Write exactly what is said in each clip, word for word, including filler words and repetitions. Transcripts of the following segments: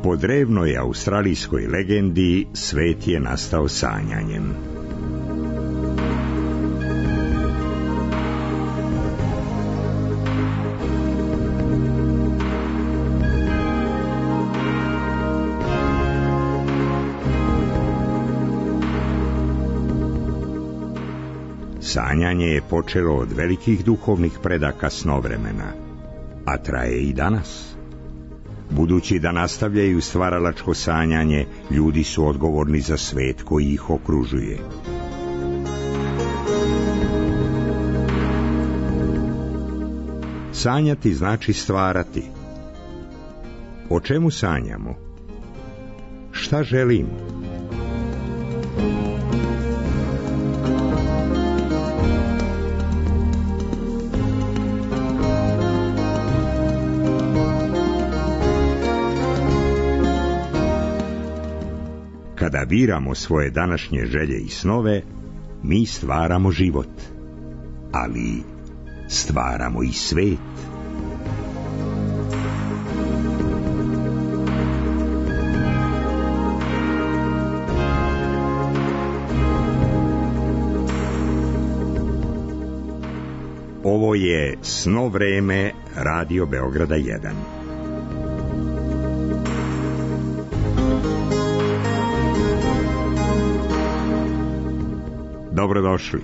Po drevnoj australijskoj legendi, svet je nastao sanjanjem. Sanjanje je počelo od velikih duhovnih predaka snovremena, a traje i danas. Budući da nastavljaju stvaralačko sanjanje, ljudi su odgovorni za svet koji ih okružuje. Sanjati znači stvarati. O čemu sanjamo? Šta želim? Kada biramo svoje današnje želje i snove, mi stvaramo život, ali stvaramo i svet. Ovo je Sno vreme Radio Beograda jedan. Dobrodošli.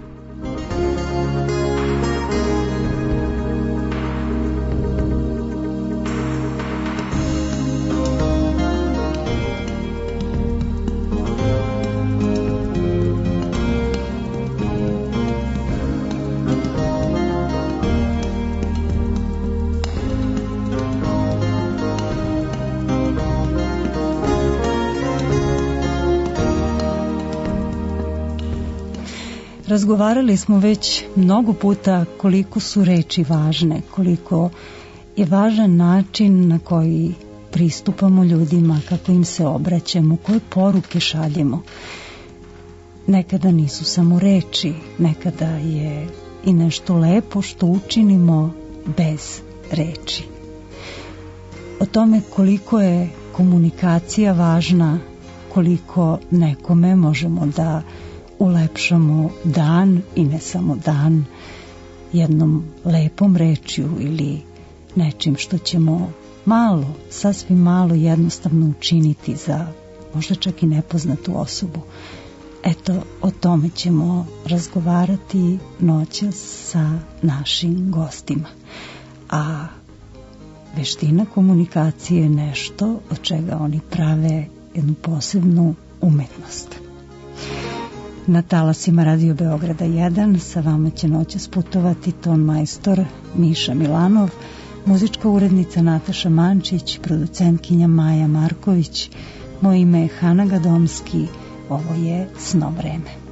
Razgovarali smo već mnogo puta koliko su reči važne, koliko je važan način na koji pristupamo ljudima, kako im se obraćamo, koje poruke šaljemo. Nekada nisu samo reči, nekada je i nešto lepo što učinimo bez reči. O tome koliko je komunikacija važna, koliko nekome možemo da ulepšamo dan i ne samo dan jednom lepom rečju ili nečim što ćemo malo, sasvim malo jednostavno učiniti za možda čak i nepoznatu osobu. Eto, o tome ćemo razgovarati noćas sa našim gostima. A veština komunikacije je nešto od čega oni prave jednu posebnu umetnost. Na talasima Radio Beograda jedan sa vama će noćas putovati ton majstor Miša Milanov, muzička urednica Nataša Mančić, producentkinja Maja Marković. Moje ime je Hana Gadomski, ovo je Sno vreme.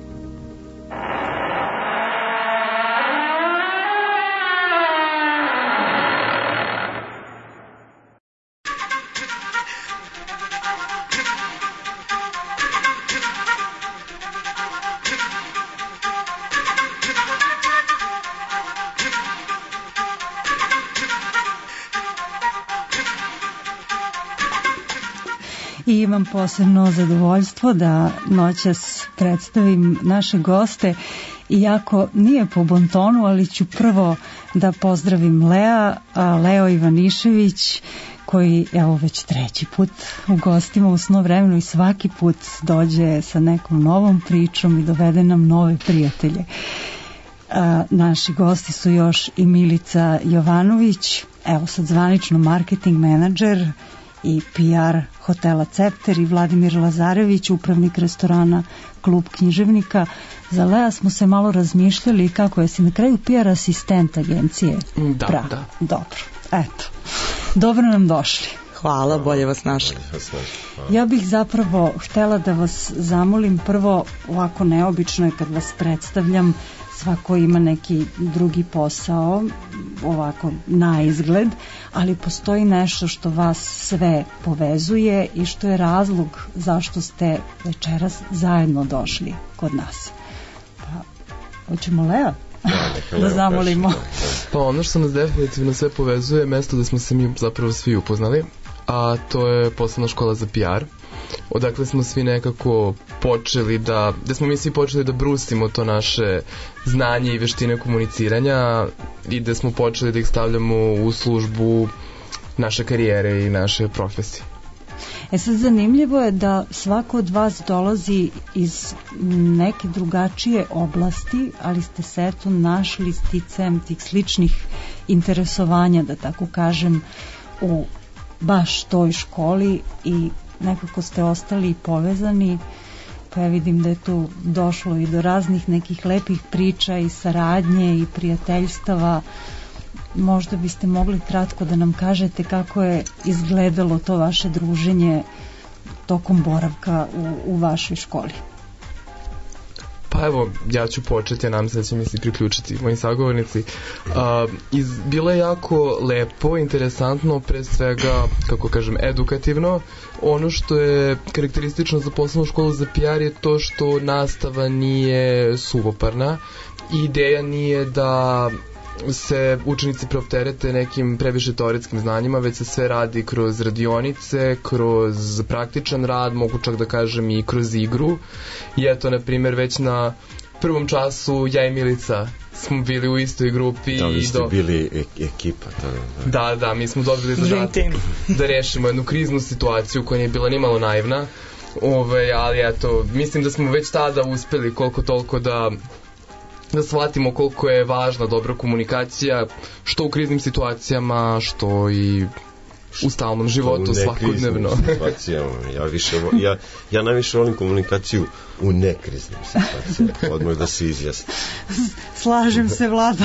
I imam posebno zadovoljstvo da noćas predstavim naše goste, iako nije po bontonu, ali ću prvo da pozdravim Lea, Leo Ivanišević, koji evo već treći put u gostima u Sno vremenu i svaki put dođe sa nekom novom pričom i dovede nam nove prijatelje. A, naši gosti su još i Milica Jovanović, evo sad zvanično marketing menadžer i P R hotela Cepter, i Vladimir Lazarević, upravnik restorana Klub književnika. Za Lea smo se malo razmišljali kako je si na kraju P R asistent agencije. Da, Pra. da. Dobro, eto. Dobro nam došli. Hvala, bolje vas našli. Ja bih zapravo htjela da vas zamolim prvo, ovako neobično je kad vas predstavljam, svako ima neki drugi posao, ovako na izgled, ali postoji nešto što vas sve povezuje i što je razlog zašto ste večeras zajedno došli kod nas. Pa, hoćemo Lea da, da zamolimo. Pa ono što nas definitivno sve povezuje je mesto da smo se mi zapravo svi upoznali, a to je poslovna škola za P R. Odakle smo svi nekako počeli da, da smo mi svi počeli da brusimo to naše znanje i veštine komuniciranja i da smo počeli da ih stavljamo u službu naše karijere i naše profesije. E sad, zanimljivo je da svako od vas dolazi iz neke drugačije oblasti, ali ste se eto našli sticajem tih sličnih interesovanja, da tako kažem, u baš toj školi i nekako ste ostali povezani, pa ja vidim da je tu došlo i do raznih nekih lepih priča i saradnje i prijateljstava. Možda biste mogli kratko da nam kažete kako je izgledalo to vaše druženje tokom boravka u, u vašoj školi. Pa evo, ja ću početi, a nam se da će mi se priključiti moji sagovornici. Uh, iz, bilo je jako lepo, interesantno, pre svega, kako kažem, edukativno. Ono što je karakteristično za poslovnu školu za P R je to što nastava nije suvoparna. Ideja nije da se učenici preopterete nekim previše teoretskim znanjima, već se sve radi kroz radionice, kroz praktičan rad, mogu čak da kažem i kroz igru. I eto, na primjer, već na prvom času ja i Milica smo bili u istoj grupi. Da, vi ste do... bili e- ekipa. Da, da, da, mi smo dobili zadatak da rešimo jednu kriznu situaciju koja nije bila nimalo naivna. Ove, ali eto, mislim da smo već tada uspeli koliko toliko da da shvatimo koliko je važna dobra komunikacija, što u kriznim situacijama, što i u stalnom životu, svakodnevno. U nekriznim situacijama. Ja, više, ja, ja najviše volim komunikaciju u nekriznim situacijama. Odmah da se izjasni. Slažem se, Vlada.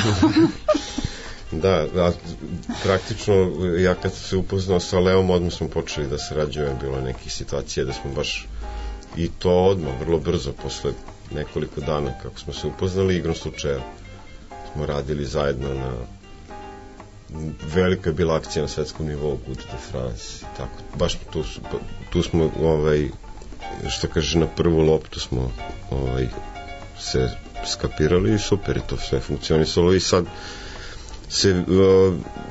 Da, a, praktično, ja kad sam se upoznao sa Leom, odmah smo počeli da sarađujemo, bilo nekih situacija da smo baš, i to odmah, vrlo brzo, posle nekoliko dana kako smo se upoznali, igrom slučaja smo radili zajedno na, velika je bila akcija na svetskom nivou, Good de France i tako, baš tu, tu smo ovaj, što kaže, na prvu loptu smo ovaj, se skapirali i super, i to sve funkcionisalo i sad se uh,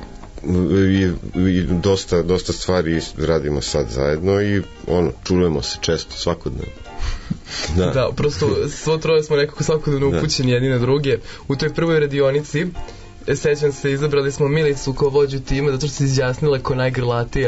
i, i dosta, dosta stvari radimo sad zajedno i ono, čujemo se često, svakodnevno. Da. Da, prosto svo troje smo nekako svakodnevno upućeni jedni na druge. U toj prvoj radionici, sećam se, izabrali smo Milicu kao vođu tima zato što se izjasnila kao najgrlatija.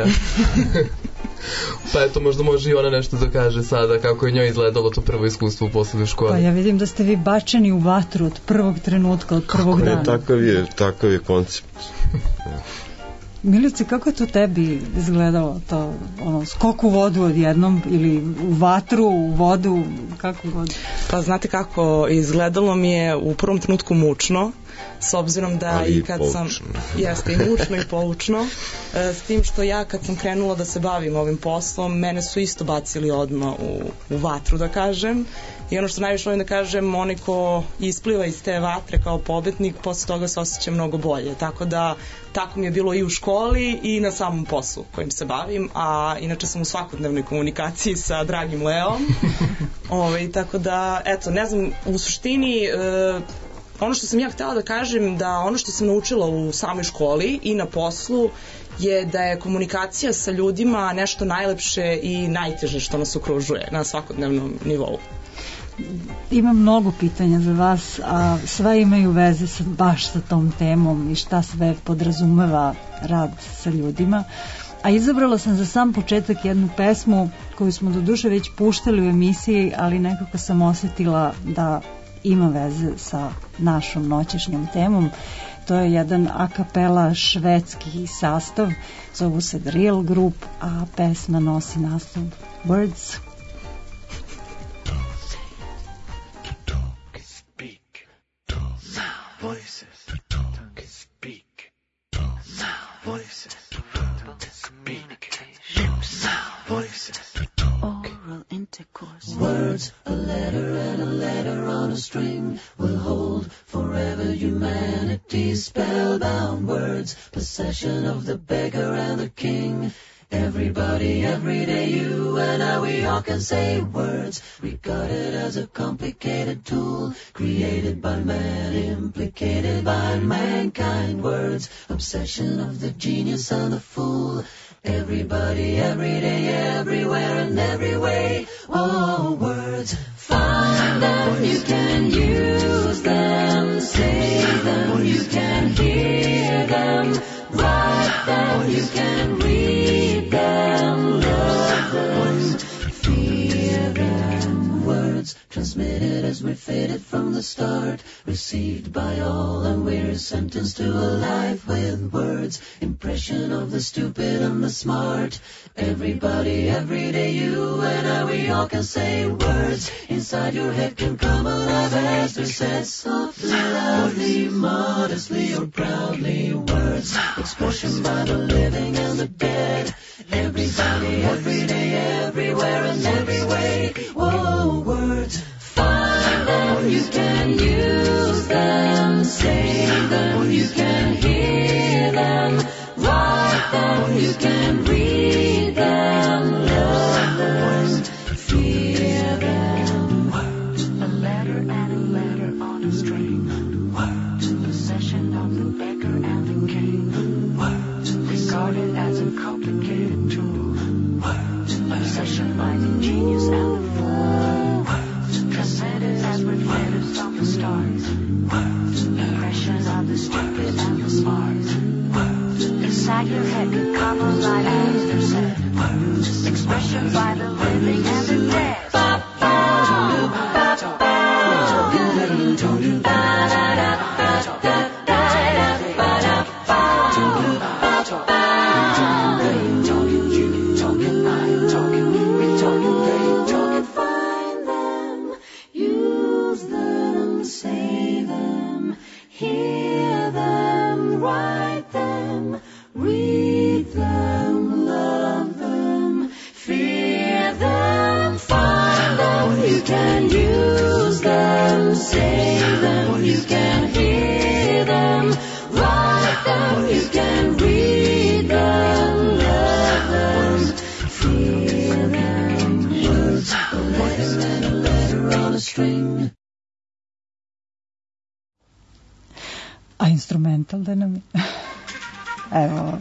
Pa eto, možda može i ona nešto da kaže sada kako je njoj izgledalo to prvo iskustvo u poslednjoj školi. Pa ja vidim da ste vi bačeni u vatru od prvog trenutka, od prvog kako dana. Je, takav, je, takav je koncept. Milice, kako je to tebi izgledalo? To, ono, skok u vodu odjednom ili u vatru, u vodu, kako god? Pa znate kako, izgledalo mi je u prvom trenutku mučno, s obzirom da ali i kad sam jeste i mučno i poučno, s tim što ja kad sam krenula da se bavim ovim poslom, mene su isto bacili odmah u, u vatru, da kažem, i ono što najviše volim da kažem, onaj ko ispliva iz te vatre kao pobednik, posle toga se osjeća mnogo bolje, tako da tako mi je bilo i u školi i na samom poslu kojim se bavim, a inače sam u svakodnevnoj komunikaciji sa dragim Leom. Ove, tako da, eto, ne znam, u suštini e, ono što sam ja htela da kažem, da ono što sam naučila u samoj školi i na poslu je da je komunikacija sa ljudima nešto najlepše i najteže što nas okružuje na svakodnevnom nivou. Imam mnogo pitanja za vas, a sva imaju veze sa, baš sa tom temom i šta sve podrazumeva rad sa ljudima. A izabrala sam za sam početak jednu pesmu koju smo do duše već puštali u emisiji, ali nekako sam osetila da ima veze sa našom noćešnjom temom. To je jedan a kapela švedski sastav, zovu se The Real Group, a pesma nosi naslov Words. Voices to talk, speak, talk, voices to talk, speak, lips, voices to talk, oral intercourse, words, a letter and a letter on a string will hold forever humanity spellbound words, possession of the beggar and the king. Everybody, every day, you and I, we all can say words, regarded as a complicated tool, created by man, implicated by mankind. Words, obsession of the genius and the fool, Everybody, every day, everywhere and every way. Oh, words, find them, you can use them, say them, you can hear them, write them, you can read them, love them, fear them. Words transmitted as we're fated from the start, received by all and we're sentenced to a life with words, impression of the stupid and the smart. Everybody, every day, you and I, we all can say words. Inside your head can come alive as they're said softly, loudly, modestly or proudly. Words, expression by the living and the dead. Everybody, every day, everywhere and every way. Whoa, words, find them, you can use them, say them, you can hear them, write them, you can read them, love them, fear them. Words, a letter and a letter on a string. Words, possession of the beggar and the king. Words, regarded as a complicated tool. Words, obsession by the genius and the fool. Words, transcended as we're fed from the stars. Words, impression of the stupid and the smart. Words, inside your head could come alive as they're said. Words, expression by the living and the dead. A instrumental da nam je. Evo,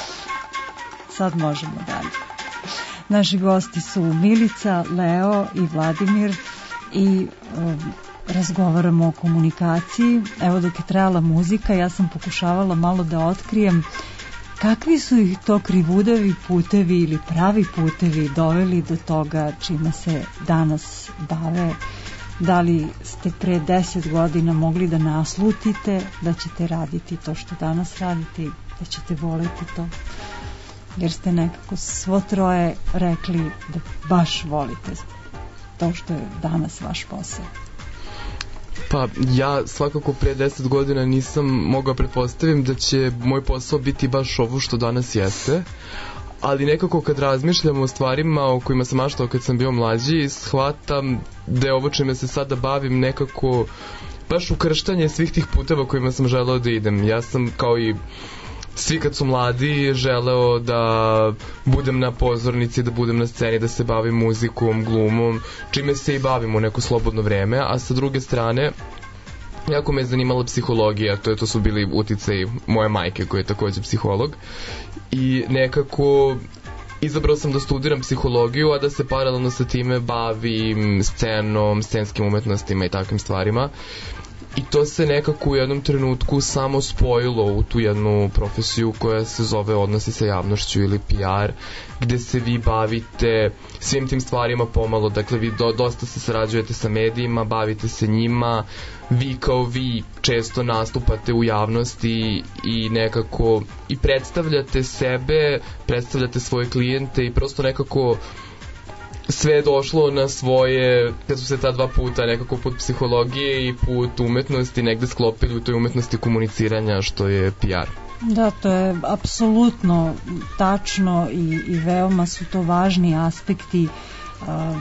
sad možemo dalje. Naši gosti su Milica, Leo i Vladimir i um, razgovaramo o komunikaciji. Evo, dok je trajala muzika, ja sam pokušavala malo da otkrijem kakvi su ih to krivudavi putevi ili pravi putevi doveli do toga čime se danas bave. Da li ste pre deset godina mogli da naslutite da ćete raditi to što danas radite i da ćete voliti to? Jer ste nekako svo troje rekli da baš volite to što je danas vaš posao. Pa ja svakako pre deset godina nisam mogao pretpostavim da će moj posao biti baš ovo što danas jeste, ali nekako kad razmišljam o stvarima o kojima sam maštao kad sam bio mlađi, shvatam da je ovo čime se sada bavim nekako baš ukrštanje svih tih puteva kojima sam želeo da idem. Ja sam kao i svi kad su mladi želeo da budem na pozornici, da budem na sceni, da se bavim muzikom, glumom, čime se i bavim u neko slobodno vreme, a sa druge strane jako me je zanimala psihologija, to je to su bili uticaji moje majke koja je takođe psiholog i nekako izabrao sam da studiram psihologiju, a da se paralelno sa time bavim scenom, scenskim umetnostima i takvim stvarima. I to se nekako u jednom trenutku samo spojilo u tu jednu profesiju koja se zove odnosi sa javnošću ili P R, gde se vi bavite svim tim stvarima pomalo, dakle vi do, dosta se sarađujete sa medijima, bavite se njima, vi kao vi često nastupate u javnosti i nekako i predstavljate sebe, predstavljate svoje klijente i prosto nekako sve je došlo na svoje, kad su se ta dva puta nekako put psihologije i put umetnosti negde sklopili u toj umetnosti komuniciranja što je P R. Da, to je apsolutno tačno i, i veoma su to važni aspekti uh,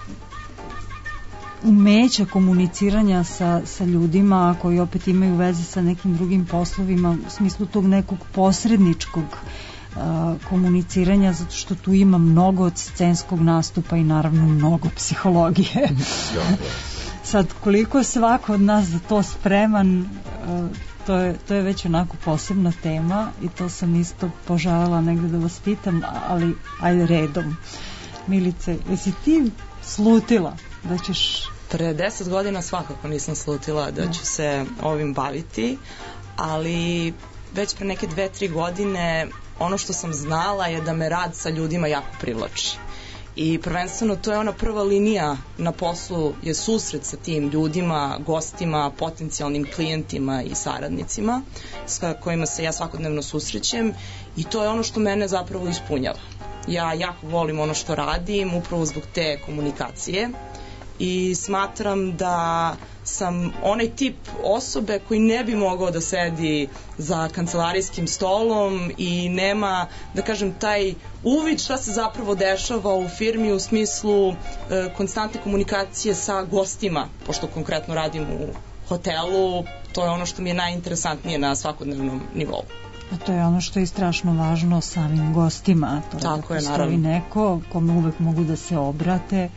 umeća komuniciranja sa, sa ljudima koji opet imaju veze sa nekim drugim poslovima u smislu tog nekog posredničkog komuniciranja, zato što tu ima mnogo od scenskog nastupa i naravno mnogo psihologije. Sad, koliko je svako od nas za to spreman, to je, to je već onako posebna tema i to sam isto poželjela negde da vas pitam, ali ajde redom. Milice, jesi ti slutila da ćeš... Pre deset godina svakako nisam slutila da ću se ovim baviti, ali već pre neke dve, tri godine ono što sam znala je da me rad sa ljudima jako privlači. I prvenstveno to je ona prva linija na poslu, je susret sa tim ljudima, gostima, potencijalnim klijentima i saradnicima sa kojima se ja svakodnevno susrećem i to je ono što mene zapravo ispunjava. Ja jako volim ono što radim upravo zbog te komunikacije i smatram da sam onaj tip osobe koji ne bi mogao da sedi za kancelarijskim stolom i nema, da kažem, taj uvid šta se zapravo dešava u firmi u smislu e, konstantne komunikacije sa gostima, pošto konkretno radim u hotelu, to je ono što mi je najinteresantnije na svakodnevnom nivou. A to je ono što je strašno važno samim gostima, to je da postoji neko kome uvek mogu da se obrate.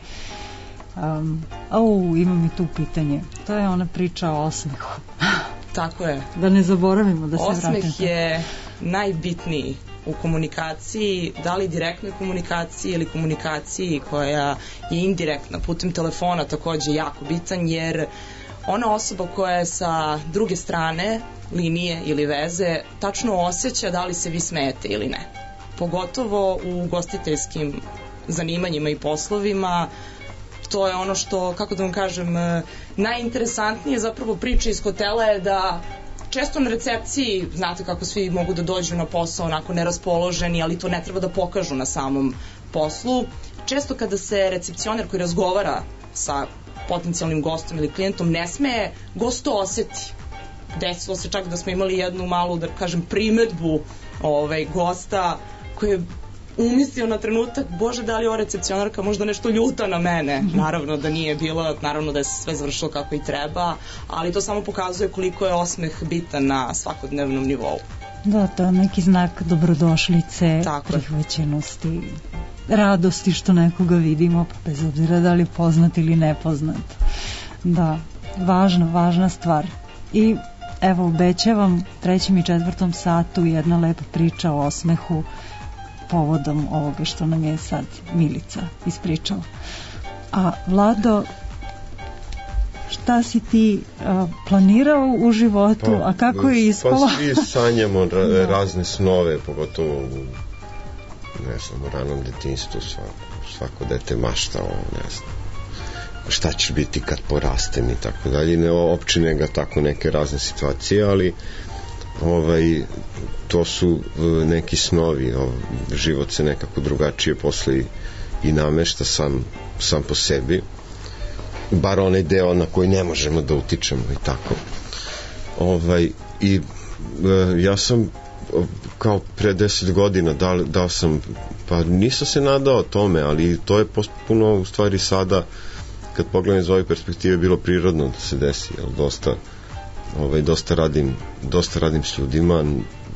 Um, au, imam i tu pitanje. To je ona priča o osmehu. Tako je. Da ne zaboravimo da se Osmeh vratimo. Osmeh je najbitniji u komunikaciji, da li direktnoj komunikaciji ili komunikaciji koja je indirektna putem telefona, takođe jako bitan, jer ona osoba koja je sa druge strane linije ili veze tačno osjeća da li se vi smejete ili ne. Pogotovo u ugostiteljskim zanimanjima i poslovima. To je ono što, kako da vam kažem, najinteresantnije zapravo priče iz hotela je da često na recepciji, znate kako svi mogu da dođu na posao onako neraspoloženi, ali to ne treba da pokažu na samom poslu. Često kada se recepcioner koji razgovara sa potencijalnim gostom ili klijentom ne smeje, gost to oseti. Desilo se čak da smo imali jednu malu, da kažem, primetbu ovaj, gosta koji je umislio na trenutak, bože, da li ova recepcionarka možda nešto ljuta na mene. Naravno da nije bilo, naravno da je sve završilo kako i treba, ali to samo pokazuje koliko je osmeh bitan na svakodnevnom nivou. Da, to je neki znak dobrodošlice, prihvaćenosti, radosti što nekoga vidimo, pa bez obzira da li poznat ili nepoznat. Da, važna, važna stvar. I evo, obećavam trećem i četvrtom satu jedna lepa priča o osmehu povodom ovoga što nam je sad Milica ispričala. A Vlado, šta si ti a, planirao u životu, pa, a kako je ispalo? Pa svi sanjamo ra, razne snove, pogotovo u, ne znam, u ranom detinjstvu, svako, svako dete mašta o, ne znam, šta ćeš biti kad porastem i tako dalje, ne opčine ga tako neke razne situacije, ali ovaj, to su neki snovi, ovaj, život se nekako drugačije posle i namešta sam, sam po sebi, bar onaj deo na koji ne možemo da utičemo i tako. Ovaj, i ja sam kao pre deset godina dao, dao sam, pa nisam se nadao tome, ali to je puno u stvari sada, kad pogledam iz ove perspektive, bilo prirodno da se desi, jer dosta ovaj, dosta radim dosta radim s ljudima,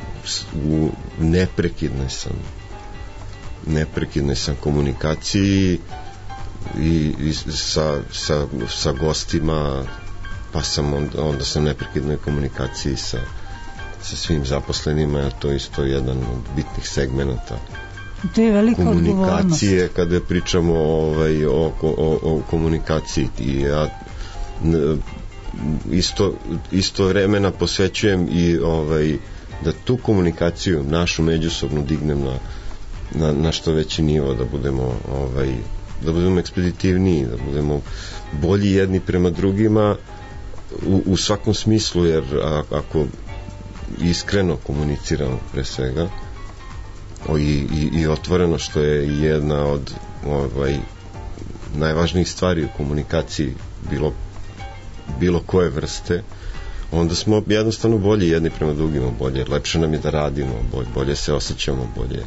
u neprekidnoj sam neprekidnoj sam komunikaciji i, i sa, sa, sa gostima, pa sam onda, onda sam neprekidnoj komunikaciji sa, sa svim zaposlenima, jer to je isto jedan od bitnih segmenata to je velika komunikacije odgovornost. kada pričamo ovaj, o, o, o komunikaciji i ja n, isto, isto vremena posvećujem i ovaj, da tu komunikaciju našu međusobno dignem na, na, na što veći nivo, da budemo ovaj, da budemo ekspeditivniji, da budemo bolji jedni prema drugima u, u svakom smislu, jer a, ako iskreno komuniciramo pre svega o, i, i, i otvoreno, što je jedna od ovaj, najvažnijih stvari u komunikaciji bilo bilo koje vrste, onda smo jednostavno bolji jedni prema drugima, bolje, lepše nam je da radimo, bolje, bolje se osjećamo, bolje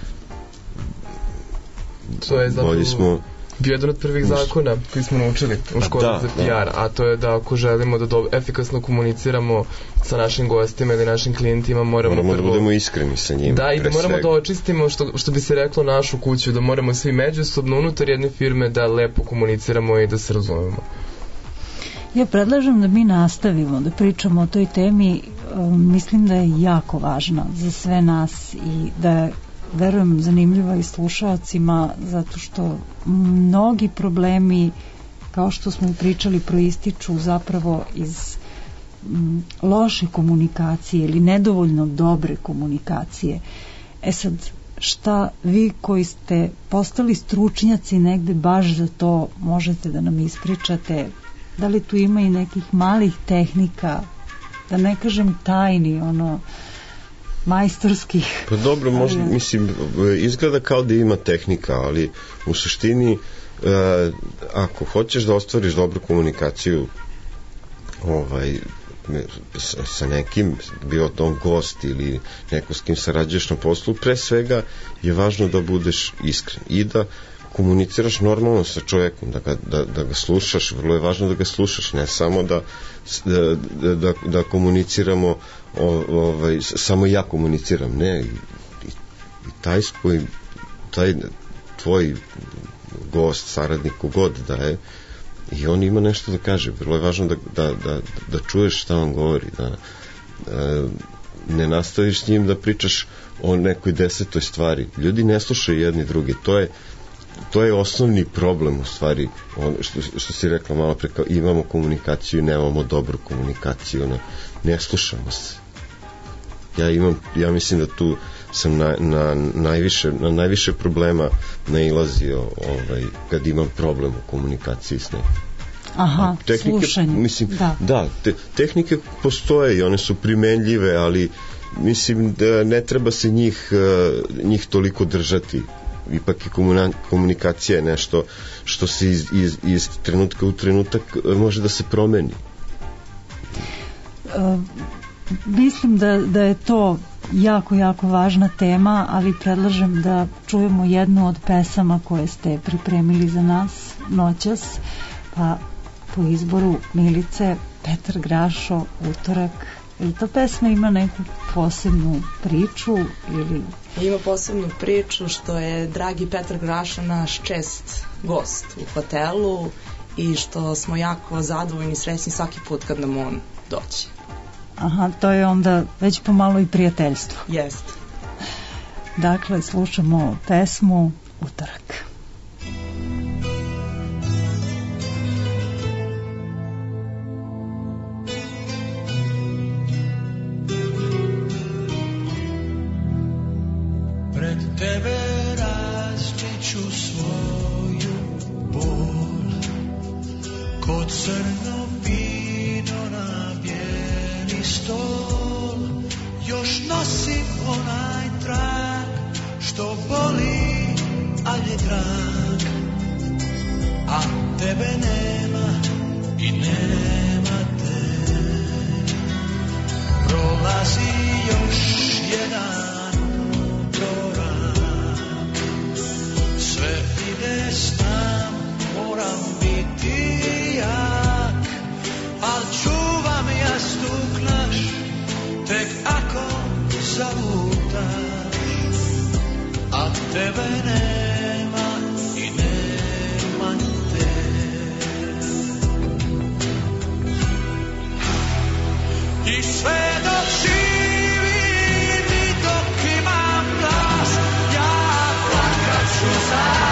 to je bolje smo bio jedan od prvih zakona koji smo naučili u školi da, za P R, da. A to je da ako želimo da do, efikasno komuniciramo sa našim gostima ili našim klijentima, moramo, moramo prvo, da budemo iskreni sa njima. Da, i da moramo svega. da očistimo, što, što bi se reklo, našu kuću, da moramo svi međusobno unutar jedne firme da lepo komuniciramo i da se razumemo. Ja predlažem da mi nastavimo da pričamo o toj temi mislim da je jako važna za sve nas i da je, verujem, zanimljiva i slušaocima, zato što mnogi problemi, kao što smo i pričali, proističu zapravo iz m, loše komunikacije ili nedovoljno dobre komunikacije. E sad, šta vi koji ste postali stručnjaci negde baš za to možete da nam ispričate? Da li tu ima i nekih malih tehnika, da ne kažem tajni, ono, majstorskih? Pa dobro, možda, ali, mislim, izgleda kao da ima tehnika, ali u suštini, e, ako hoćeš da ostvariš dobru komunikaciju ovaj, sa, sa nekim, bio to gost ili neko s kim sarađuješ na poslu, pre svega je važno da budeš iskren i da komuniciraš normalno sa čovjekom, da ga, da, da ga slušaš, vrlo je važno da ga slušaš, ne samo da, da, da, da komuniciramo, ovaj, samo ja komuniciram, ne, i, i, i taj, spoj, taj tvoj gost, saradnik, kogod da je, i on ima nešto da kaže, vrlo je važno da, da, da, da čuješ šta on govori, da e, ne nastaviš s njim da pričaš o nekoj desetoj stvari. Ljudi ne slušaju jedni drugi, to je to je osnovni problem u stvari, on, što, što si rekla malo pre, kao imamo komunikaciju, nemamo dobru komunikaciju, ne, ne slušamo se. Ja imam, ja mislim da tu sam na, na, najviše, na najviše problema nailazio ovaj, kad imam problem u komunikaciji s nekim. Aha, tehnike, slušanje. Mislim, da, da te, tehnike postoje i one su primenljive, ali mislim da ne treba se njih, njih toliko držati. Ipak je komunikacija nešto što se iz, iz, iz trenutka u trenutak može da se promeni. Uh, mislim da, da je to jako, jako važna tema, ali predlažem da čujemo jednu od pesama koje ste pripremili za nas noćas, pa po izboru Milice, Petar Grašo, Utorak. Ili ta pesma ima neku posebnu priču ili... Ima posebnu priču što je dragi Petar Grašo naš čest gost u hotelu i što smo jako zadovoljni i srećni svaki put kad nam on dođe. Aha, to je onda već pomalo i prijateljstvo. Jest. Dakle, slušamo pesmu Utorak. Tebe razčiću svoju bol, ko crno vino na bijeli stol, još nosim onaj trag što boli, ali je drag, a tebe nema i nema te. Prolazi još jedan znam, moram biti jak, al čuvam jastuk naš, tek ako zalutaš, a tebe nema i nema te. I sve dok živim i dok imam glas, ja plakat ću za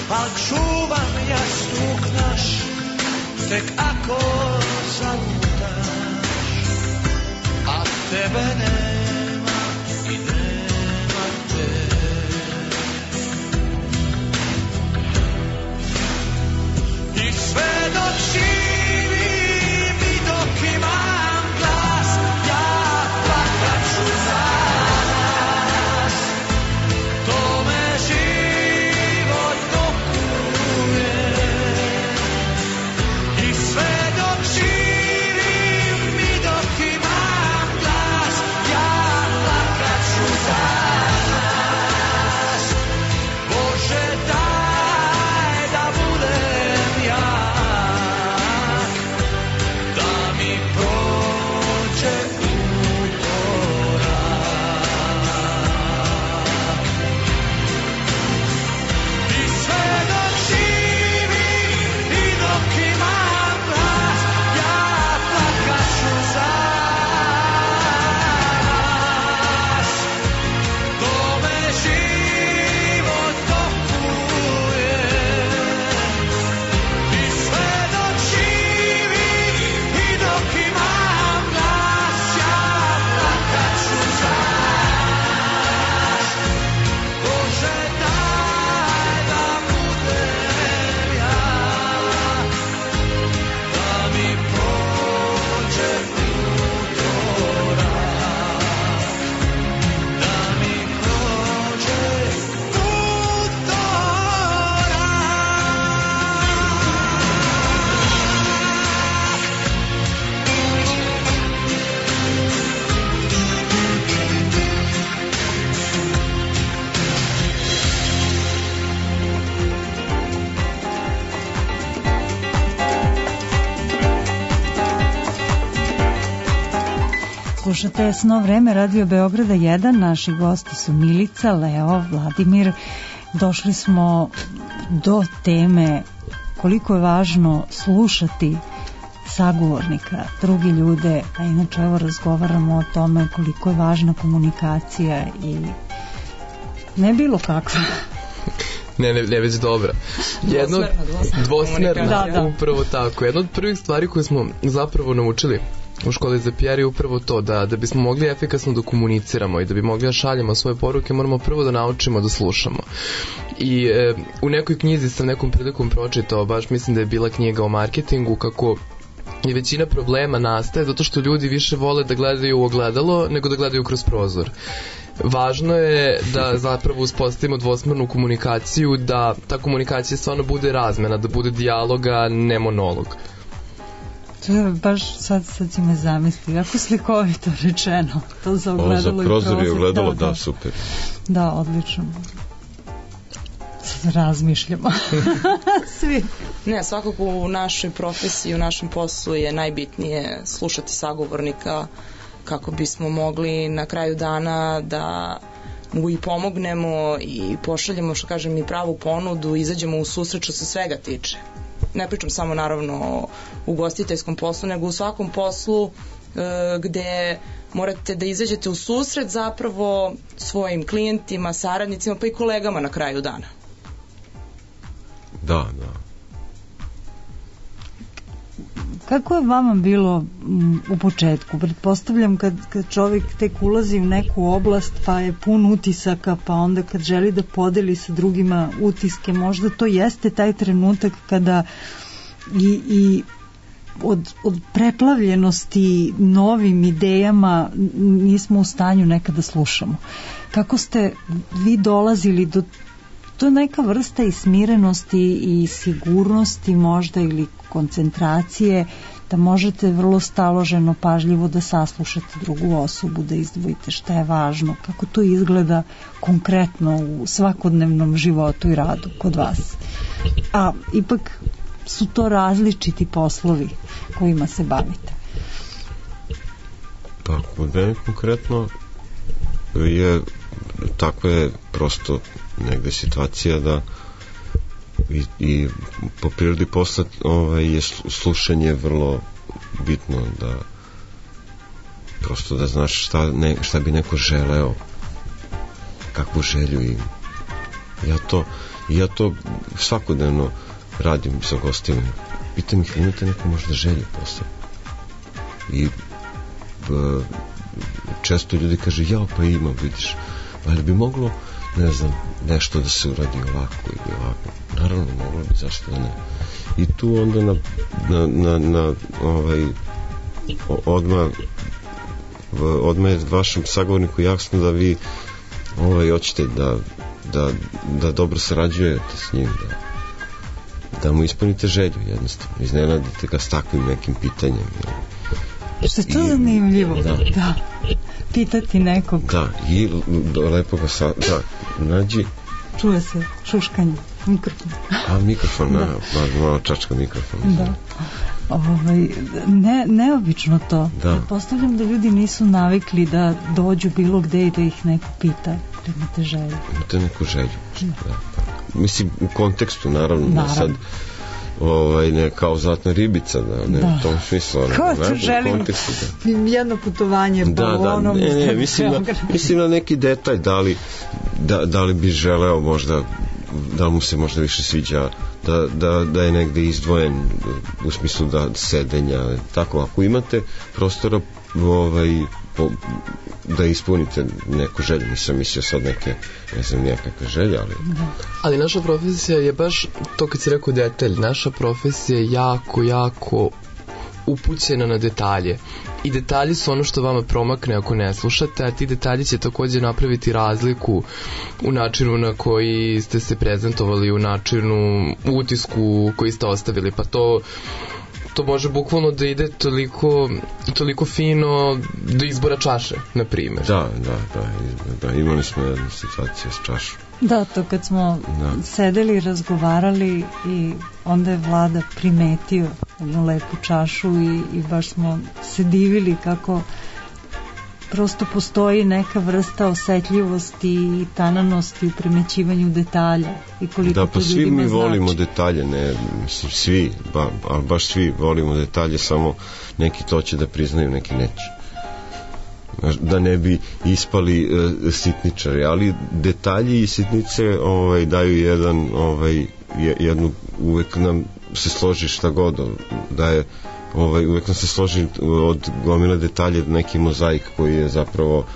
čuvam jastuk naš, tek ako zaluta, tebe nema i nema te. I sve dok živim i dok imam glas, ja plakat ću za nas. To me život dokuje. I sve dok živim i dok imam glas, ja plakat ću za nas. Bože, daj da budem jak, da mi prođe utorak. I sve dok živim i dok imam glas, ja plakat ću za nas. To me život dokuje. I sve dok živim i dok imam glas, ja plakat ću za nas. Bože, daj da budem jak, da mi prođe utorak, da mi prođe utorak. Slušate Sno vreme, Radio Beograda jedan, naši gosti su Milica, Leo, Vladimir. Došli smo do teme koliko je važno slušati sagovornika, drugi ljude, a inače evo razgovaramo o tome koliko je važna komunikacija i ne bilo kakva. Ne, ne, ne već dobra. Jedno, Dvosmerna, dvosmerna, Da, da. upravo tako. Jedna od prvih stvari koje smo zapravo naučili u školi za P R je upravo to da, da bismo mogli efikasno da komuniciramo i da bi mogli da šaljemo svoje poruke, moramo prvo da naučimo da slušamo. I e, u nekoj knjizi sam nekom prilikom pročitao, baš mislim da je bila knjiga o marketingu, kako i većina problema nastaje zato što ljudi više vole da gledaju u ogledalo nego da gledaju kroz prozor. Važno je da zapravo uspostavimo dvosmernu komunikaciju, da ta komunikacija stvarno bude razmena, da bude dijaloga, ne monolog. To je baš, sad, sad si me zamislio, jako slikovito rečeno. To za Ovo ogledalo za i prozor i prozor. ogledalo, da, da, super. Da, odlično. Sad razmišljamo. Svi. Ne, svakako u našoj profesiji, u našem poslu je najbitnije slušati sagovornika kako bismo mogli na kraju dana da mu i pomognemo i pošaljemo, što kažem, i pravu ponudu, izađemo u susret što se svega tiče. Ne pričam samo naravno o ugostiteljskom poslu, nego u svakom poslu e, gde morate da izađete u susret zapravo svojim klijentima, saradnicima, pa i kolegama na kraju dana. Da, da. Kako je vama bilo m, u početku? Pretpostavljam kad, kad čovjek tek ulazi u neku oblast pa je pun utisaka, pa onda kad želi da podeli sa drugima utiske, možda to jeste taj trenutak kada i, i od, od preplavljenosti novim idejama nismo u stanju nekada slušamo. Kako ste vi dolazili do to, neka vrsta i smirenosti i sigurnosti možda ili koncentracije, da možete vrlo staloženo, pažljivo da saslušate drugu osobu, da izdvojite šta je važno, kako to izgleda konkretno u svakodnevnom životu i radu kod vas. A ipak su to različiti poslovi kojima se bavite. Pa kod mene konkretno je tako je prosto negde situacija da i, i po prirodi posla ovaj, je slušanje vrlo bitno, da prosto da znaš šta, ne, šta bi neko želeo, kakvu želju ima. Ja to, ja to svakodnevno radim sa gostima. Pitam ih, imate neku možda želju posle? I b, često ljudi kaže, ja pa ima, vidiš, ali bi moglo, ne znam, nešto da se uradi ovako ili ovako. Naravno, moglo bi, zašto da ne. I tu onda na, na, na, na ovaj, odmah, odmah je vašem sagovorniku jasno da vi ovaj, hoćete da, da, da dobro sarađujete s njim, da, da mu ispunite želju, jednostavno. Iznenadite ga s takvim nekim pitanjem. Što je to I, zanimljivo. Da. da. Pitati nekog. Da, i lepo ga sa... Da, nađi... Čuje se šuškanje, mikrofon. A, mikrofon, da. Na, malo čačka mikrofon. Da. Ovaj, ne, neobično to. Da. Postavljam da ljudi nisu navikli da dođu bilo gde i da ih neko pita. Da imate želju. Imate neku želju. Da. Da. Mislim, u kontekstu, naravno. Naravno. Sad, ovaj, ne kao zlatna ribica, da, ne, da. U tom smislu. Ko tu želim da. jedno putovanje balonom. Da, da, ne, ne, mislim na, mislim na neki detalj, da li, da, da li bi želeo možda, da li mu se možda više sviđa da, da, da je negde izdvojen u smislu da sedenja, tako, ako imate prostora ovaj, po, da ispunite neku želju, nisam mislio sad neke, ne znam, nekakve želje, ali... Da. Ali naša profesija je baš, to kad si rekao detalj, naša profesija je jako, jako upućena na detalje. I detalji su ono što vama promakne ako ne slušate, a ti detalji će također napraviti razliku u načinu na koji ste se prezentovali, u načinu, u utisku koji ste ostavili, pa to to može bukvalno da ide toliko, toliko fino do izbora čaše, na primjer. Da, da, da, da, imali smo jednu situaciju s čašom. Da, to kad smo da. sedeli, razgovarali i onda je Vlada primetio jednu lepu čašu i, i baš smo se divili kako prosto postoji neka vrsta osetljivosti i tananosti u primećivanju detalja i koliko da, pa to svi mi znači. volimo detalje, ne, mislim, svi, ba, ali baš svi volimo detalje, samo neki to će da priznaju, neki neće. Da ne bi ispali uh, sitničari, ali detalji i sitnice ovaj, daju jedan, ovaj, jednu, uvek nam se složi šta god, da je ovaj, uvek nam se složi od gomile detalje neki mozaik koji je zapravo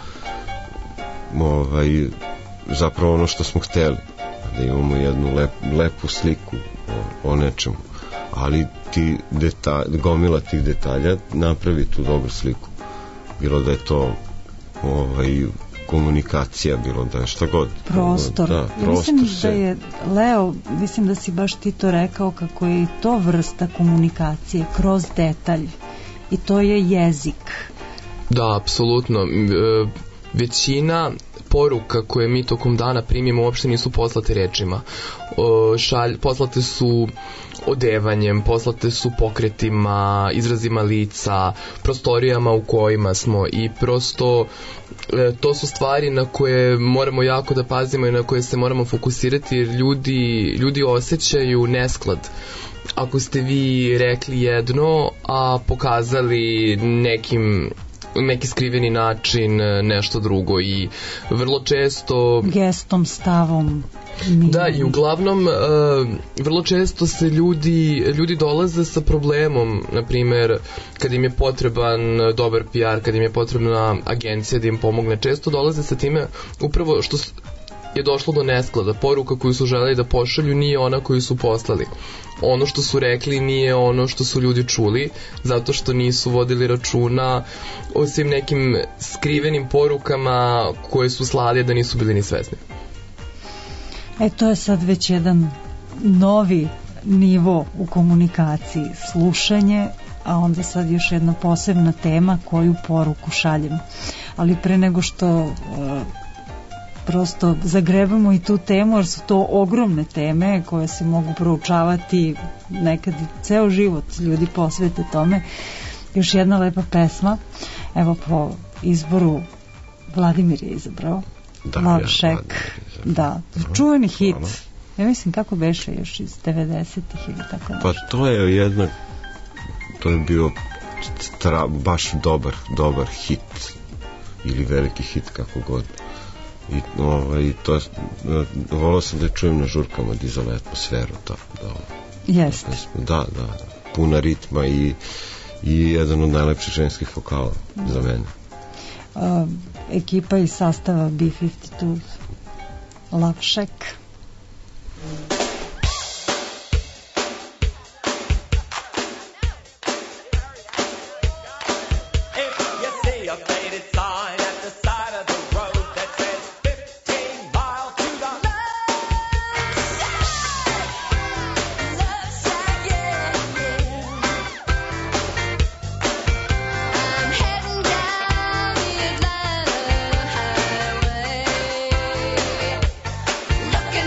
ovaj, zapravo ono što smo hteli, da imamo jednu lep, lepu sliku o, o nečemu, ali ti detalj, gomila tih detalja napravi tu dobru sliku, bilo da je to ovaj, komunikacija, bilo da je šta god. Prostor. Da, prostor mislim se... da je, Leo, mislim da si baš ti to rekao kako je i to vrsta komunikacije kroz detalj i to je jezik. Da, apsolutno. E, većina poruka koje mi tokom dana primimo uopšte nisu poslate rečima. O, šalj, poslate su odevanjem, poslate su pokretima, izrazima lica, prostorijama u kojima smo i prosto e, to su stvari na koje moramo jako da pazimo i na koje se moramo fokusirati jer ljudi, ljudi osjećaju nesklad. Ako ste vi rekli jedno, a pokazali nekim neki skriveni način nešto drugo i vrlo često gestom, stavom da i uglavnom uh, vrlo često se ljudi ljudi dolaze sa problemom, na primjer kad im je potreban dobar P R, kad im je potrebna agencija da im pomogne, često dolaze sa time upravo što je došlo do nesklada, poruka koju su želeli da pošalju nije ona koju su poslali, ono što su rekli nije ono što su ljudi čuli, zato što nisu vodili računa o svim nekim skrivenim porukama koje su slali da nisu bili ni svesni. E, to je sad već jedan novi nivo u komunikaciji, slušanje, a onda sad još jedna posebna tema koju poruku šaljemo. Ali pre nego što uh, prosto zagrebamo i tu temu, jer su to ogromne teme koje se mogu proučavati nekad i ceo život ljudi posvete tome. Još jedna lepa pesma, evo po izboru Vladimir je izabrao. Da, Love ja, Shack. Da, čuveni hit. Ja mislim kako beše još iz devedesetih ili tako nešto. Pa to je jedna, to je bio tra, baš dobar, dobar hit ili veliki hit, kako god. I ovaj, to je, volao sam da je čujem na žurkama da izole atmosferu. Da, da, Jeste. Da, da, puna ritma i, i jedan od najlepših ženskih vokala za mene. uh, ekipa iz sastava B pedeset dva Love Shack. Looking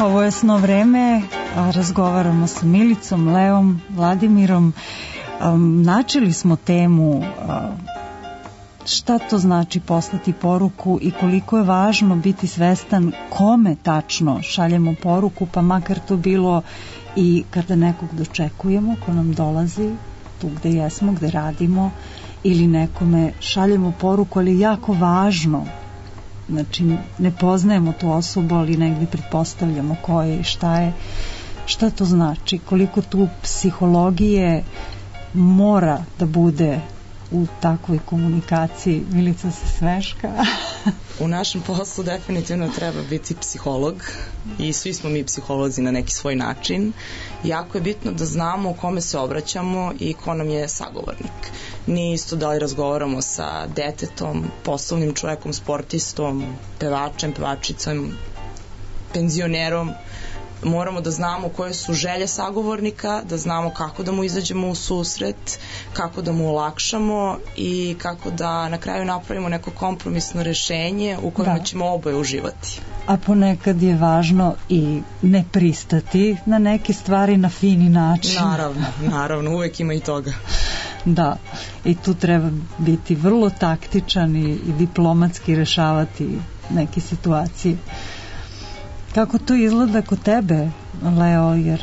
ovo je Sno vreme, a razgovaramo sa Milicom, Leom, Vladimirom. Um, načeli smo temu uh, šta to znači poslati poruku i koliko je važno biti svestan kome tačno šaljemo poruku, pa makar to bilo i kada nekog dočekujemo, ko nam dolazi tu gde jesmo, gde radimo, ili nekome šaljemo poruku, ali je jako važno. Znači, ne poznajemo tu osobu, ali negdje pretpostavljamo ko je i šta je. Šta to znači? Koliko tu psihologije mora da bude u takvoj komunikaciji? Milica se smeška. U našem poslu definitivno treba biti psiholog i svi smo mi psiholozi na neki svoj način. Jako je bitno da znamo kome se obraćamo i ko nam je sagovornik. Nije isto da li razgovaramo sa detetom, poslovnim čovjekom, sportistom, pevačem, pevačicom, penzionerom. Moramo da znamo koje su želje sagovornika, da znamo kako da mu izađemo u susret, kako da mu olakšamo i kako da na kraju napravimo neko kompromisno rešenje u kojem da. ćemo oboje uživati. A ponekad je važno i ne pristati na neke stvari na fini način. Naravno, naravno, uvek ima i toga. Da, i tu treba biti vrlo taktičan i, i diplomatski rešavati neke situacije. Kako to izgleda kod tebe, Leo, jer...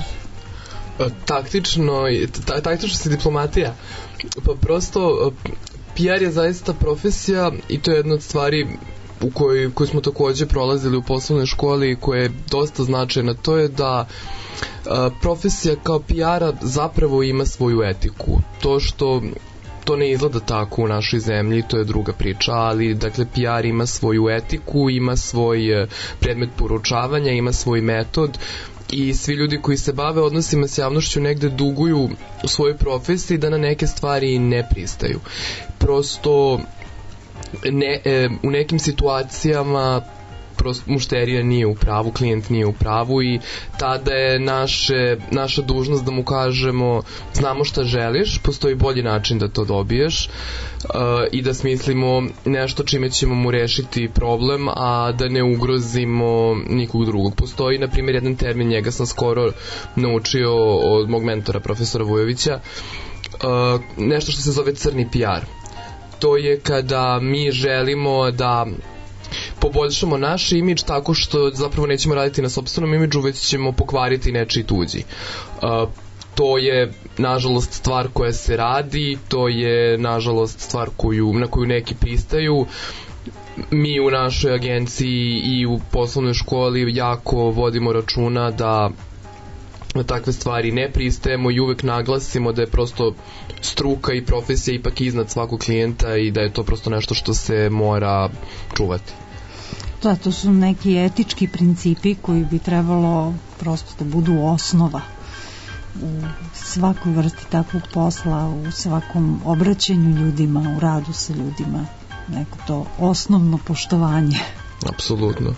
Taktično, ta, taktično se diplomatija. Pa prosto, P R je zaista profesija i to je jedna od stvari u kojoj, koju smo takođe prolazili u poslovnoj školi i koja je dosta značajna. To je da a, profesija kao P R-a zapravo ima svoju etiku. To što to ne izgleda tako u našoj zemlji, to je druga priča, ali dakle P R ima svoju etiku, ima svoj predmet poručavanja, ima svoj metod i svi ljudi koji se bave odnosima s javnošću negde duguju u svojoj profesiji da na neke stvari ne pristaju. Prosto ne, e, u nekim situacijama prosto mušterija nije u pravu, klijent nije u pravu i tada je naše, naša dužnost da mu kažemo znamo šta želiš, postoji bolji način da to dobiješ uh, i da smislimo nešto čime ćemo mu rešiti problem, a da ne ugrozimo nikog drugog. Postoji, na primjer, jedan termin, njega sam skoro naučio od mog mentora, profesora Vujovića, uh, nešto što se zove crni P R. To je kada mi želimo da poboljšamo naš imidž tako što zapravo nećemo raditi na sopstvenom imidžu, već ćemo pokvariti nečiji tuđi. Uh, to je nažalost stvar koja se radi, to je nažalost stvar koju, na koju neki pristaju. Mi u našoj agenciji i u poslovnoj školi jako vodimo računa da na takve stvari ne pristajemo i uvek naglasimo da je prosto struka i profesija ipak iznad svakog klijenta i da je to prosto nešto što se mora čuvati. Da, to su neki etički principi koji bi trebalo prosto da budu osnova u svakoj vrsti takvog posla, u svakom obraćanju ljudima, u radu sa ljudima. Neko to osnovno poštovanje. Apsolutno.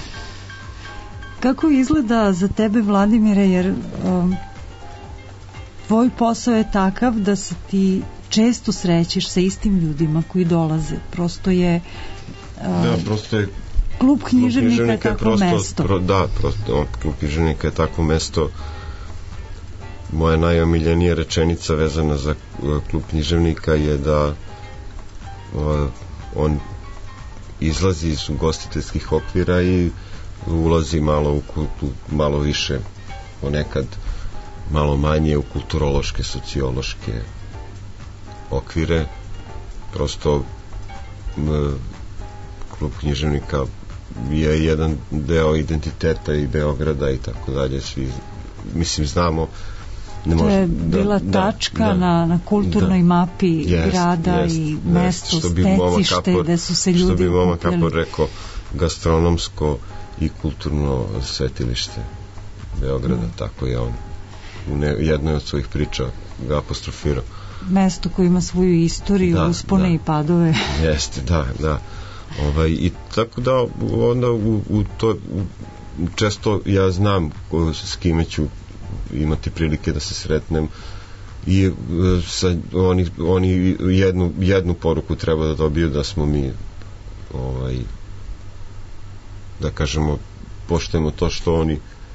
Kako izgleda za tebe, Vladimire, jer um, tvoj posao je takav da se ti često srećeš sa istim ljudima koji dolaze. Prosto je um, da, prosto je klub književnika je takvo prosto, mesto. Pro, da, prosto klub književnika je takvo mesto. Moja najomiljenija rečenica vezana za klub književnika je da uh, on izlazi iz ugostiteljskih okvira i ulazi malo u kultu, malo više, ponekad malo manje u kulturološke, sociološke okvire. Prosto m, klub književnika je jedan deo identiteta i Beograda i tako dalje. Svi, mislim, znamo ne to je bila da, tačka da, na, na kulturnoj da, mapi jest, grada jest, i mesto, stecište gde su se ljudi što bi Moma Kapor rekao, gastronomsko i kulturno svetilište Beograda, mm. tako je on u ne, jednoj od svojih priča ga apostrofirao. Mesto koje ima svoju istoriju, da, uspone da. i padove. Jeste, da, da. Ovaj, i tako da onda u, u to u, često ja znam ko, s kime ću imati prilike da se sretnem i sa, oni, oni jednu, jednu poruku treba da dobiju da smo mi ovaj, da kažemo poštujemo to što oni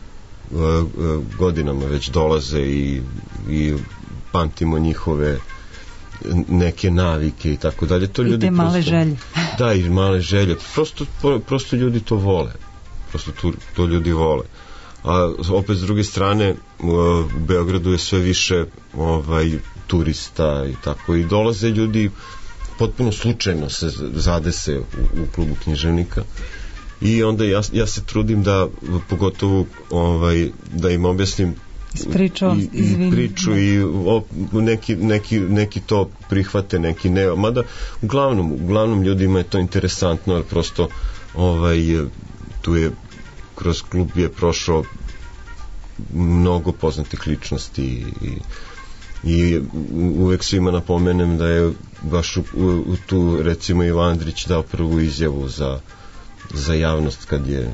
godinama već dolaze i, i pamtimo njihove neke navike i tako dalje. To ljudi I te male prosto, želje. Da, i male želje. Prosto, prosto ljudi to vole. Prosto to, to ljudi vole. A opet s druge strane u Beogradu je sve više ovaj, turista i tako i dolaze ljudi potpuno slučajno se zadese u, u klubu književnika i onda ja, ja se trudim da pogotovo ovaj, da im objasnim Ispričao, i, i priču i o, neki, neki, neki to prihvate, neki ne, mada uglavnom, uglavnom ljudima je to interesantno jer prosto ovaj, tu je kroz klub je prošao mnogo poznatih ličnosti i, i uvek svima napomenem da je baš u, u tu recimo Ivo Andrić dao prvu izjavu za, za javnost kad je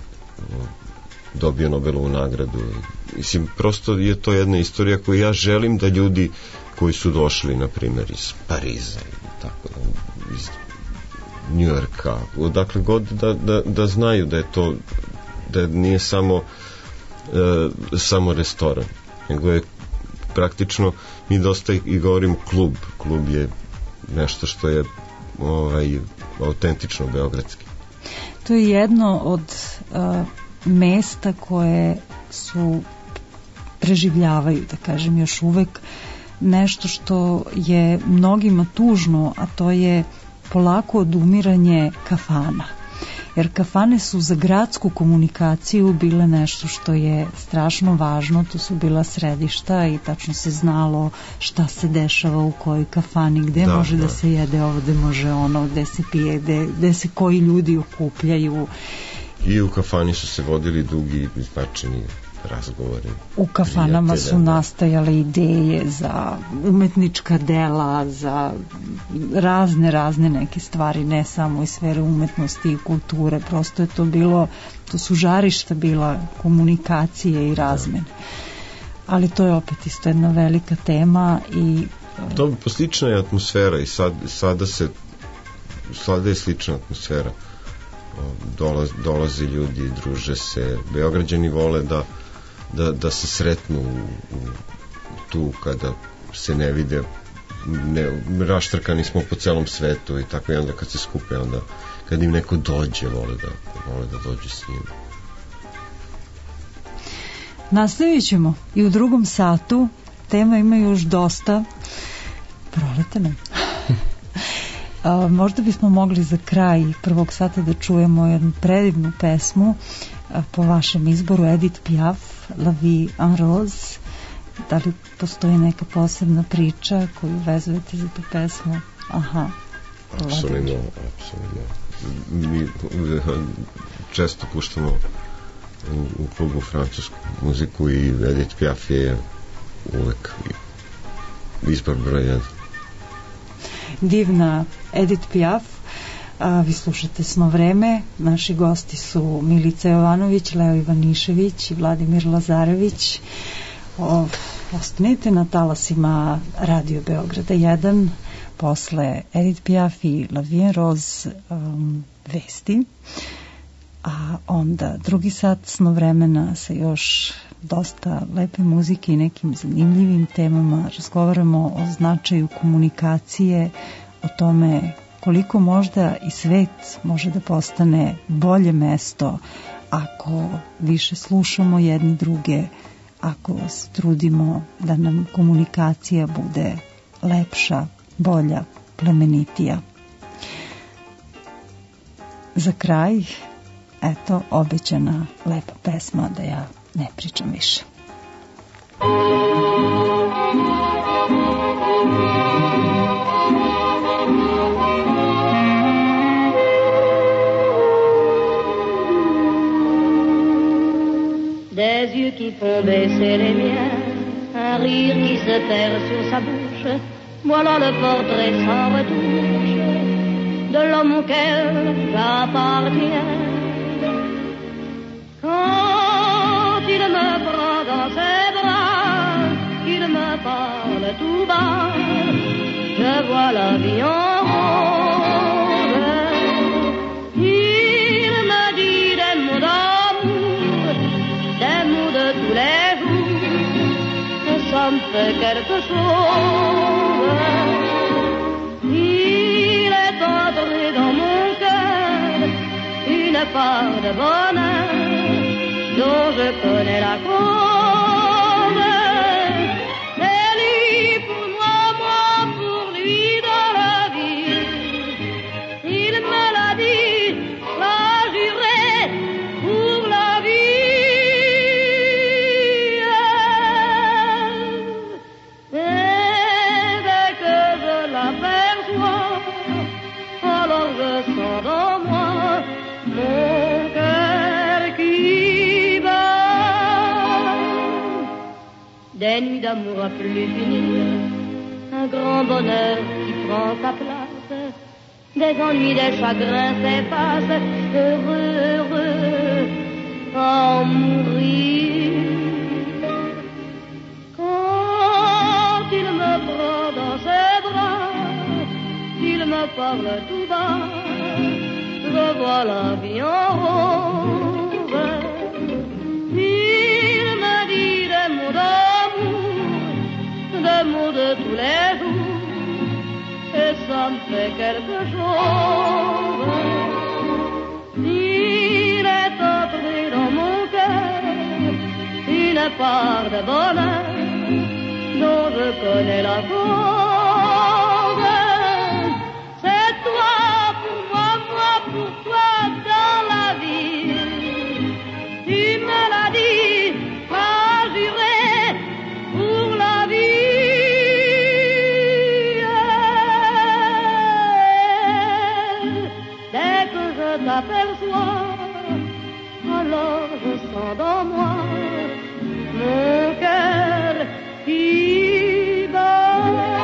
dobio Nobelovu nagradu. Mislim, prosto je to jedna istorija koju ja želim da ljudi koji su došli, na primjer, iz Pariza, tako da, iz Njujorka, odakle god da, da, da znaju da je to, da nije samo e, samo restoran, nego je praktično, mi dosta i govorimo klub. Klub je nešto što je ovaj, autentično beogradski. To je jedno od uh, mesta koje su preživljavaju, da kažem, još uvek nešto što je mnogima tužno, a to je polako odumiranje kafana. Jer kafane su za gradsku komunikaciju bile nešto što je strašno važno, to su bila središta i tačno se znalo šta se dešava u kojoj kafani, gde da, može da. da se jede ovo, gde može ono, gde se pije, gde, gde se koji ljudi okupljaju. I u kafani su se vodili dugi i značajni razgovori. U kafanama su nastajale ideje za umetnička dela, za razne, razne neke stvari, ne samo iz sfere umetnosti i kulture, prosto je to bilo, to su žarišta bila komunikacije i razmene. Ali to je opet isto jedna velika tema i... To slična je atmosfera i sad, sada se sada je slična atmosfera. Dolaz, dolaze ljudi, druže se, Beograđani vole da Da, da se sretnu u, u, tu kada se ne vide, ne, raštrkani smo po celom svetu i tako, i onda kad se skupe, onda kad im neko dođe, vole da, vole da dođe s njim. Nastavit ćemo i u drugom satu, tema ima još dosta. Prolete nam. A, možda bismo mogli za kraj prvog sata da čujemo jednu predivnu pesmu a, po vašem izboru, Edith Piaf, La Vie en Rose. Da li postoji neka posebna priča koju vezujete za tu pesmu? Aha. Apsolutno, apsolutno. Mi često puštamo u, u klubu francusku muziku i Edith Piaf je uvek izbor broj jedan. Divna Edith Piaf. A, vi slušate Sno vreme, naši gosti su Milica Jovanović, Leo Ivanišević i Vladimir Lazarević. O, ostanite na talasima Radio Beograda jedan, posle Edith Piaf i La Vie en Rose um, vesti, a onda drugi sat Sno vremena sa još dosta lepe muzike i nekim zanimljivim temama. Razgovaramo o značaju komunikacije, o tome koliko možda i svet može da postane bolje mesto ako više slušamo jedni druge, ako se trudimo da nam komunikacija bude lepša, bolja, plemenitija. Za kraj, eto, obećana lepa pesma da ja ne pričam više. Des yeux qui font baisser les miens, un rire qui se perd sur sa bouche, voilà le portrait sans retouche de l'homme auquel j'appartiens. Quand il me prend dans ses bras, qu'il me parle tout bas, je vois la vie en rose. Il me dit des mots d'amour, des mots de tous les jours, ça me fait quelque chose. Il est entré dans mon cœur une part de bonheur dont je connais la cause. C'est lui pour moi, moi pour lui dans la vie. Il me l'a dit, l'a juré pour la vie. Et dès que je l'aperçois, alors je sens dans moi mon cœur qui bat. Des nuits d'amour à plus finir, un grand bonheur qui prend sa place, des ennuis, des chagrins s'effacent, heureux, heureux, en mourir. Quand il me prend dans ses bras, il me parle tout bas, je vois la vie en rose. Il me dit des mots d'amour, des mots de tous les jours, et ça me fait quelque chose. Il est entré dans mon cœur une part de bonheur dont je connais la cause. C'est toi pour moi, moi pour toi dans la vie. Tu me l'as dit, m'as juré pour la vie. Dès que je t'aperçois, alors je sens dans moi mon cœur qui bat.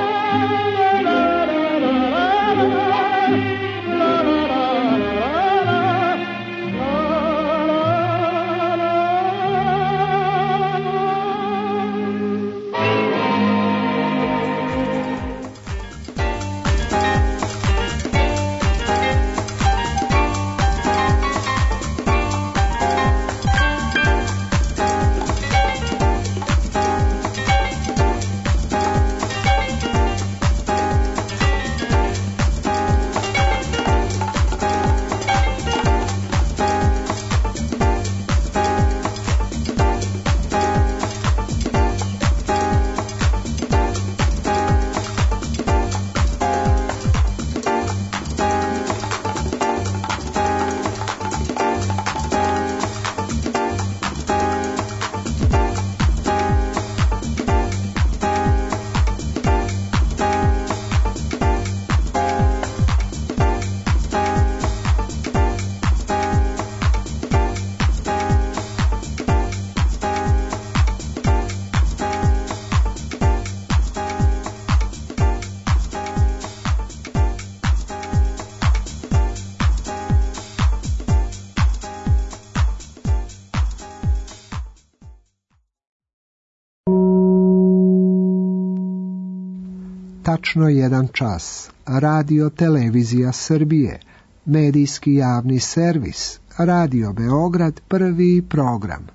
Tačno jedan čas. Radio Televizija Srbije. Medijski javni servis. Radio Beograd, prvi program.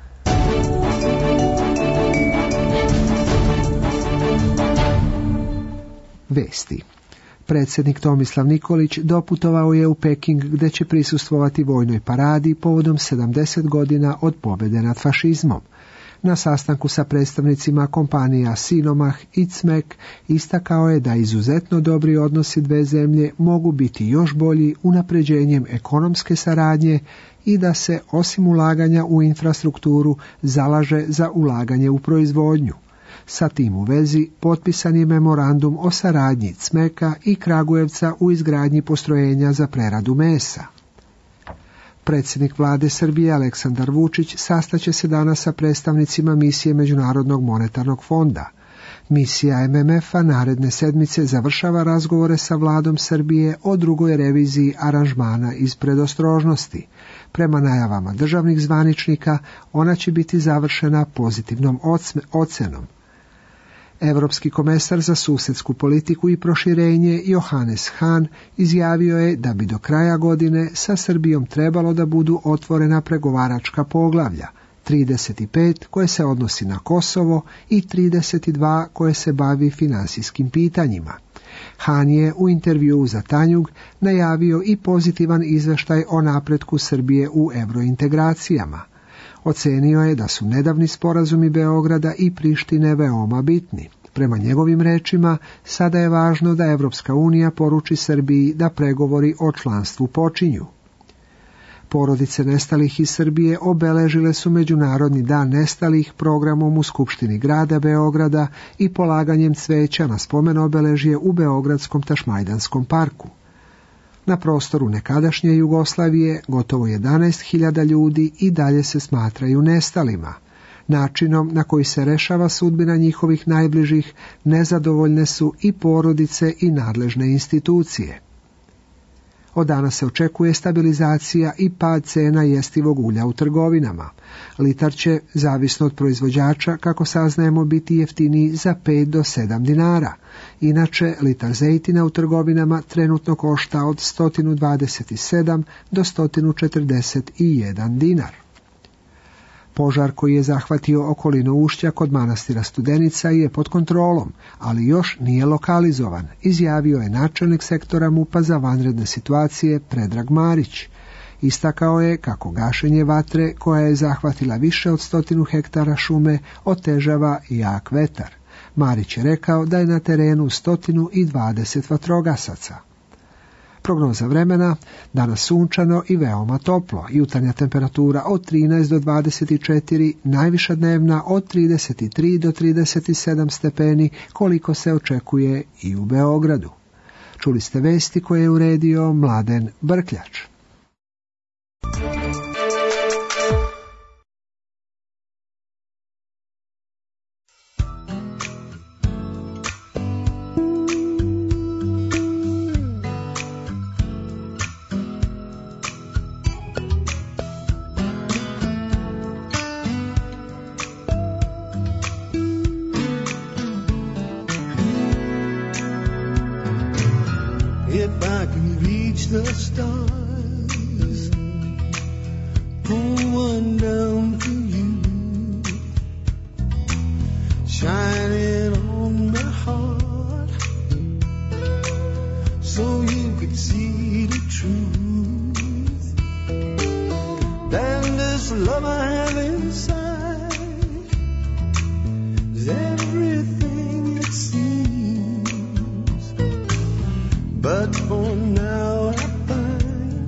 Vesti. Predsjednik Tomislav Nikolić doputovao je u Peking gdje će prisustvovati vojnoj paradi povodom sedamdeset godina od pobjede nad fašizmom. Na sastanku sa predstavnicima kompanija Sinomah i Cmek istakao je da izuzetno dobri odnosi dve zemlje mogu biti još bolji unapređenjem ekonomske saradnje i da se osim ulaganja u infrastrukturu zalaže za ulaganje u proizvodnju. Sa tim u vezi potpisan je memorandum o saradnji Cmeka i Kragujevca u izgradnji postrojenja za preradu mesa. Predsjednik vlade Srbije Aleksandar Vučić sastaće se danas sa predstavnicima misije Međunarodnog monetarnog fonda. Misija M M F-a naredne sedmice završava razgovore sa vladom Srbije o drugoj reviziji aranžmana iz predostrožnosti. Prema najavama državnih zvaničnika, ona će biti završena pozitivnom ocenom. Europski komesar za susedsku politiku i proširenje Johannes Hahn izjavio je da bi do kraja godine sa Srbijom trebalo da budu otvorena pregovaračka poglavlja. trideset pet koje se odnosi na Kosovo i trideset dva koje se bavi finansijskim pitanjima. Han je u intervjuu za Tanjug najavio i pozitivan izveštaj o napretku Srbije u eurointegracijama. Ocenio je da su nedavni sporazumi Beograda i Prištine veoma bitni. Prema njegovim rečima, sada je važno da Evropska unija poruči Srbiji da pregovori o članstvu počinju. Porodice nestalih iz Srbije obeležile su Međunarodni dan nestalih programom u Skupštini grada Beograda i polaganjem cveća na spomen obeležje u Beogradskom Tašmajdanskom parku. Na prostoru nekadašnje Jugoslavije gotovo jedanaest hiljada ljudi i dalje se smatraju nestalima. Načinom na koji se rešava sudbina njihovih najbližih nezadovoljne su i porodice i nadležne institucije. Od danas se očekuje stabilizacija i pad cena jestivog ulja u trgovinama. Litar će, zavisno od proizvođača, kako saznajemo, biti jeftiniji za pet do sedam dinara. Inače, litar zejtina u trgovinama trenutno košta od sto dvadeset sedam do sto četrdeset jedan dinar. Požar koji je zahvatio okolinu Ušća kod manastira Studenica je pod kontrolom, ali još nije lokalizovan, izjavio je načelnik sektora MUP-a za vanredne situacije Predrag Marić. Istakao je kako gašenje vatre, koja je zahvatila više od stotinu hektara šume, otežava jak vetar. Marić je rekao da je na terenu sto dvadeset vatrogasaca. Prognoza vremena, danas sunčano i veoma toplo, jutarnja temperatura od trinaest do dvadeset četiri, najviša dnevna od trideset tri do trideset sedam stepeni, koliko se očekuje i u Beogradu. Čuli ste vesti koje je uredio Mladen Brkljač. If I can reach the stars, pull one down for you, shining on my heart, so you could see the truth. Then this love I have inside is everything it seems. But for now I find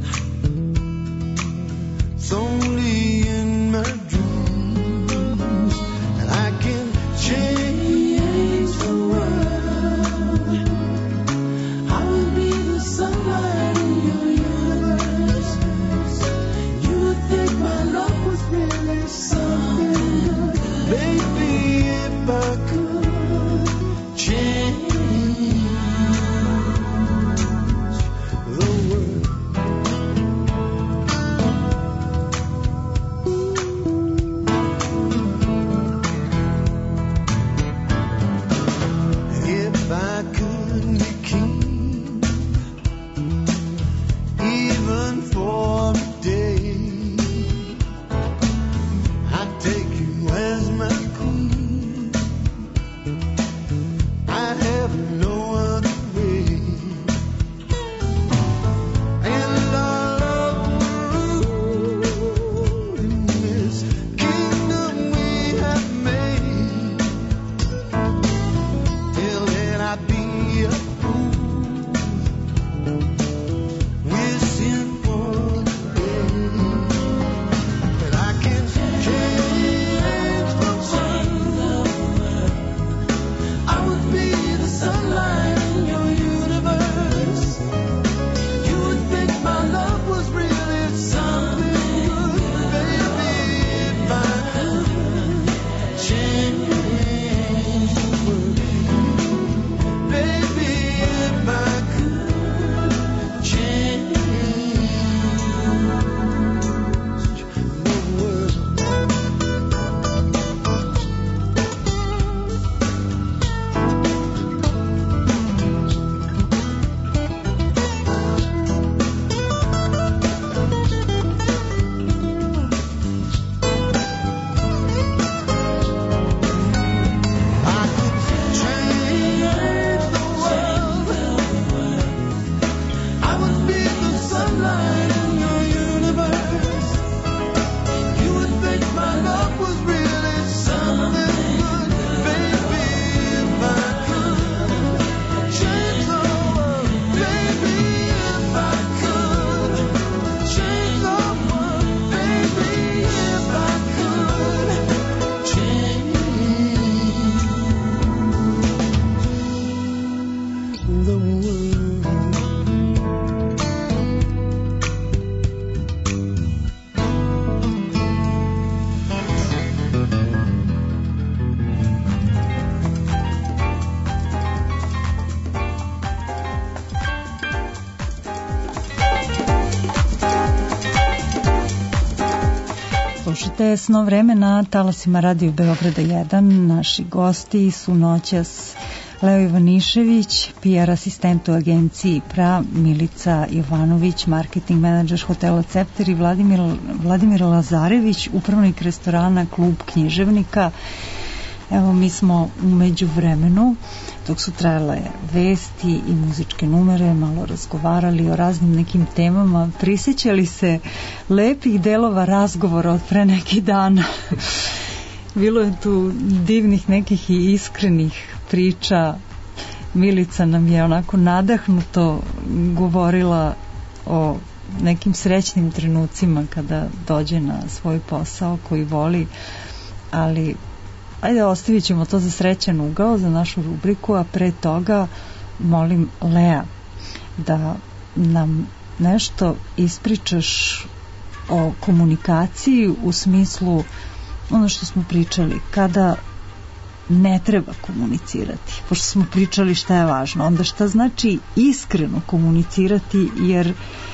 Slušate Snov vreme na talasima Radio Beograda jedan. Naši gosti su noćas Leo Ivanišević, P R asistent u agenciji P R A, Milica Jovanović, marketing menadžer hotela Cepter i Vladimir, Vladimir Lazarević, upravnik restorana Klub književnika. Evo, mi smo u međuvremenu, dok su trajale vesti i muzičke numere, malo razgovarali o raznim nekim temama, prisjećali se lepih delova razgovora od pre neki dana. Bilo je tu divnih nekih i iskrenih priča. Milica nam je onako nadahnuto govorila o nekim srećnim trenucima kada dođe na svoj posao koji voli, ali ajde, ostavit ćemo to za srećan ugao, za našu rubriku, a pre toga molim Lea da nam nešto ispričaš o komunikaciji u smislu ono što smo pričali, kada ne treba komunicirati, pošto smo pričali šta je važno, onda šta znači iskreno komunicirati, jer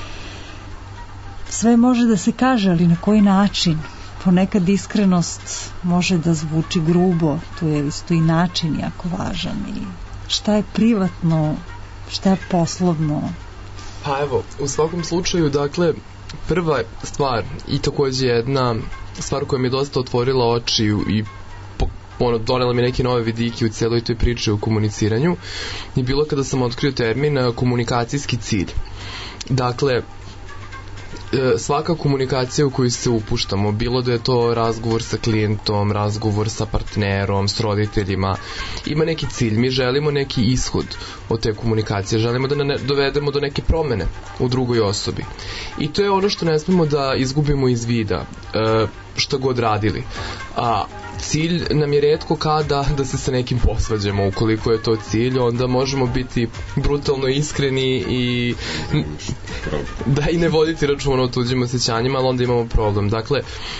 sve može da se kaže, ali na koji način? Ponekad iskrenost može da zvuči grubo, tu je isto i način jako važan. I šta je privatno, šta je poslovno? Pa evo, u svakom slučaju, dakle, prva stvar i takođe jedna stvar koja mi je dosta otvorila oči i ono, donela mi neke nove vidike u celoj toj priči o komuniciranju je bilo kada sam otkrio termin komunikacijski cilj. Dakle, svaka komunikacija u koju se upuštamo, bilo da je to razgovor sa klijentom, razgovor sa partnerom, s roditeljima, ima neki cilj. Mi želimo neki ishod od te komunikacije, želimo da ne dovedemo do neke promene u drugoj osobi. I to je ono što ne smemo da izgubimo iz vida, šta god radili. A cilj nam je retko kada da se sa nekim posvađamo. Ukoliko je to cilj, onda možemo biti brutalno iskreni i da i ne voditi računa o tuđim osjećanjima, ali onda imamo problem. Dakle,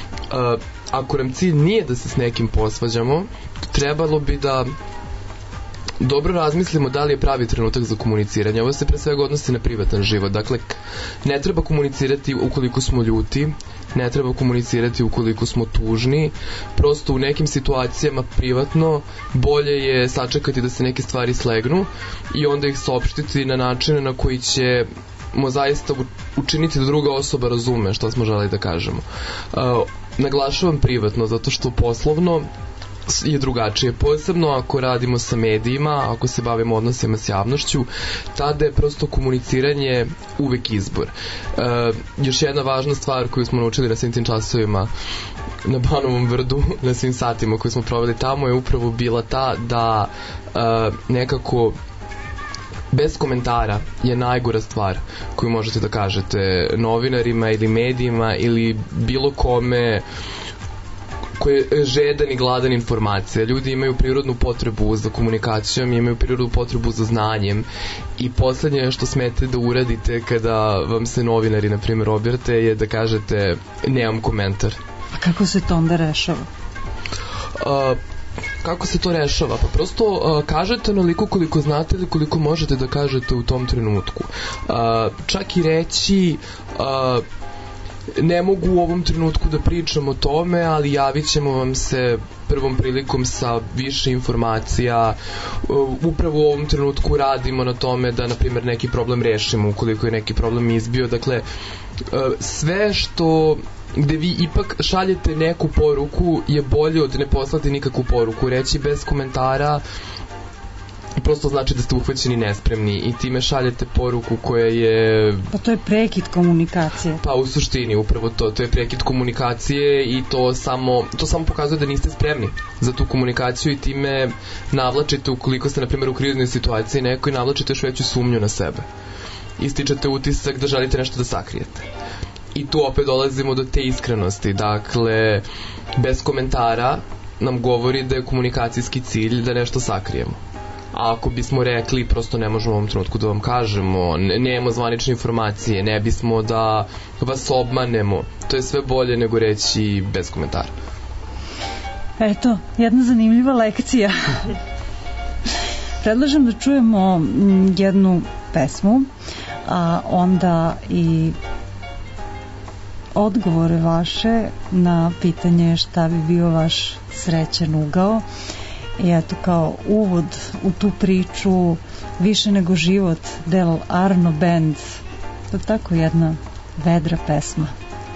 ako nam cilj nije da se s nekim posvađamo, trebalo bi da dobro razmislimo da li je pravi trenutak za komuniciranje. Ovo se pre svega odnosi na privatan život. Dakle, ne treba komunicirati ukoliko smo ljuti, ne treba komunicirati ukoliko smo tužni. Prosto u nekim situacijama privatno bolje je sačekati da se neke stvari slegnu i onda ih saopštiti na načine na koji će mo zaista učiniti da druga osoba razume šta smo želeli da kažemo. Uh, naglašavam privatno zato što poslovno je drugačije, posebno ako radimo sa medijima, ako se bavimo odnosima s javnošću, tada je prosto komuniciranje uvek izbor. E, još jedna važna stvar koju smo naučili na svim tim časovima na Banovom Brdu, na svim satima koje smo proveli tamo, je upravo bila ta da e, nekako bez komentara je najgora stvar koju možete da kažete novinarima ili medijima ili bilo kome koji je žedan i gladan informacija. Ljudi imaju prirodnu potrebu za komunikacijom, imaju prirodnu potrebu za znanjem i poslednje što smete da uradite kada vam se novinari, na primjer, objerte je da kažete nemam komentar. A kako se to onda rešava? Uh, kako se to rešava? Pa prosto uh, kažete onoliko koliko znate ili koliko možete da kažete u tom trenutku. Uh, čak i reći uh, ne mogu u ovom trenutku da pričam o tome, ali javit ćemo vam se prvom prilikom sa više informacija. Upravo u ovom trenutku radimo na tome da, na primjer, neki problem rešimo ukoliko je neki problem izbio. Dakle, sve što gde vi ipak šaljete neku poruku je bolje od ne poslati nikakvu poruku. Reći bez komentara prosto znači da ste uhvaćeni nespremni i time šaljete poruku koja je... Pa to je prekid komunikacije. Pa u suštini upravo to, to je prekid komunikacije i to samo, to samo pokazuje da niste spremni za tu komunikaciju i time navlačite, ukoliko ste na primjer u kriznoj situaciji nekoj, navlačite još veću sumnju na sebe. Ističete utisak da želite nešto da sakrijete. I tu opet dolazimo do te iskrenosti. Dakle, bez komentara nam govori da je komunikacijski cilj da nešto sakrijemo. A ako bismo rekli, prosto ne možemo u ovom trenutku da vam kažemo, ne, nemamo zvanične informacije, ne bismo da vas obmanemo, to je sve bolje nego reći bez komentara. Eto, jedna zanimljiva lekcija. Predlažem da čujemo jednu pesmu, a onda i odgovore vaše na pitanje šta bi bio vaš srećan ugao. I eto, kao uvod u tu priču, Više nego život, Del Arno Band, to je tako jedna vedra pesma.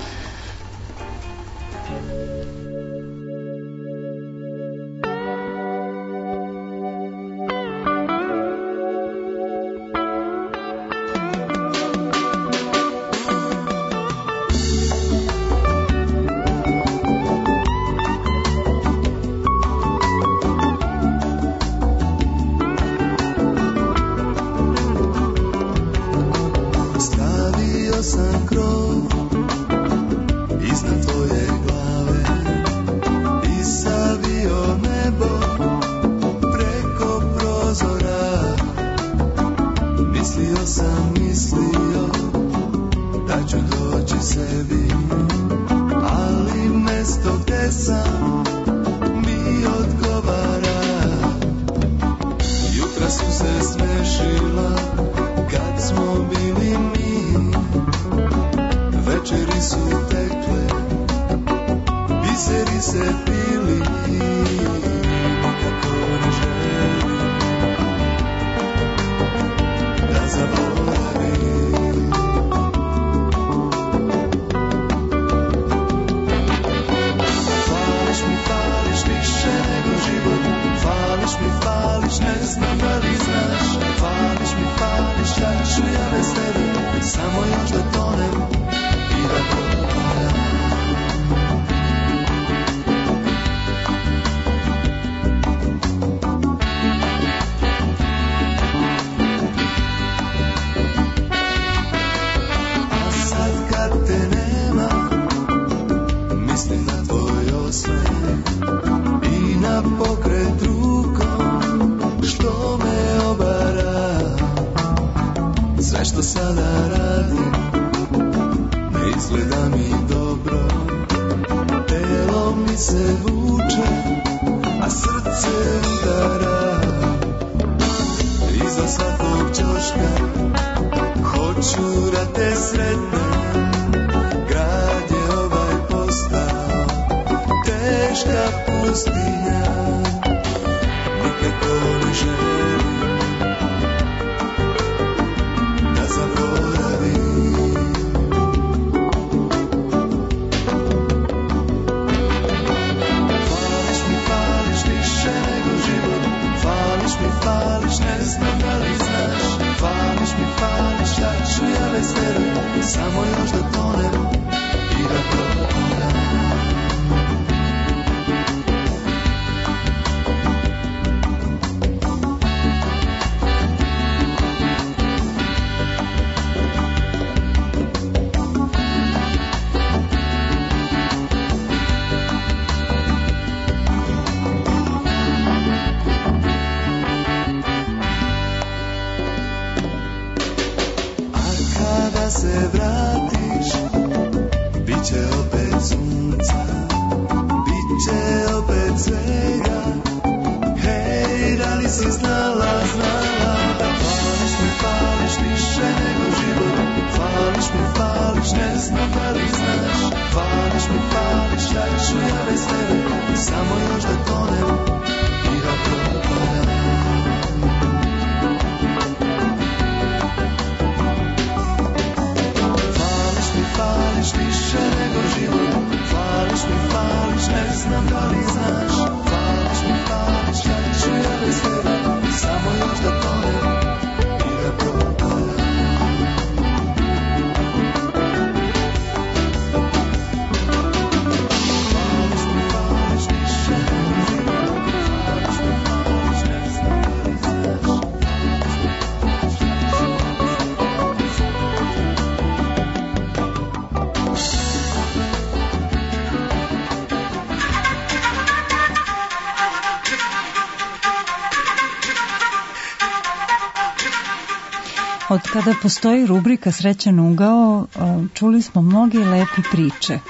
Od kada postoji rubrika Srećan ugao, čuli smo mnoge lepe priče.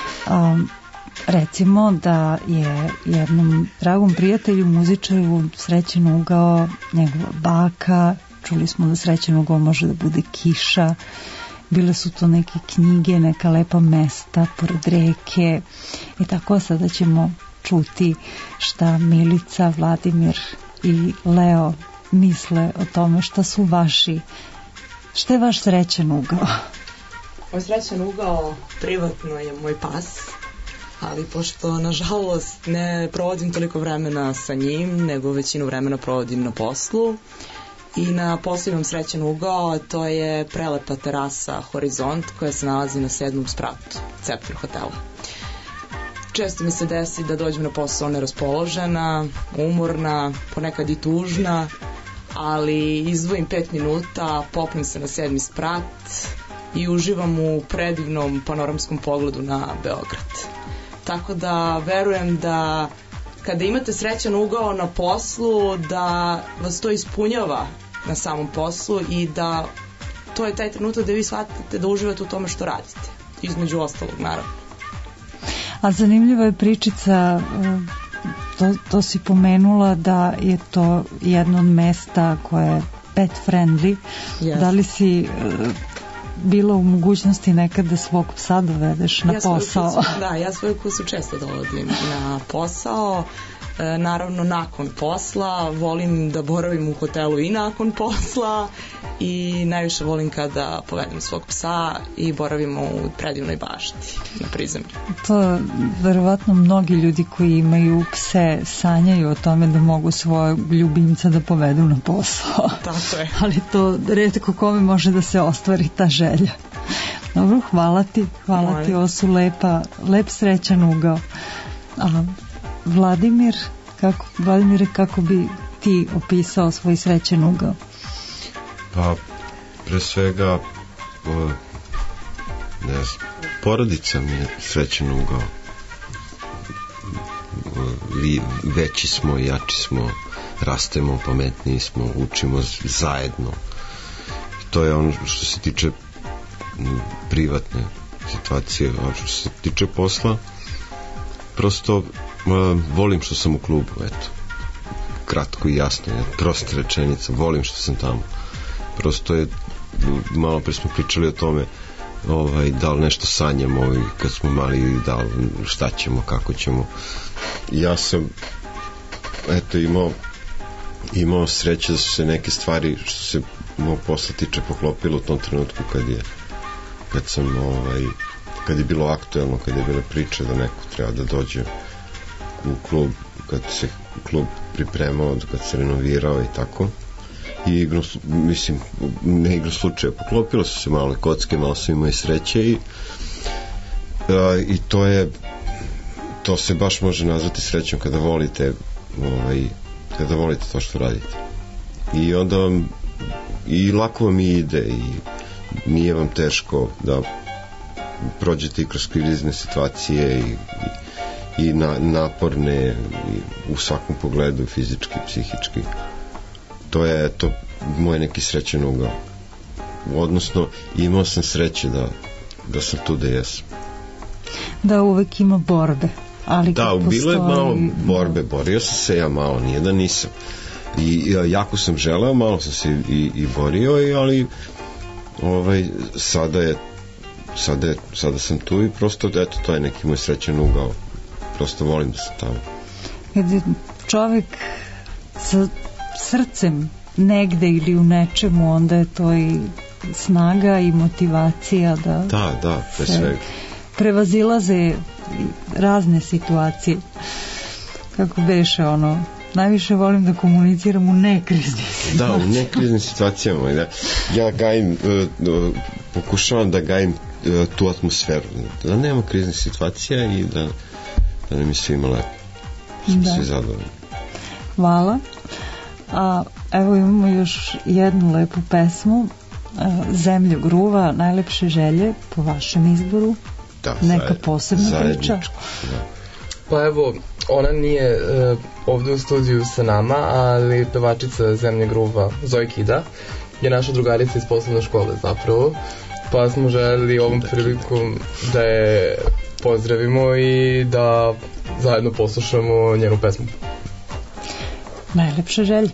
Recimo da je jednom dragom prijatelju, muzičaru, srećan ugao njegova baka. Čuli smo da srećan ugao može da bude kiša bile su to neke knjige, neka lepa mesta pored reke i tako. Sada ćemo čuti šta Milica, Vladimir i Leo misle o tome šta su vaši, šta je vaš srećan ugao. Moj srećan ugao privatno je moj pas, ali pošto nažalost ne provodim toliko vremena sa njim, nego većinu vremena provodim na poslu i na poslu imam srećan ugao, a to je prelepa terasa Horizont koja se nalazi na sedmom spratu Cepter hotela. Često mi se desi da dođem na posao neraspoložena, umorna, ponekad i tužna, ali izdvojim pet minuta, popnem se na sedmi sprat i uživam u predivnom panoramskom pogledu na Beograd. Tako da verujem da kada imate srećan ugao na poslu, da vas to ispunjava na samom poslu i da to je taj trenutak da vi shvatite da uživate u tome što radite. Između ostalog, naravno. A zanimljiva je pričica, to, to si pomenula da je to jedno od mesta koje je pet friendly. Yes. Da li si bila u mogućnosti nekada svog psa dovedeš na ja posao? Kusu, da, ja svoju kusu često dovodim na posao. E, naravno nakon posla, volim da boravim u hotelu i nakon posla i najviše volim kada povedem svog psa i boravimo u predivnoj bašti na prizemlju. To verovatno mnogi ljudi koji imaju pse sanjaju o tome da mogu svojeg ljubimca da povedu na posao. Tako je. Ali to retko kome može da se ostvari ta želja. Dobro, hvala ti, hvala Molim. ti, ovo su lepa, lep srećan ugao. A Vladimir, kako, Vladimire, kako bi ti opisao svoj srećan ugao? Pa, pre svega, ne znam, porodica mi je srećan ugao. Veći smo, jači smo, rastemo, pametniji smo, učimo zajedno. To je ono što se tiče privatne situacije, a što se tiče posla, prosto volim što sam u klubu, eto. Kratko i jasno, prosta rečenica, volim što sam tamo. Prosto je, malo pre smo pričali o tome, ovaj, da li nešto sanjamo i kad smo mali, da li šta ćemo, kako ćemo. Ja sam, eto, imao imao sreće da su se neke stvari što se mog posla tiče poklopilo u tom trenutku kad je kad sam, ovaj, kad je bilo aktuelno, kad je bila priča da neko treba da dođe u klub, kad se klub pripremao, kad se renovirao i tako. I igru, mislim, ne igru slučaja, poklopilo su se malo kocke, malo su imali sreće i a, i to je to se baš može nazvati srećom kada volite ovaj, kada volite to što radite i onda vam i lako vam ide i nije vam teško da prođete i kroz krizne situacije i, i, i na, naporne i u svakom pogledu, fizički, psihički. To je to moj neki srećan ugao. Odnosno, imao sam sreće da, da sam tu da jesam. Da uvek ima borbe. Ali da, postoji... bilo je malo borbe, borio sam se ja malo, nije da nisam. I, i jako sam želeo, malo sam se i, i borio, i, ali ovaj, sada je sada, je, sada sam tu i prosto, eto, to je neki moj srećan ugao. Prosto volim da sam tamo. Kad je čovjek sa srcem negde ili u nečemu, onda je to i snaga i motivacija da, da, da pre svega prevazilaze razne situacije. Kako beše ono, najviše volim da komuniciram u nekriznim situacijama. Da, u nekriznim situacijama. Da. Ja gajim, uh, pokušavam da gajim uh, tu atmosferu. Da nema kriznih situacija i da, da nam je svima lepo. Smo da. Svi zadovoljni. Hvala. A evo imamo još jednu lepu pesmu, Zemlja gruva, najlepše želje po vašem izboru. Da, neka zajed, posebna priča. Da. Pa evo, ona nije uh, ovde u studiju sa nama, ali pevačica Zemlje gruva Zoe Kida je naša drugarica iz poslovne škole zapravo, pa smo želeli ovom prilikom da je pozdravimo i da zajedno poslušamo njenu pesmu. Najlepše želje.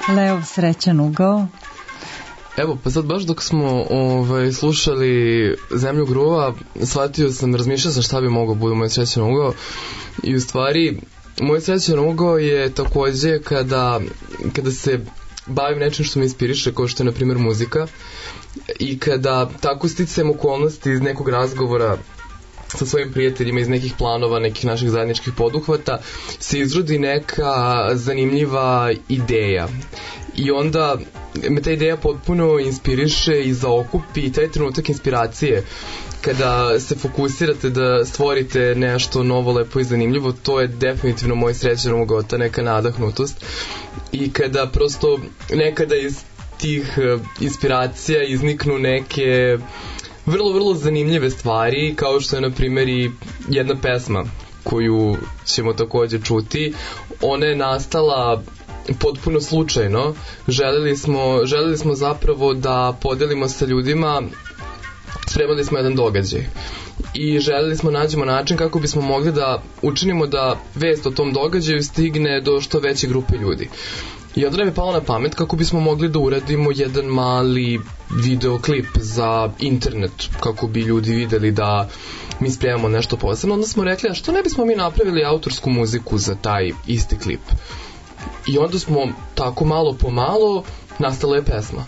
Leo, srećan ugao. Evo, pa sad baš dok smo ovaj, slušali Zemlju gruva, shvatio sam, razmišljao sam šta bi mogao bude moj srećan ugao i u stvari moj srećan ugao je takođe kada, kada se bavim nečim što me inspiriše, kao što je na primjer muzika, i kada tako sticajem okolnosti iz nekog razgovora sa svojim prijateljima, iz nekih planova, nekih naših zajedničkih poduhvata se izrodi neka zanimljiva ideja i onda me ta ideja potpuno inspiriše i zaokupi i taj trenutak inspiracije kada se fokusirate da stvorite nešto novo, lepo i zanimljivo, to je definitivno moj srećan ugao, ta neka nadahnutost i kada prosto nekada iz tih inspiracija izniknu neke vrlo, vrlo zanimljive stvari, kao što je, na primjer, i jedna pesma koju ćemo takođe čuti. Ona je nastala potpuno slučajno. Želeli smo, želeli smo zapravo da podelimo sa ljudima, spremali smo jedan događaj i želeli smo nađemo način kako bismo mogli da učinimo da vest o tom događaju stigne do što veće grupe ljudi. I onda nam je palo na pamet kako bismo mogli da uradimo jedan mali videoklip za internet, kako bi ljudi videli da mi spremamo nešto posebno. Onda smo rekli, a što ne bismo mi napravili autorsku muziku za taj isti klip? I onda smo tako malo po malo nastala je pesma.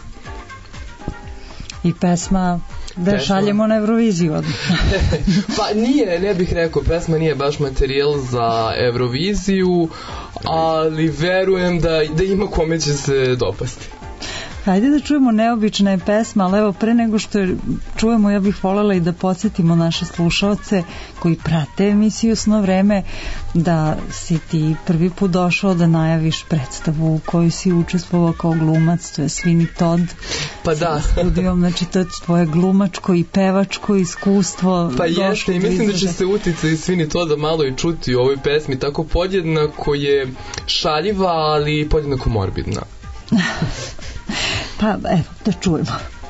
I pesma da pesma... šaljemo na Euroviziju odmah. Pa nije, ne bih rekao, pesma nije baš materijal za Euroviziju, ali verujem da, da ima kome će se dopasti. Hajde da čujemo neobične pesma, ali evo pre nego što čujemo, ja bih voljela i da podsjetimo naše slušaoce koji prate emisiju Sno vreme da si ti prvi put došao da najaviš predstavu u kojoj si učestvovao kao glumac, to je Sweeney Todd. Pa da. Studijom, znači to je tvoje glumačko i pevačko iskustvo. Pa jeste, i mislim da će se uticaj Sweeney Todda malo i čuti u ovoj pesmi, tako podjednako je šaljiva, ali podjednako morbidna. Pa evo, da čujemo.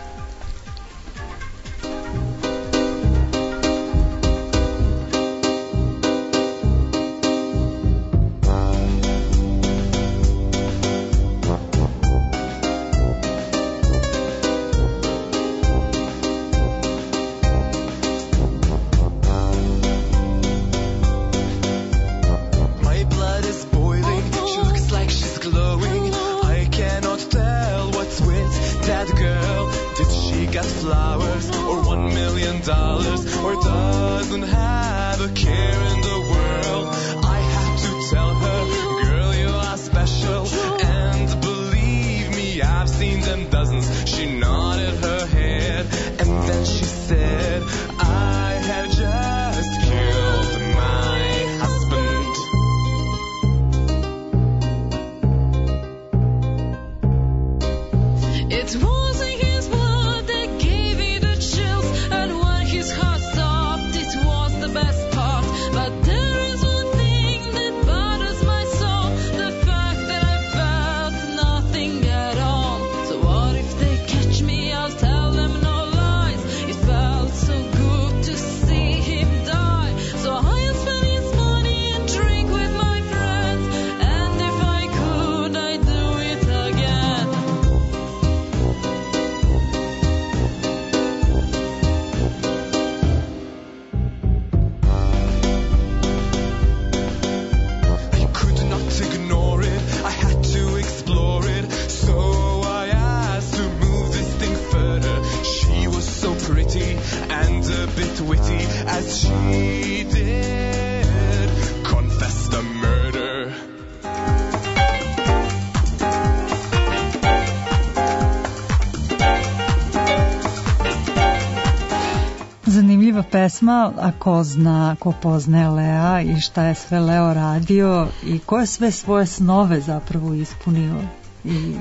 Pesma, a ko zna, ko poznaje Lea i šta je sve Leo radio i ko je sve svoje snove zapravo ispunio i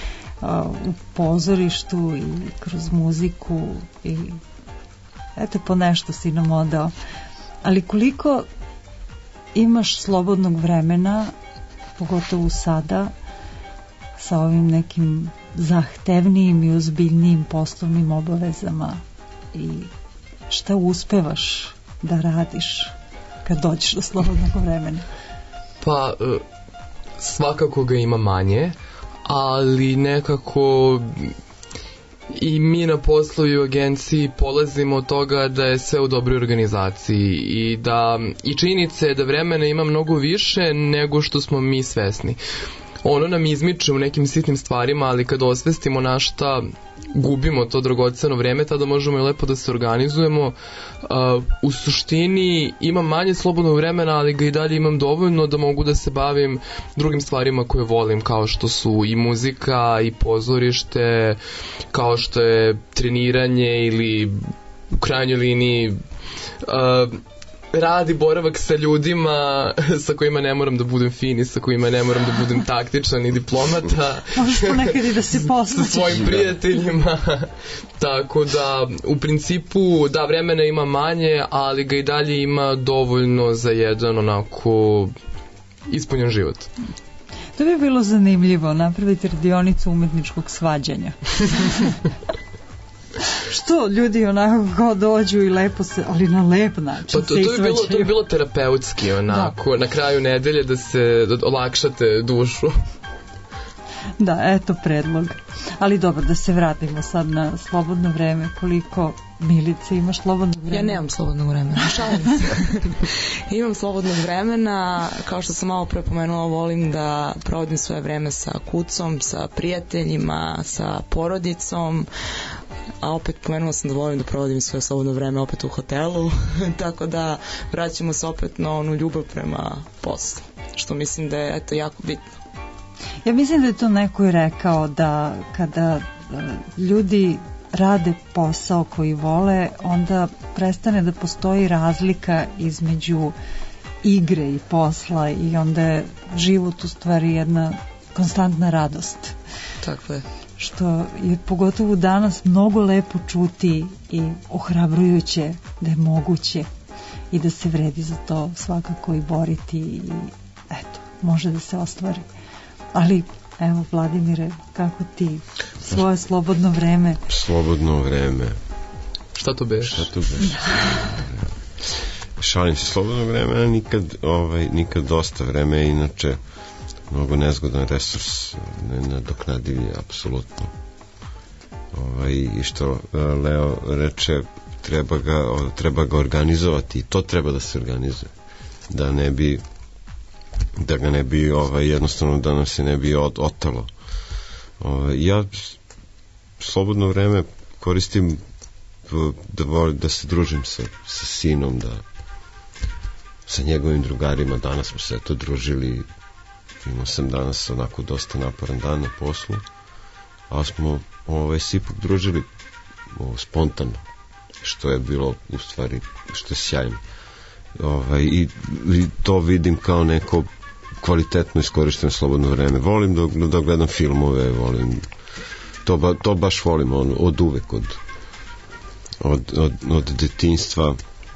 a, u pozorištu i kroz muziku i eto po nešto si nam odao. Ali koliko imaš slobodnog vremena, pogotovo sada, sa ovim nekim zahtevnijim i ozbiljnijim poslovnim obavezama i šta uspevaš da radiš kad dođeš do slobodnog vremena? Pa svakako ga ima manje, ali nekako i mi na poslu i u agenciji polazimo od toga da je sve u dobroj organizaciji i da i činjenica je da vremena ima mnogo više nego što smo mi svesni. Ono nam izmiče u nekim sitnim stvarima, ali kad osvestimo na šta gubimo to dragoceno vreme, tada možemo i lepo da se organizujemo. Uh, u suštini imam manje slobodnog vremena, ali ga i dalje imam dovoljno da mogu da se bavim drugim stvarima koje volim, kao što su i muzika i pozorište, kao što je treniranje ili u krajnjoj liniji uh, rad i boravak sa ljudima sa kojima ne moram da budem fin i sa kojima ne moram da budem taktičan i diplomata. Možeš ponekad i da se poslaćeš. Sa svojim prijateljima. Tako da, u principu, da, vremena ima manje, ali ga i dalje ima dovoljno za jedan onako ispunjen život. To bi bilo zanimljivo, napraviti radionicu umetničkog svađanja. Što ljudi onako kao dođu i lepo se, ali na lep način pa to, se to, je bilo, to je isvađaju. bilo terapeutski onako, da. Na kraju nedelje da se da olakšate dušu. Da, eto predlog. Ali dobro, da se vratimo sad na slobodno vreme. Koliko, Milice, imaš slobodno vreme? Ja nemam slobodnog vremena, šalim se. Imam slobodnog vremena, kao što sam malo pre pomenula, volim da provodim svoje vreme sa kucom, sa prijateljima, sa porodicom, a opet pomenula sam da volim da provodim svoje slobodno vreme opet u hotelu, tako da vraćamo se opet na onu ljubav prema poslu, što mislim da je eto jako bitno. Ja mislim da je to neko i rekao da kada ljudi rade posao koji vole, onda prestane da postoji razlika između igre i posla i onda je život u stvari jedna konstantna radost. Tako je. Što je pogotovo danas mnogo lepo čuti i ohrabrujuće da je moguće i da se vredi za to svakako i boriti i eto, može da se ostvari. Ali, evo, Vladimire, kako ti svoje slobodno vreme? Slobodno vreme. Šta to beš? Šta to beš? Šalim se, slobodno vreme, nikad, ovaj, nikad dosta vreme, inače mnogo nezgodan resurs, nenadoknadiv je, apsolutno. Ovaj, I što Leo reče, treba ga, treba ga organizovati i to treba da se organizuje. Da ne bi da ga ne bi ovaj, jednostavno da nam se ne bi od, otalo. Ovaj, ja slobodno vreme koristim da, da se družim sa, sa sinom, da sa njegovim drugarima, danas smo se to družili, imao sam danas onako dosta naporan dan na poslu, a smo ovaj, se ipak družili o, spontano, što je bilo u stvari, što je sjajno. Ovaj, i, i to vidim kao neko kvalitetno iskorišteno slobodno vreme. Volim da, da gledam filmove, volim to, ba, to baš volim on, od uvek od, od, od, od detinjstva.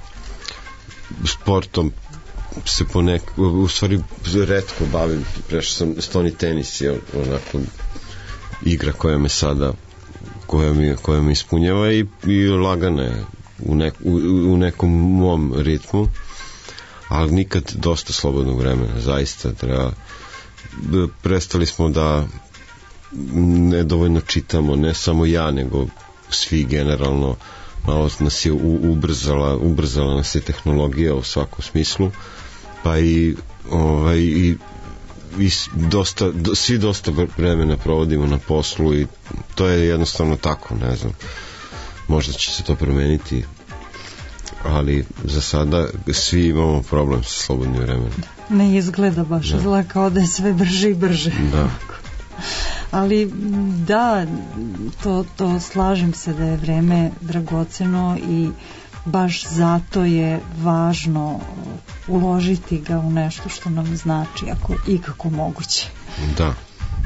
Sportom se ponek, u stvari retko bavim, prešao sam stoni tenis, je onako igra koja me sada koja mi, koja mi ispunjava i, i lagana je u, nek, u, u nekom mom ritmu, ali nikad dosta slobodnog vremena, zaista treba. Prestali smo da nedovoljno čitamo, ne samo ja, nego svi generalno, malo nas je ubrzala, ubrzala nas je tehnologija u svakom smislu, pa i, ovaj, i, i dosta, do, svi dosta vremena provodimo na poslu i to je jednostavno tako, ne znam, možda će se to promeniti, ali za sada svi imamo problem sa slobodnim vremenom. Ne izgleda baš, da. Izgleda kao da je sve brže i brže. Da. Ali da, to, to slažem se da je vreme dragoceno i baš zato je važno uložiti ga u nešto što nam znači, ako ikako moguće. Da.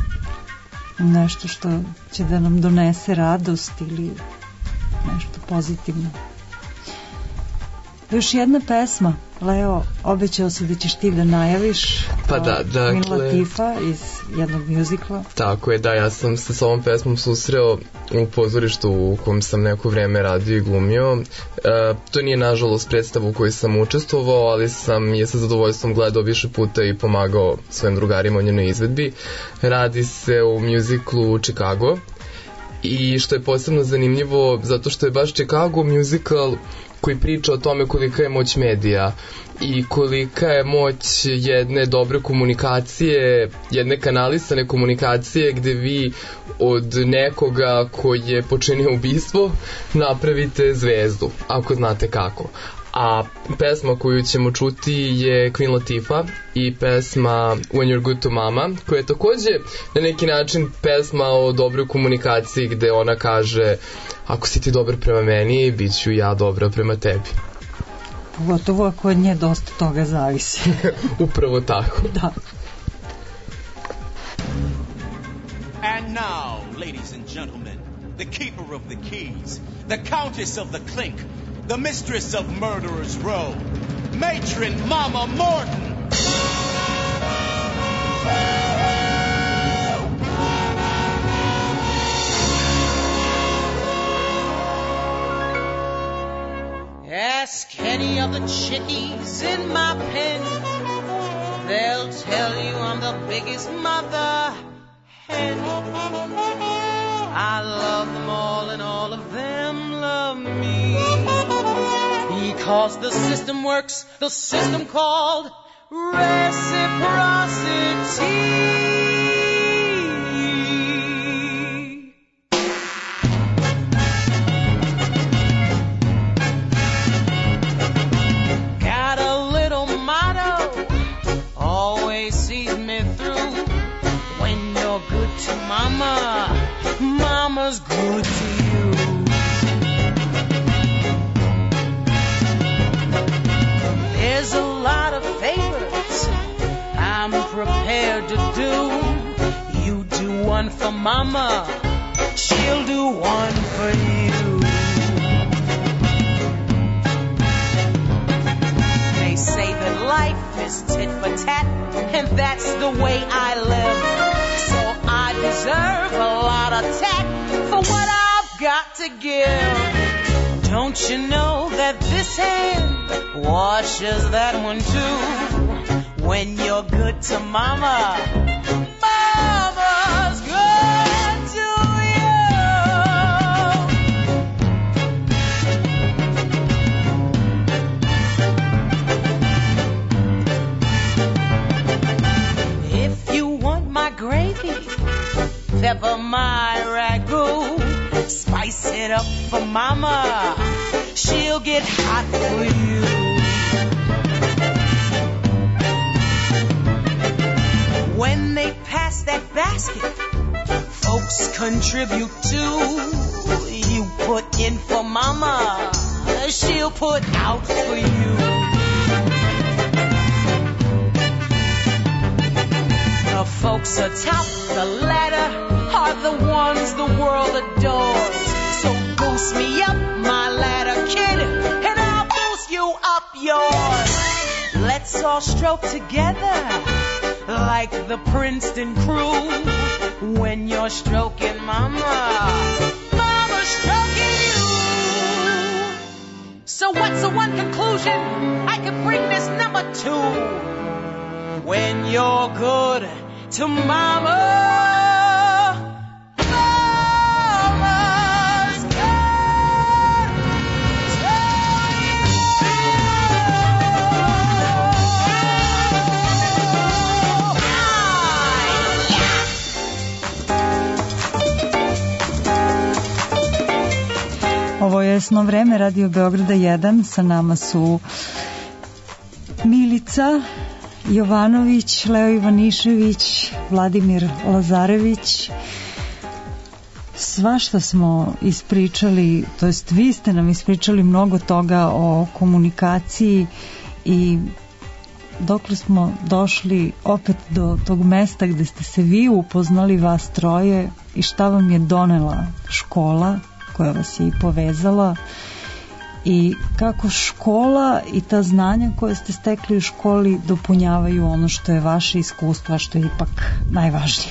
Nešto što će da nam donese radost ili nešto pozitivno. Još jedna pesma Leo, obećao si da ćeš ti da najaviš pa da, dakle, Queen Latifah iz jednog mjuzikla. Tako je, da, ja sam se s ovom pesmom susreo u pozorištu u kom sam neko vreme radio i glumio. E, to nije nažalost predstava u kojoj sam učestvovao, ali sam je sa zadovoljstvom gledao više puta i pomagao svojim drugarima u njenoj izvedbi. Radi se o mjuziklu Chicago i što je posebno zanimljivo zato što je baš Chicago mjuzikal koji priča o tome kolika je moć medija i kolika je moć jedne dobre komunikacije, jedne kanalisane komunikacije gde vi od nekoga koji je počinio ubistvo napravite zvezdu, ako znate kako. A pesma koju ćemo čuti je Queen Latifah i pesma When You're Good to Mama, koja je takođe na neki način pesma o dobroj komunikaciji gde ona kaže ako si ti dobar prema meni, bit ću ja dobra prema tebi. Pogotovo ako od nje dosta toga zavisi. Upravo tako. Da. And now, ladies and gentlemen, the keeper of the keys, the countess of the clink, the mistress of Murderer's Row, matron Mama Morton. Ask any of the chickies in my pen. They'll tell you I'm the biggest mother hen. I love them all and all of them love me. Because the system works, the system called reciprocity. Mama, mama's good to you. There's a lot of favors I'm prepared to do. You do one for mama, she'll do one for you. They say that life is tit for tat, and that's the way I live. I deserve a lot of tact for what I've got to give. Don't you know that this hand washes that one too? When you're good to mama, mama's good to you. If you want my gravy, pepper my ragu, spice it up for mama, she'll get hot for you. When they pass that basket, folks contribute too. You put in for mama, she'll put out for you. The folks atop the ladder are the ones the world adores. So boost me up my ladder, kid, and I'll boost you up yours. Let's all stroke together like the Princeton crew. When you're stroking mama, mama's stroking you. So what's the one conclusion I can bring this number to? When you're good to mama, Ovo je Sno vreme, Radio Beograda jedan. Sa nama su Milica Jovanović, Leo Ivanišević, Vladimir Lazarević. Svašta smo ispričali, to jest vi ste nam ispričali mnogo toga o komunikaciji i dokle smo došli opet do tog mesta gde ste se vi upoznali, vas troje, i šta vam je donela škola koja vas je i povezala i kako škola i ta znanja koje ste stekli u školi dopunjavaju ono što je vaše iskustvo, a što je ipak najvažnije.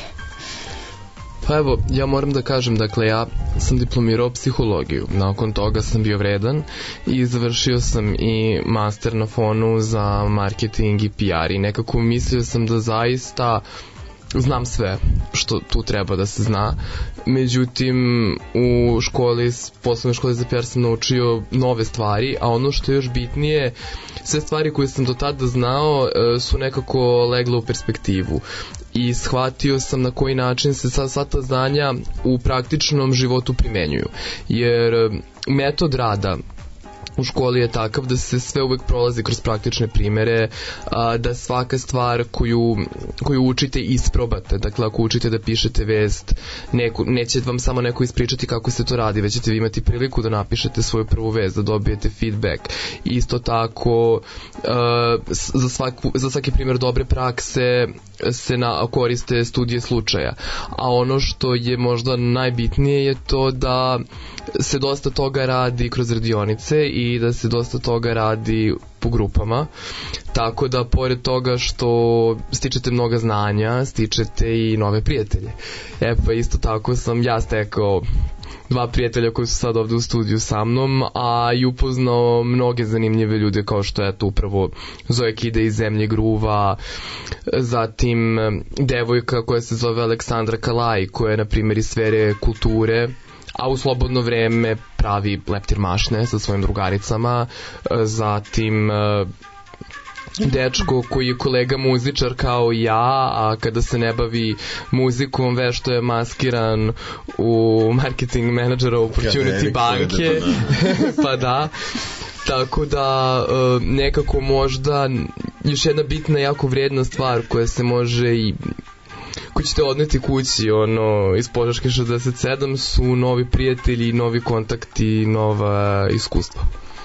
Pa evo, ja moram da kažem, dakle, ja sam diplomirao psihologiju, nakon toga sam bio vredan i završio sam i master na fonu za marketing i P R i nekako mislio sam da zaista znam sve što tu treba da se zna. Međutim, u školi, poslovnoj školi za P R sam naučio nove stvari, a ono što je još bitnije, sve stvari koje sam do tada znao su nekako legle u perspektivu i shvatio sam na koji način se sva, sva ta znanja u praktičnom životu primenjuju. Jer metod rada u školi je takav da se sve uvek prolazi kroz praktične primere, a, da svaka stvar koju, koju učite isprobate. Dakle, ako učite da pišete vest, neku, neće vam samo neko ispričati kako se to radi, već ćete vi imati priliku da napišete svoju prvu vest, da dobijete feedback. Isto tako, a, za, svaku, za svaki primjer dobre prakse se na, koriste studije slučaja. A ono što je možda najbitnije je to da se dosta toga radi kroz radionice i da se dosta toga radi po grupama, tako da pored toga što stičete mnoga znanja, stičete i nove prijatelje. E pa isto tako sam ja stekao dva prijatelja koji su sad ovde u studiju sa mnom, a i upoznao mnoge zanimljive ljude kao što je to upravo Zoja Kide iz Zemlje gruva, zatim devojka koja se zove Aleksandra Kalaj, koja je na primjer iz sfere kulture, a u slobodno vreme pravi leptir mašne sa svojim drugaricama, zatim dečko koji je kolega muzičar kao i ja, a kada se ne bavi muzikom vešto je maskiran u marketing menadžera Opportunity banke, pa da. Tako da nekako možda još jedna bitna, jako vrijedna stvar koja se može i ko ćete odneti kući ono, iz Požeške šezdeset sedam su novi prijatelji, novi kontakti, nova iskustva.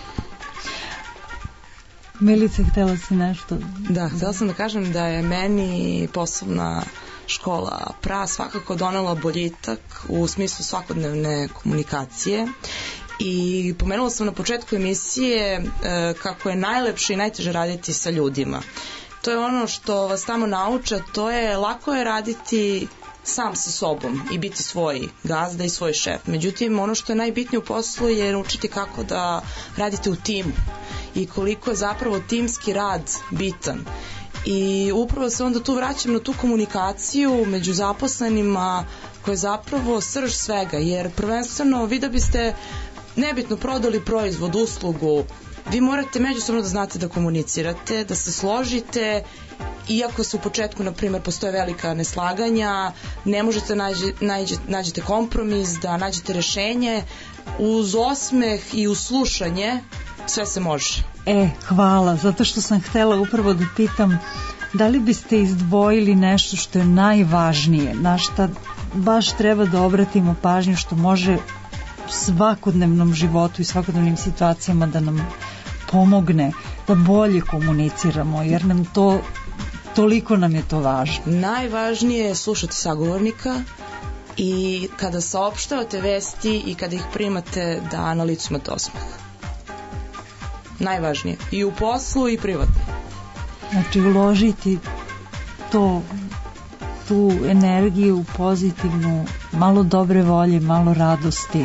Milice, htjela si nešto? Da, htjela sam da kažem da je meni poslovna škola P R A svakako donela boljitak u smislu svakodnevne komunikacije. I pomenula sam na početku emisije e, kako je najlepše i najteže raditi sa ljudima. To je ono što vas tamo nauče, to je lako je raditi sam sa sobom i biti svoj gazda i svoj šef. Međutim, ono što je najbitnije u poslu je naučiti kako da radite u timu i koliko je zapravo timski rad bitan. I upravo se onda tu vraćam na tu komunikaciju među zaposlenima koja je zapravo srž svega, jer prvenstveno vi da biste nebitno prodali proizvod, uslugu, vi morate međusobno da znate da komunicirate, da se složite, iako se u početku, na primjer, postoje velika neslaganja, ne možete nađe, nađe, nađete kompromis, da nađete rešenje, uz osmeh i uz slušanje sve se može. E, hvala, zato što sam htela upravo da pitam da li biste izdvojili nešto što je najvažnije, na šta baš treba da obratimo pažnju, što može u svakodnevnom životu i svakodnevnim situacijama da nam pomogne da bolje komuniciramo, jer nam to, toliko nam je to važno. Najvažnije je slušati sagovornika i kada saopštavate vesti i kada ih primate da na licu imate osmeh. Najvažnije. I u poslu i privatno. Znači uložiti to, tu energiju pozitivnu, malo dobre volje, malo radosti.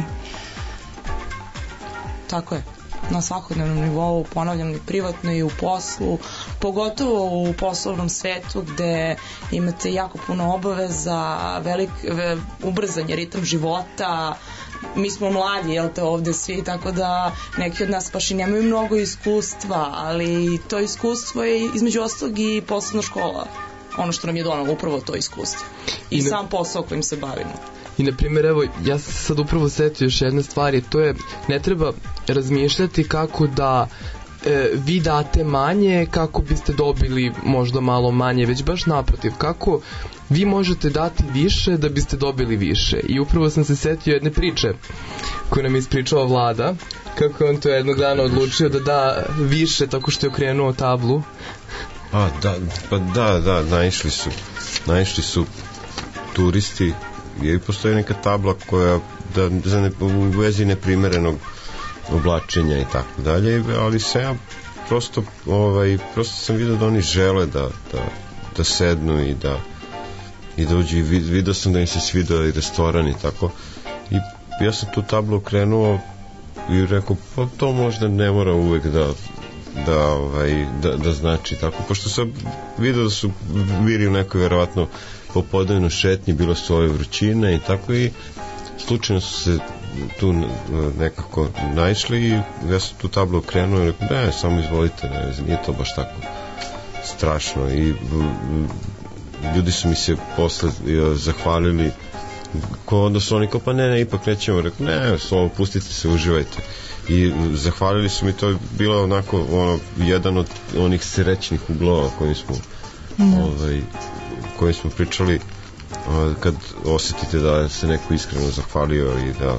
Tako je. Na svakodnevnom nivou, ponavljam, i privatno i u poslu, pogotovo u poslovnom svetu gde imate jako puno obaveza, velik, ve, ubrzanje ritam života. Mi smo mladi, jel te, ovde svi, tako da neki od nas baš i nemaju mnogo iskustva, ali to iskustvo je između ostalog i poslovna škola, ono što nam je donalo, upravo to iskustvo i, I ne... sam posao kojim se bavimo. I na primjer, evo, ja sam sad upravo setio još jedne stvari, to je, ne treba razmišljati kako da e, vi date manje kako biste dobili možda malo manje, već baš naprotiv, kako vi možete dati više da biste dobili više. I upravo sam se setio jedne priče koju nam je ispričala Vlada, kako je on to jednog dana odlučio da da više tako što je okrenuo tablu. A, da, pa da, da, naišli su, naišli su turisti, jer postoji neka tabla koja da, za ne, u vezi neprimerenog oblačenja i tako dalje, ali se ja prosto, ovaj, prosto sam vidio da oni žele da, da, da sednu i da i da uđu i vid, vidio sam da im se svidio i restoran i tako, i ja sam tu tablu okrenuo i rekao, pa to možda ne mora uvek da da, ovaj, da, da znači tako, pošto sam vidio da su bili u nekoj verovatno popodnevnoj šetnji, bilo su ove vrućine i tako, i slučajno su se tu nekako naišli i ja sam tu tablu okrenuo i rekao, ne, samo izvolite, ne, nije to baš tako strašno, i ljudi su mi se posle zahvalili, ko onda su oni kao, pa ne, ne, ipak nećemo, rekao, ne, slovo, pustite se, uživajte, i zahvalili su mi, to je bilo onako ono, jedan od onih srećnih uglova kojim smo no. ovaj, kojim smo pričali, kad osetite da se neko iskreno zahvalio i da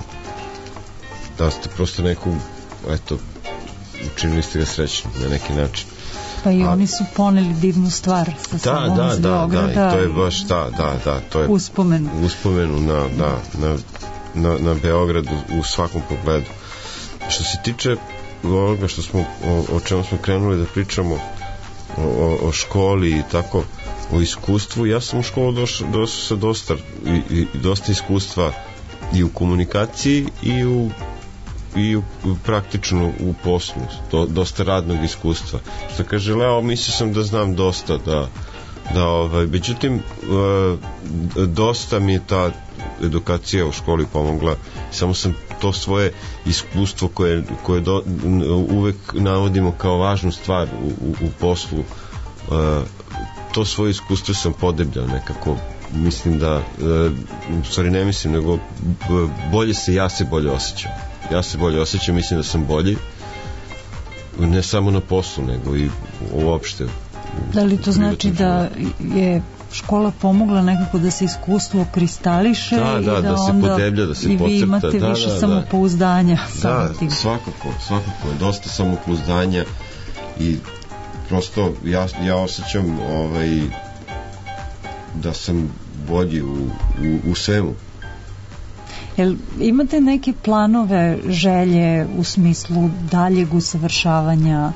da ste prosto neku, eto, učinili ste ga srećnim na neki način. Pa i A, oni su poneli divnu stvar sa sobom da, iz da, Beograda. Da, i to je baš, da, da, da, to je uspomenu. Uspomenu na, da, na, na, na Beogradu u svakom pogledu. Što se tiče ovoga što smo, o, o čemu smo krenuli da pričamo, o, o, o školi i tako, o iskustvu, ja sam u školu došao, došao sa dosta, i, i, dosta iskustva i u komunikaciji i u i u, u praktično u poslu, do, dosta radnog iskustva. Što kaže Leo, mislio sam da znam dosta, da, da ovaj, međutim dosta mi je ta edukacija u školi pomogla, samo sam to svoje iskustvo koje, koje do, uvek navodimo kao važnu stvar u, u, u poslu, to svoje iskustvo sam podebljao nekako, mislim da u stvari ne mislim, nego bolje se, ja se bolje osjećam ja se bolje osjećam, mislim da sam bolji, ne samo na poslu, nego i uopšte. Da li to znači da je škola pomogla nekako da se iskustvo kristališe da, i da, da, da se onda podeblja, da se i vi imate da, više da, samopouzdanja da, da, svakako, svakako dosta samopouzdanja, i prosto ja, ja osjećam ovaj, da sam bolji u, u, u svemu. Jel imate neke planove, želje u smislu daljeg usavršavanja?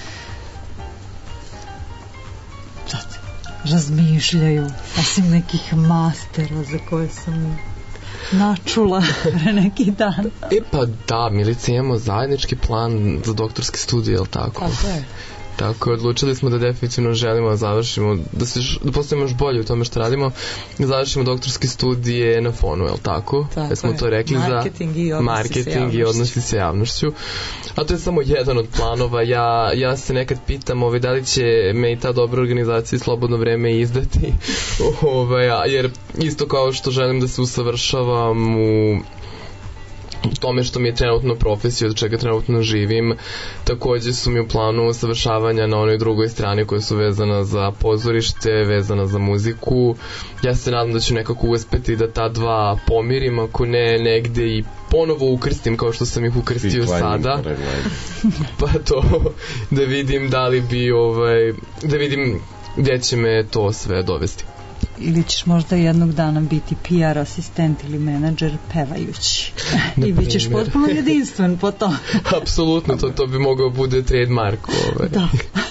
Sad razmišljaju osim nekih mastera za koje sam načula pre neki dan. E pa da, Milica, imamo zajednički plan za doktorske studije, je li tako? Tako je. Tako, odlučili smo da definitivno želimo da završimo, da, se, da postavimo još bolje u tome što radimo, da završimo doktorske studije na fonu, je li tako? Tako da smo je. to rekli marketing za i marketing i odnosi sa javnošću. A to je samo jedan od planova. Ja, ja se nekad pitam ovaj, da li će me i ta dobra organizacija i slobodno vreme izdati, ovaj, jer isto kao što želim da se usavršavam u tome što mi je trenutno profesija, od čega trenutno živim, takođe su mi u planu usavršavanja na onoj drugoj strani koja su vezana za pozorište, vezana za muziku. Ja se nadam da ću nekako uspeti da ta dva pomirim, ako ne negde i ponovo ukrstim kao što sam ih ukrstio sada. Pa to, da vidim da li bi ovaj, da vidim gdje će me to sve dovesti. Ili ćeš možda jednog dana biti P R asistent ili menadžer pevajući. I bit ćeš potpuno jedinstven po to. Apsolutno, to, to bi mogao bude trademark. Ovaj. Da.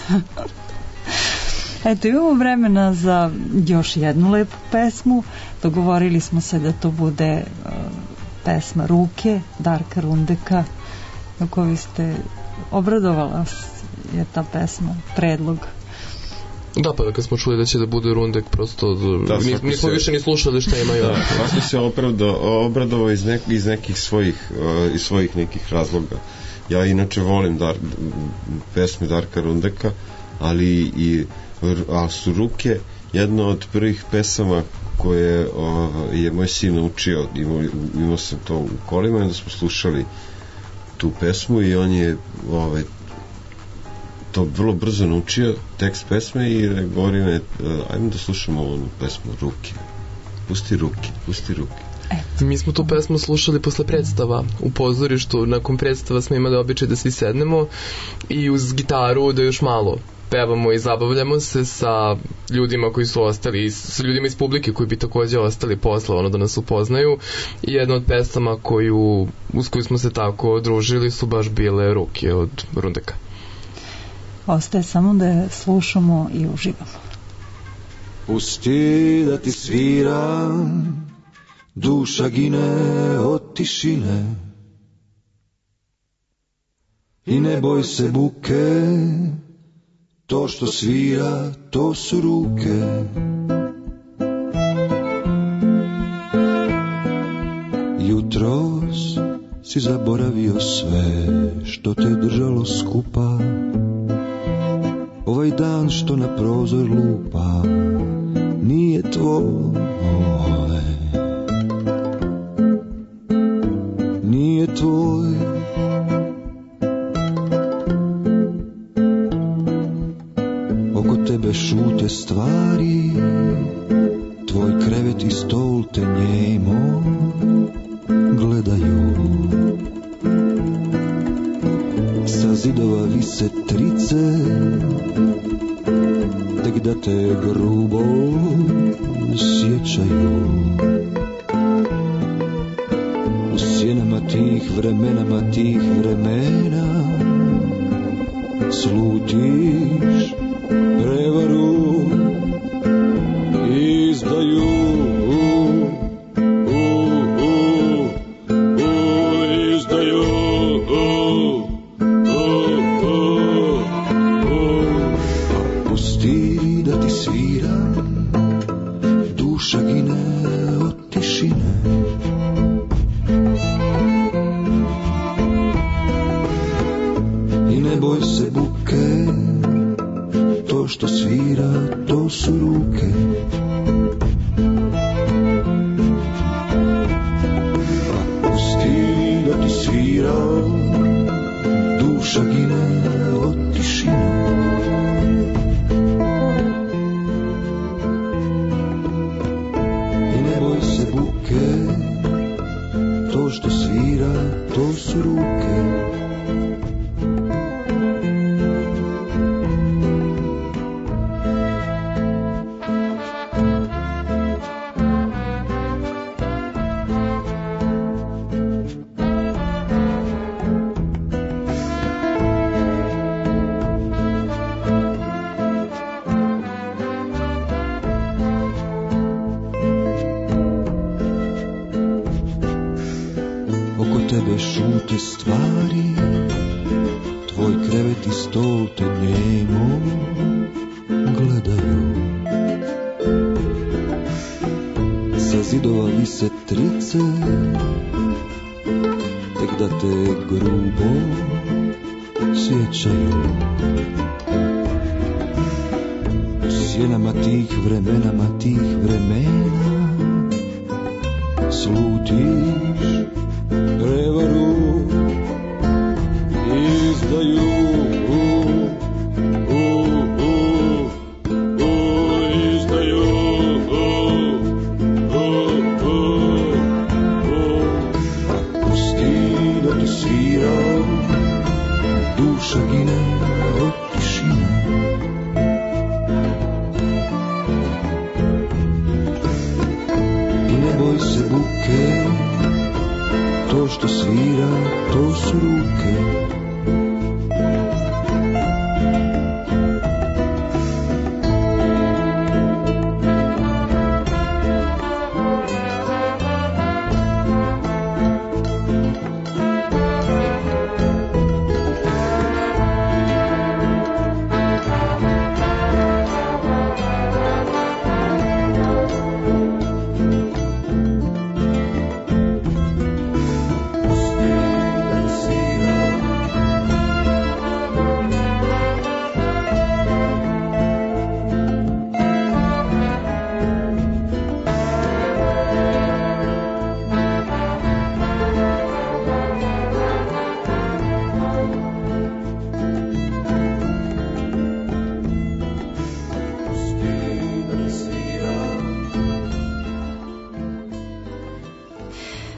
Eto, imamo vremena za još jednu lepu pesmu. Dogovorili smo se da to bude uh, pesma Ruke, Darka Rundeka, na koju ste obradovala je ta pesma, predlog. Da, pa kad smo čuli da će da bude Rundek, prosto da, nismo se... više ni slušali šta imaju. Da, svaki se obradovao iz, nek, iz nekih svojih uh, iz svojih nekih razloga. Ja inače volim dar, pesme Darka Rundeka, ali i a su Ruke jedna od prvih pesama koje uh, je moj sin naučio. Imao, imao sam to u kolima i onda smo slušali tu pesmu i on je ovaj, to vrlo brzo naučio tekst pesme i govori me, ajmo da slušamo ovu pesmu Ruke. Pusti ruke, pusti ruke. E. Mi smo tu pesmu slušali posle predstava u pozorištu. Nakon predstava smo imali običaj da svi sednemo i uz gitaru da još malo pevamo i zabavljamo se sa ljudima koji su ostali, sa ljudima iz publike koji bi takođe ostali posle, ono da nas upoznaju. I jedna od pesama koju, uz koju smo se tako družili su baš bile Ruke od Rundeka. Ostaje samo da je slušamo i uživamo. Pusti da ti sviram, duša gine od tišine i ne boj se buke, to što svira, to su ruke. Jutros si zaboravio sve što te držalo skupa, ovaj dan što na prozor lupa nije tvoj, nije tvoj. Oko tebe šute stvari, tvoj krevet i stol te njemo gledaju. Sa zidova vise trice, tek da te grubo sjećaju. U sjenama tih vremenama, tih vremena slutiš prevaru, izdaju. Što svira, to su ruke. A pusti da ti svira, duša gine od tišine. I ne boj se buke, to što svira, to su ruke. Tebe šute stvari, tvoj krevet i stol te njemo gledaju. Sa zidova vise trice, tek da te grubo sjećaju. U sjenama tih vremenama, tih vremena slutiš prevaru, izdaju. U, u, u, izdaju. U, u, u, u. A pusti da ti svira, duša gine od tišine. I ne boj se buke, to što svira, to su ruke. Svira,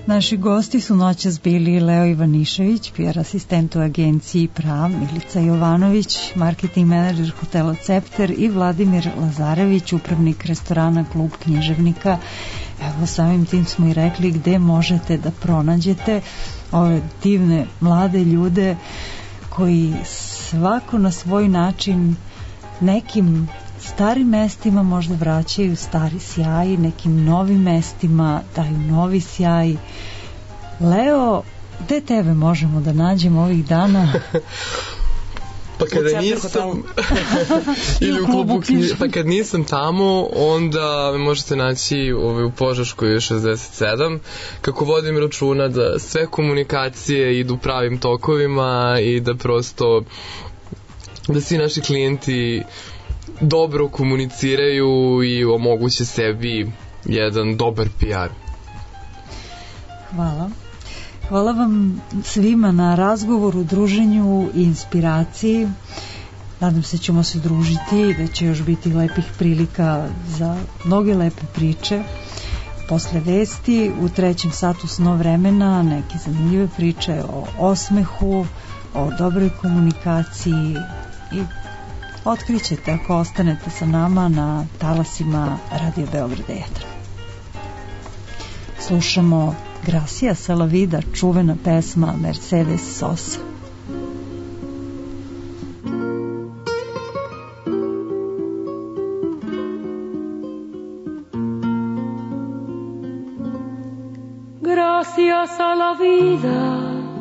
Naši gosti su noćas bili Leo Ivanišević, P R asistent u agenciji P R A, Milica Jovanović, marketing menadžer hotela Cepter i Vladimir Lazarević, upravnik restorana Klub književnika. Evo, samim tim smo i rekli gde možete da pronađete ove divne mlade ljude koji svako na svoj način nekim starim mestima možda vraćaju stari sjaj, nekim novim mestima daju novi sjaj. Leo, gde tebe možemo da nađemo ovih dana? Pa kada nisam ili u klubu knjiž... pa kad nisam tamo, onda me možete naći ovaj, u Požeškoj šezdeset sedam, kako vodim računa da sve komunikacije idu pravim tokovima i da prosto da svi naši klijenti dobro komuniciraju i omoguće sebi jedan dobar P R. Hvala. Hvala vam svima na razgovoru, druženju i inspiraciji. Nadam se ćemo se družiti i da će još biti lepih prilika za mnoge lepe priče. Posle vesti, u trećem satu Sno vremena, neke zanimljive priče o osmehu, o dobroj komunikaciji i otkrićete ako ostanete sa nama na talasima Radio Beograd jedan. Slušamo Gracias a la vida, čuvena pesma Mercedes Sosa. Gracias a la vida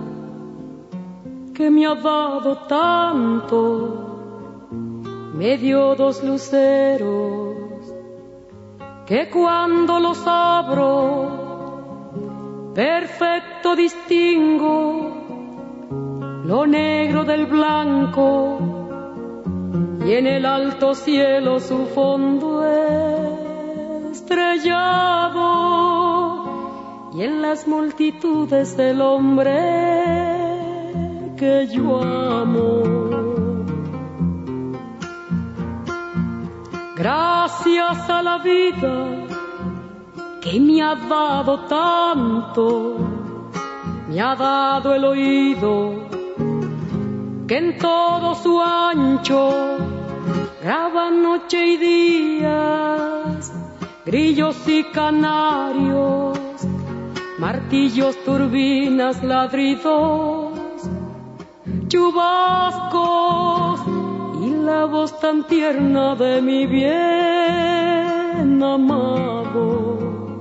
que me ha dado tanto, me dio dos luceros que cuando los abro perfecto distingo lo negro del blanco y en el alto cielo su fondo estrellado y en las multitudes del hombre que yo amo. Gracias a la vida que me ha dado tanto, me ha dado el oído que en todo su ancho graba noche y días, grillos y canarios, martillos, turbinas, ladridos, chubascos y la voz tan tierna de mi bien amado.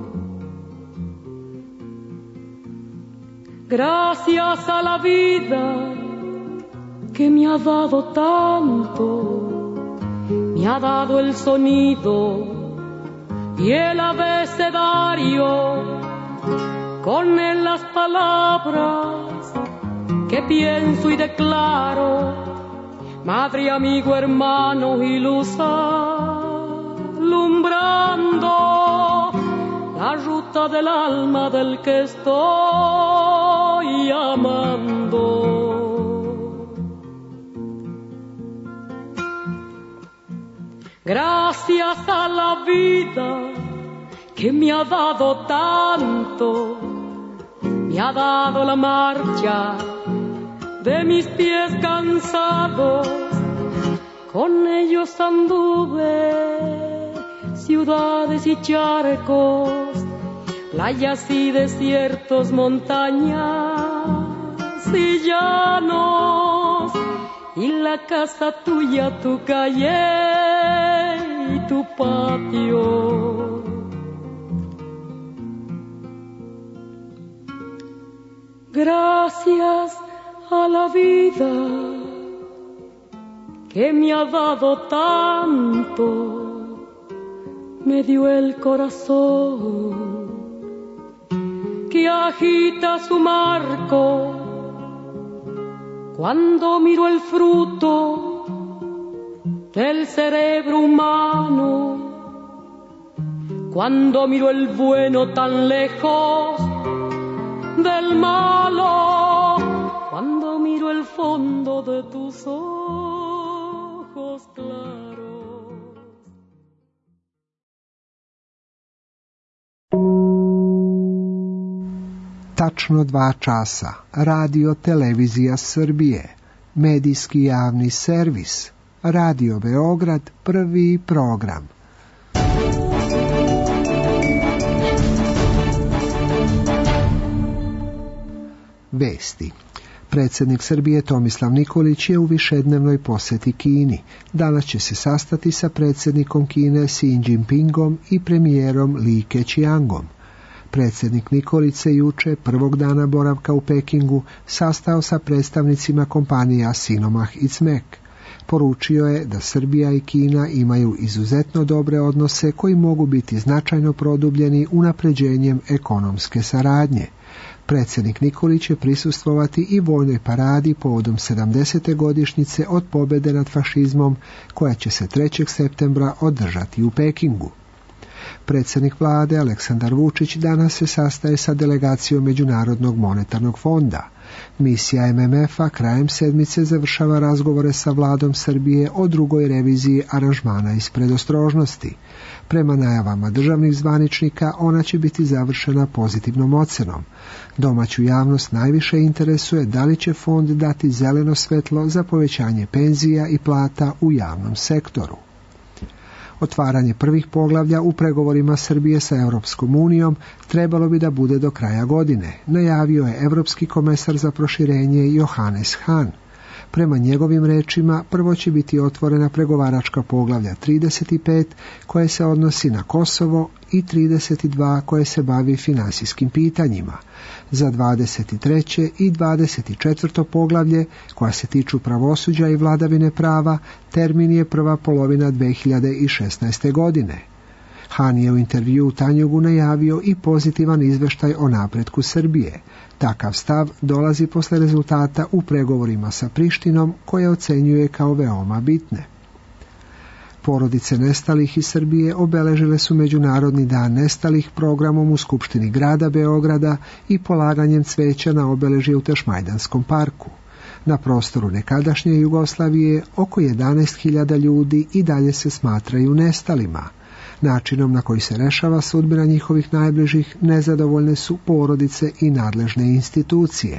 Gracias a la vida que me ha dado tanto, me ha dado el sonido y el abecedario, con él las palabras que pienso y declaro, madre, amigo, hermano y luz alumbrando la ruta del alma del que estoy amando. Gracias a la vida que me ha dado tanto, me ha dado la marcha de mis pies cansados, con ellos anduve ciudades y charcos, playas y desiertos, montañas y llanos, y la casa tuya, tu calle y tu patio. Gracias a la vida que me ha dado tanto, me dio el corazón que agita su marco cuando miro el fruto del cerebro humano, cuando miro el bueno tan lejos del malo, cuando miro el fondo de tus ojos claros. Tačno dva časa. Radio Televizija Srbije. Medijski javni servis. Radio Beograd, prvi program. Vesti. Predsjednik Srbije Tomislav Nikolić je u višednevnoj posjeti Kini. Danas će se sastati sa predsjednikom Kine Xi Jinpingom i premijerom Li Keqiangom. Predsjednik Nikolić se juče, prvog dana boravka u Pekingu, sastao sa predstavnicima kompanija Sinomah i Cmek. Poručio je da Srbija i Kina imaju izuzetno dobre odnose koji mogu biti značajno produbljeni unapređenjem ekonomske saradnje. Predsjednik Nikolić će prisustvovati i vojnoj paradi povodom sedamdesete godišnjice od pobjede nad fašizmom, koja će se trećeg septembra održati u Pekingu. Predsjednik vlade Aleksandar Vučić danas se sastaje sa delegacijom Međunarodnog monetarnog fonda. Misija M M F-a krajem sedmice završava razgovore sa vladom Srbije o drugoj reviziji aranžmana iz predostrožnosti. Prema najavama državnih zvaničnika ona će biti završena pozitivnom ocenom. Domaću javnost najviše interesuje da li će fond dati zeleno svetlo za povećanje penzija i plata u javnom sektoru. Otvaranje prvih poglavlja u pregovorima Srbije sa Europskom unijom trebalo bi da bude do kraja godine, najavio je Europski komesar za proširenje Johannes Hahn. Prema njegovim rečima, prvo će biti otvorena pregovaračka poglavlja trideset pet koje se odnosi na Kosovo i trideset dva koje se bavi finansijskim pitanjima. Za dvadeset treće i dvadeset četvrto poglavlje, koja se tiču pravosuđa i vladavine prava, termin je prva polovina dve hiljade šesnaeste. godine. Han je u intervju u Tanjugu najavio i pozitivan izveštaj o napretku Srbije. Takav stav dolazi posle rezultata u pregovorima sa Prištinom, koje ocenjuje kao veoma bitne. Porodice nestalih iz Srbije obeležile su Međunarodni dan nestalih programom u Skupštini grada Beograda i polaganjem cveća na obeležje u Tešmajdanskom parku. Na prostoru nekadašnje Jugoslavije oko jedanaest hiljada ljudi i dalje se smatraju nestalima. Načinom na koji se rešava sudbina njihovih najbližih nezadovoljne su porodice i nadležne institucije.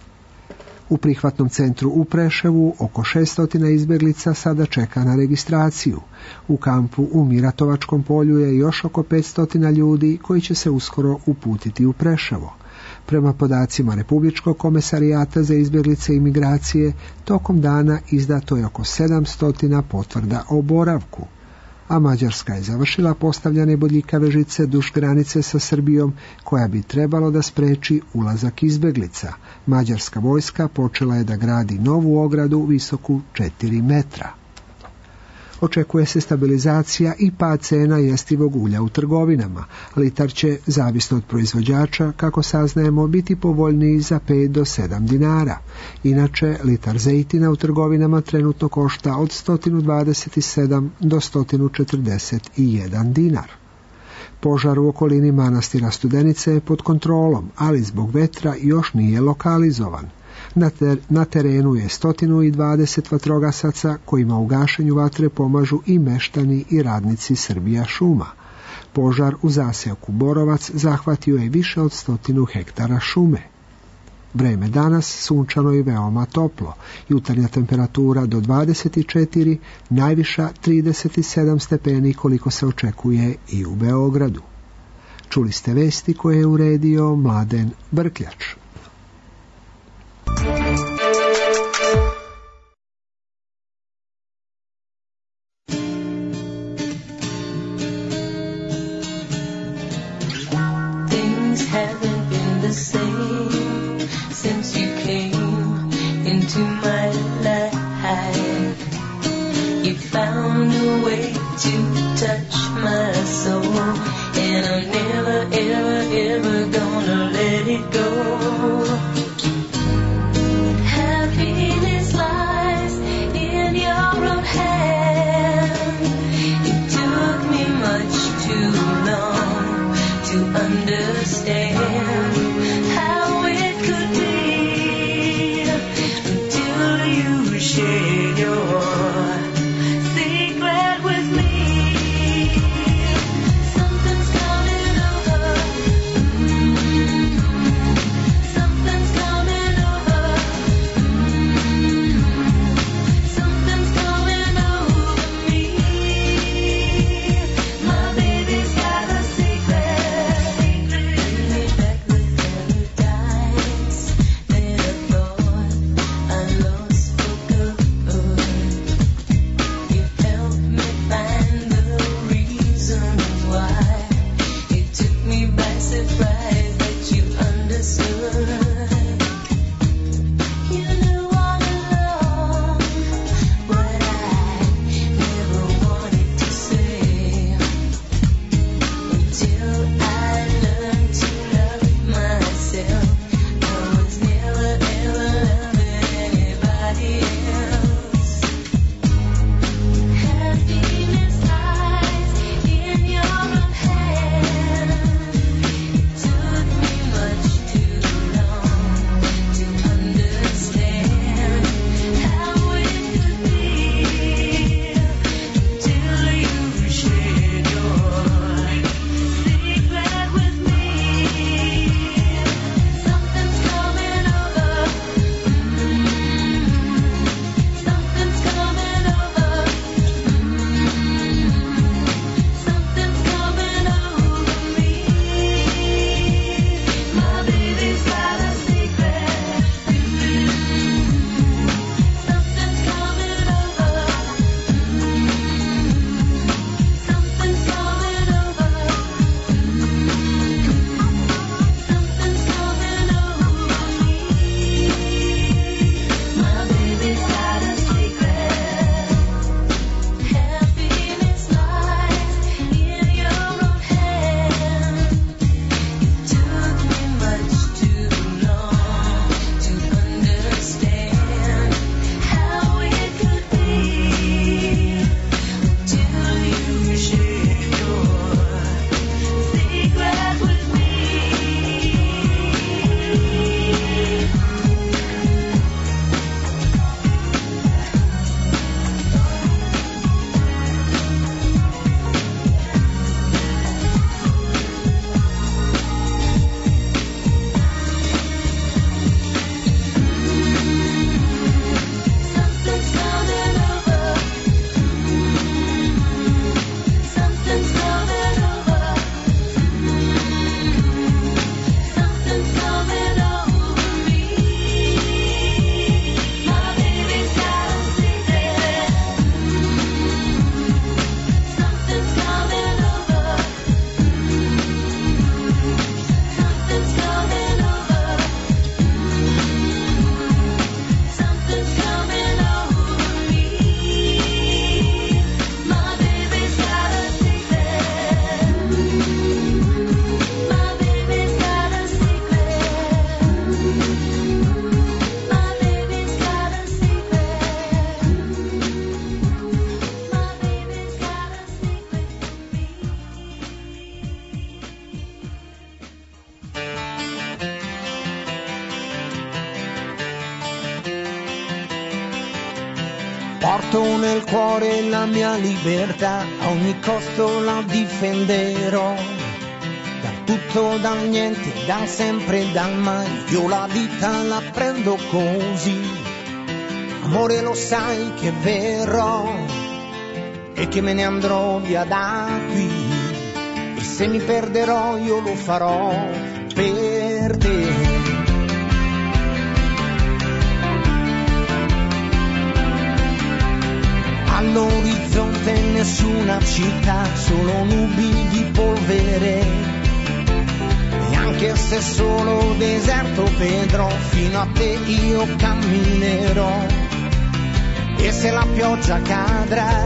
U prihvatnom centru u Preševu oko šesto izbjeglica sada čeka na registraciju. U kampu u Miratovačkom polju je još oko petsto ljudi koji će se uskoro uputiti u Preševo. Prema podacima Republičkog komesarijata za izbjeglice i migracije, tokom dana izdato je oko sedamsto potvrda o boravku. A Mađarska je završila postavljanje bodljikave žice duž granice sa Srbijom, koja bi trebalo da spreči ulazak izbjeglica. Mađarska vojska počela je da gradi novu ogradu visoku četiri metra. Očekuje se stabilizacija i pad cena jestivog ulja u trgovinama. Litar će, zavisno od proizvođača, kako saznajemo, biti povoljniji za pet do sedam dinara. Inače, litar zejtina u trgovinama trenutno košta od sto dvadeset sedam do sto četrdeset jedan dinar. Požar u okolini manastira Studenice je pod kontrolom, ali zbog vetra još nije lokalizovan. Na, ter, na terenu je sto dvadeset vatrogasaca kojima u gašenju vatre pomažu i meštani i radnici Srbija šuma. Požar u zaseoku Borovac zahvatio je više od stotinu hektara šume. Vreme danas sunčano i veoma toplo. Jutarnja temperatura do dvadeset četiri, najviša trideset sedam stepeni koliko se očekuje i u Beogradu. Čuli ste vesti koje je uredio Mladen Brkljač. Things haven't been the same since you came into my life. You found a way to touch my soul, and I'm never, ever, ever gonna let it go. Happiness lies in your own hand. It took me much too long to understand how it could be until you shared your secret with me. Something's coming over. Mm-hmm. Porto nel cuore la mia libertà, a ogni costo la difenderò. Dal tutto, dal niente, dal sempre, dal mai, io la vita la prendo così. Amore, lo sai che verrò e che me ne andrò via da qui. E se mi perderò io lo farò per te. All'orizzonte nessuna città, solo nubi di polvere. E anche se solo deserto vedrò, fino a te io camminerò. E se la pioggia cadrà,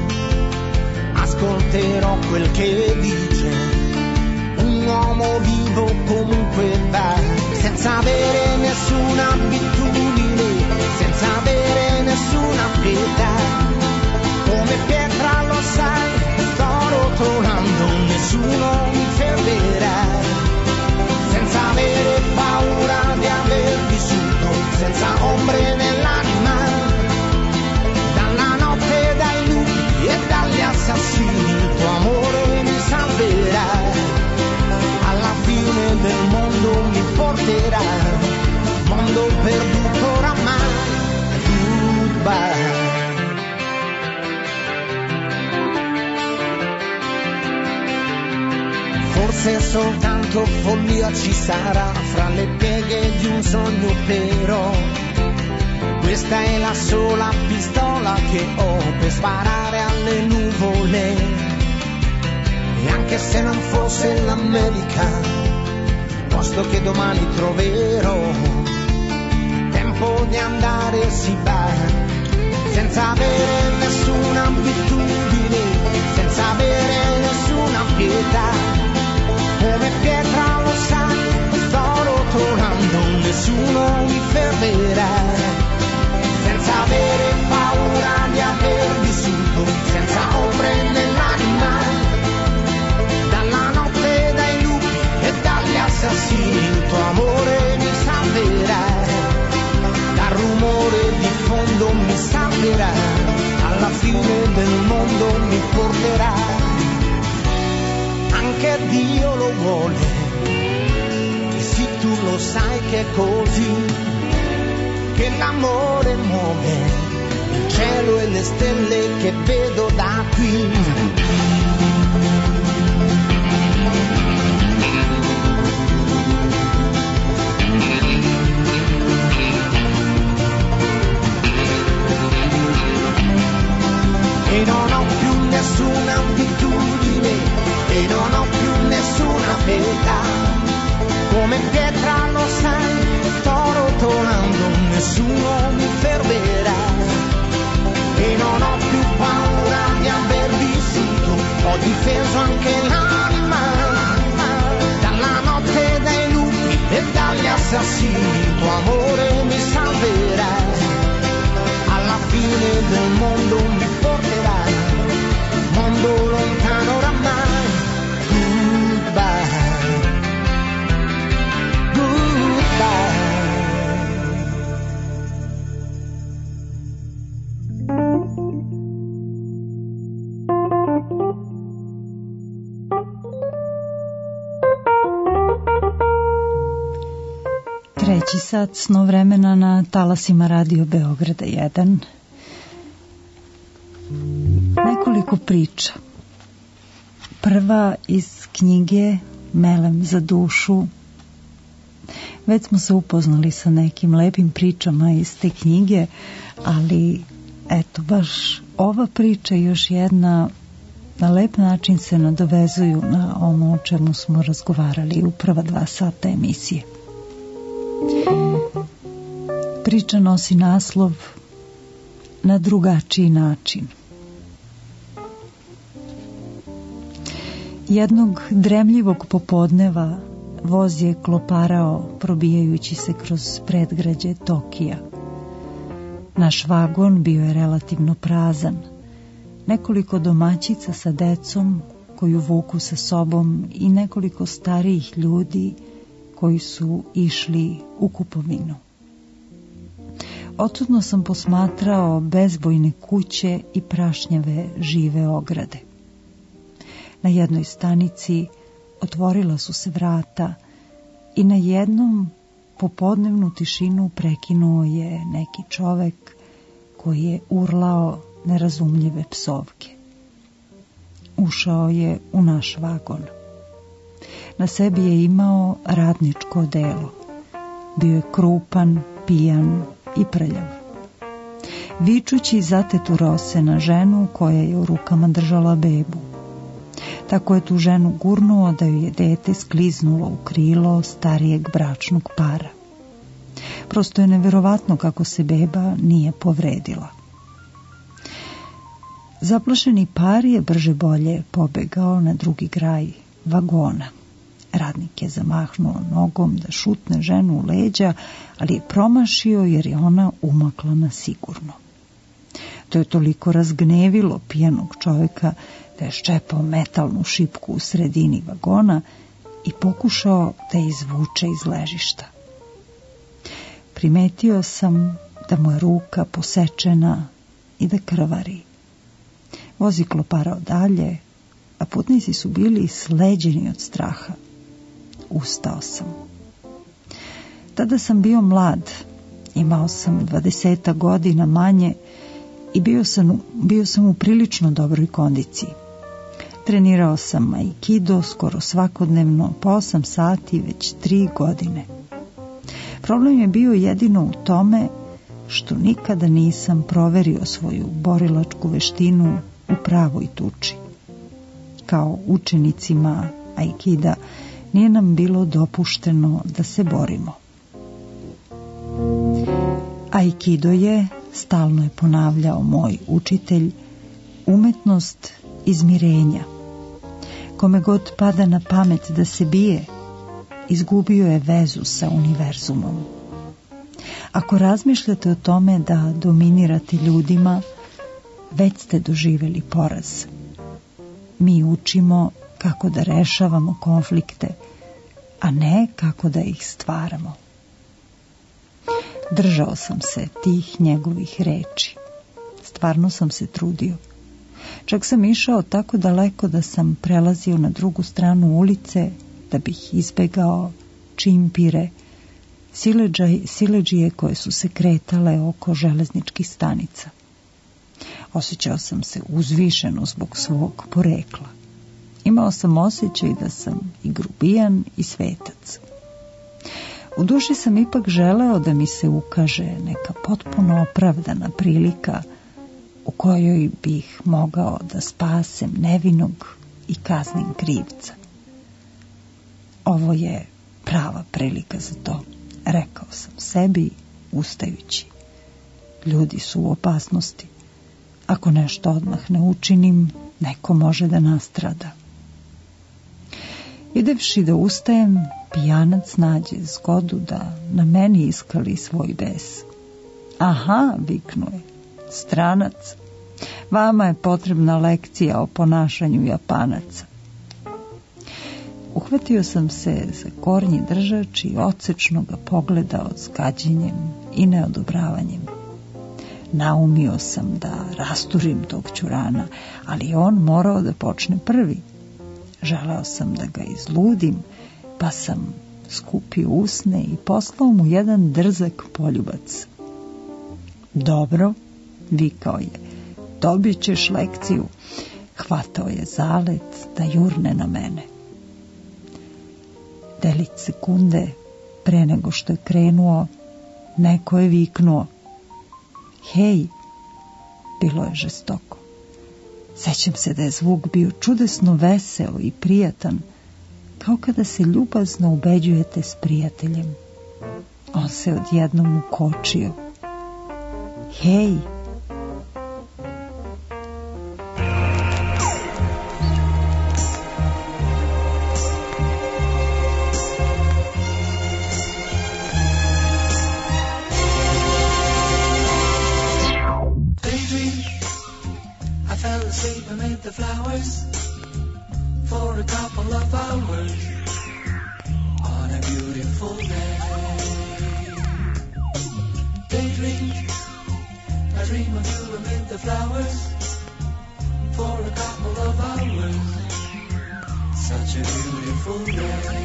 ascolterò quel che dice. Un uomo vivo comunque va, senza avere nessuna abitudine, senza avere nessuna pietà. Come pietra lo sai, sto rotolando, nessuno mi fermerà. Senza avere paura di aver vissuto, senza ombre nell'anima. Dalla notte, dai lupi e dagli assassini, il tuo amore mi salverà. Alla fine del mondo mi porterà, mondo perduto oramai. Goodbye. Forse soltanto follia ci sarà fra le pieghe di un sogno, però questa è la sola pistola che ho per sparare alle nuvole. E anche se non fosse l'America, posto che domani troverò tempo di andare si va, senza avere nessuna abitudine, senza avere nessuna pietà. Come pietra lo sai, sto rotolando, nessuno mi fermerà. Senza avere paura di aver vissuto, senza ombre nell'anima. Dalla notte, dai lupi e dagli assassini, il tuo amore mi salverà. Dal rumore di fondo mi salverà, alla fine del mondo mi porterà. Anche Dio lo vuole, e sì tu lo sai che è così, che l'amore muove il cielo e le stelle che vedo da qui. E non ho più nessuna abitudine, e non ho più nessuna pietà. Come pietra lo sai, sto rotolando, nessuno mi fermerà. E non ho più paura di aver vissuto, ho difeso anche l'anima. Dalla notte, dai lupi e dagli assassini, il tuo amore mi salverà. Alla fine del mondo mi porterà, mondo lontano oramai. Treći sat sno vremena na talasima Radio Beograda jedan. Nekoliko priča. Prva iz knjige Melem za dušu. Već smo se upoznali sa nekim lepim pričama iz te knjige, ali eto, baš ova priča i još jedna na lep način se nadovezuju na ono o čemu smo razgovarali u prva dva sata emisije. Priča nosi naslov Na drugačiji način. Jednog dremljivog popodneva voz je kloparao probijajući se kroz predgrađe Tokija. Naš vagon bio je relativno prazan. Nekoliko domaćica sa decom koju vuku sa sobom i nekoliko starijih ljudi koji su išli u kupovinu. Odsutno sam posmatrao bezbojne kuće i prašnjave žive ograde. Na jednoj stanici otvorila su se vrata i na jednom popodnevnu tišinu prekinuo je neki čovek koji je urlao nerazumljive psovke. Ušao je u naš vagon. Na sebi je imao radničko odelo. Bio je krupan, pijan i prljav. Vičući zateturao se na ženu koja je u rukama držala bebu. Tako je tu ženu gurnuo da joj je dete skliznulo u krilo starijeg bračnog para. Prosto je neverovatno kako se beba nije povredila. Zaplašeni par je brže bolje pobegao na drugi kraj vagona. Radnik je zamahnuo nogom da šutne ženu u leđa, ali je promašio jer je ona umakla na sigurno. To je toliko razgnevilo pijanog čovjeka da je ščepao metalnu šipku u sredini vagona i pokušao da je izvuče iz ležišta. Primetio sam da mu je ruka posečena i da krvari. Voziklo parao dalje, a putnici su bili sleđeni od straha. Ustao sam. Tada sam bio mlad, imao sam dvadeseta godina manje i bio sam, bio sam u prilično dobroj kondiciji. Trenirao sam aikido skoro svakodnevno po osam sati već tri godine. Problem je bio jedino u tome što nikada nisam proverio svoju borilačku veštinu u pravoj tuči. Kao učenicima aikida nije nam bilo dopušteno da se borimo. Aikido je, stalno je ponavljao moj učitelj, umetnost izmirenja. Kome god pada na pamet da se bije, izgubio je vezu sa univerzumom. Ako razmišljate o tome da dominirate ljudima, već ste doživjeli poraz. Mi učimo kako da rešavamo konflikte, a ne kako da ih stvaramo. Držao sam se tih njegovih reči. Stvarno sam se trudio. Čak sam išao tako daleko da sam prelazio na drugu stranu ulice da bih izbegao čimpire, siledžije koje su se kretale oko železničkih stanica. Osjećao sam se uzvišeno zbog svog porekla. Imao sam osjećaj da sam i grubijan i svetac. U duši sam ipak želeo da mi se ukaže neka potpuno opravdana prilika u kojoj bih mogao da spasem nevinog i kaznim krivca. Ovo je prava prilika za to, rekao sam sebi ustajući. Ljudi su u opasnosti. Ako nešto odmah ne učinim, neko može da nastrada. Idevši da ustajem, pijanac nađe zgodu da na meni iskali svoj bes. Aha, viknuje, stranac, vama je potrebna lekcija o ponašanju Japanaca. Uhvatio sam se za kornji držač i odsečno ga pogledao s gađenjem i neodobravanjem. Naumio sam da rasturim tog ćurana, ali on morao da počne prvi. Želeo sam da ga izludim, pa sam skupio usne i poslao mu jedan drzak poljubac. Dobro, vikao je, dobit ćeš lekciju. Hvatao je zalet da jurne na mene. Delić sekunde pre nego što je krenuo, neko je viknuo. Hej, bilo je žestoko. Sećam se da je zvuk bio čudesno veseo i prijatan, kao kada se ljubazno ubeđujete s prijateljem. On se odjednom ukočio. Hej! The flowers for a couple of hours on a beautiful day. Daydream the flowers for a couple of hours. Such a beautiful day.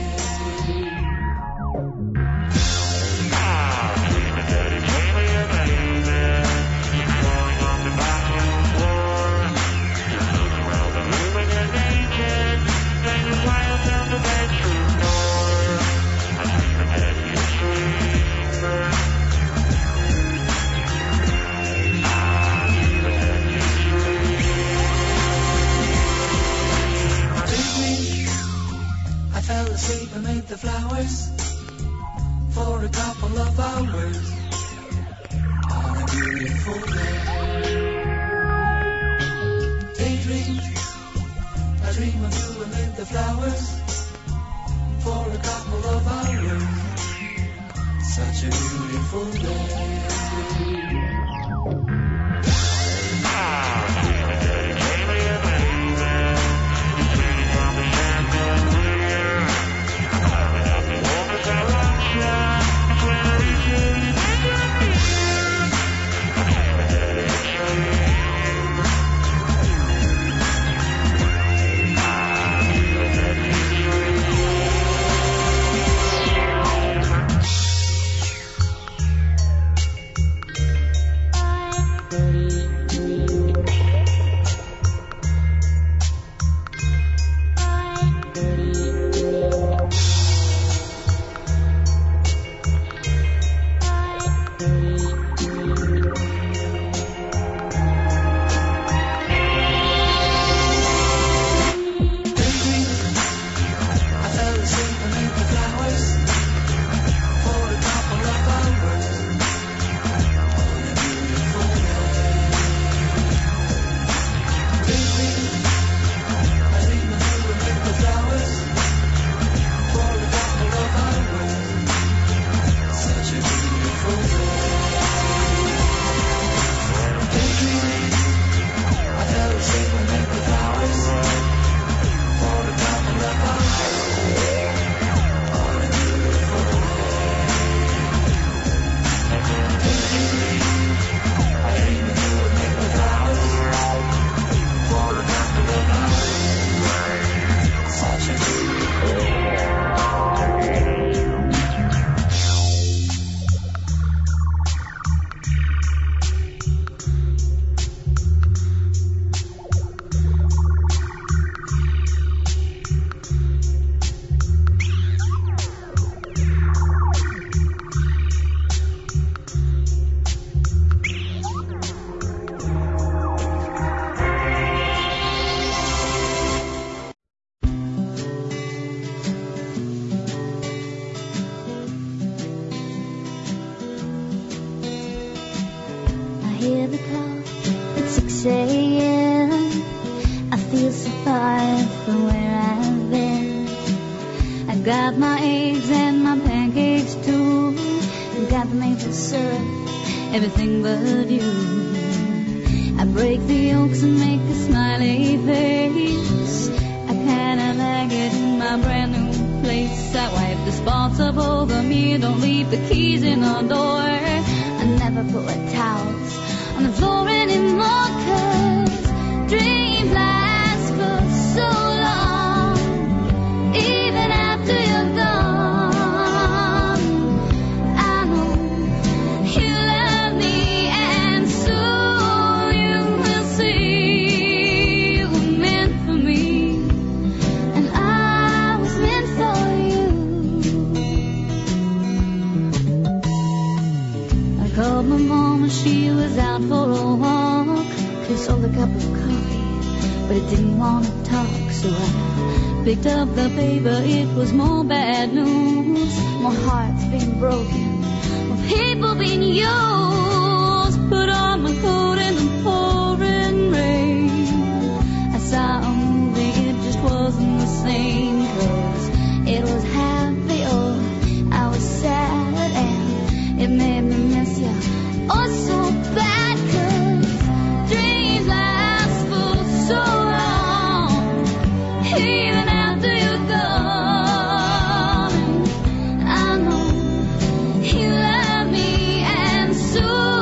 Sleep amid the flowers for a couple of hours on a beautiful day. Daydream, I dream of you amid the flowers for a couple of hours. Such a beautiful day. hear the clock at six a.m. I feel so far from where I've been. I got my eggs and my pancakes too. I got the maple syrup, everything but you. I break the yolks and make a smiley face. I kinda like it in my brand new place. I wipe the spots up over me, don't leave the keys in the door. I never put wet towels on the floor anymore, 'cause dreams last for so long, even after you're gone. I know you love me, and soon you will see you were meant for me, and I was meant for you. I called my mom and she was out for a walk. She sold a cup of coffee, but it didn't want to talk, so I picked up the paper. It was more bad news, more hearts being broken, more people being used. Put on my coat in the pouring rain. I saw a movie, it just wasn't the same, 'cause it was happy or I was sad, and it made me miss you oh so bad, 'cause dreams last for so long, even after you're gone. I know you love me, and soon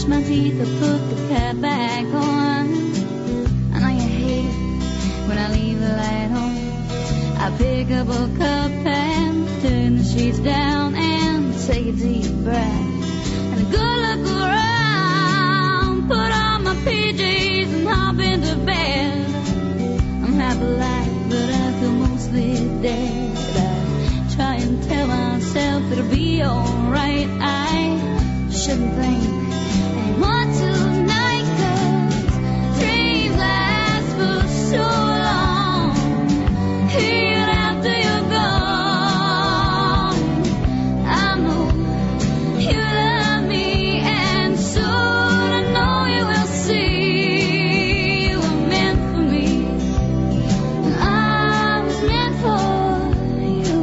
my teeth, I put the cat back on. I know you hate it when I leave the light on. I pick up a cup and turn the sheets down and take a deep breath and a good look around. Put on my P Js and hop into bed. I'm half alive, but I feel mostly dead. I try and tell myself that it'll be alright. I shouldn't think anymore tonight, 'cause dreams last for so long. Even after you're gone, I know you love me, and soon I know you will see you were meant for me, and I was meant for you.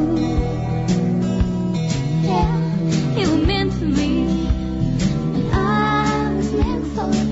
Yeah, you were meant for me, and I was meant for you.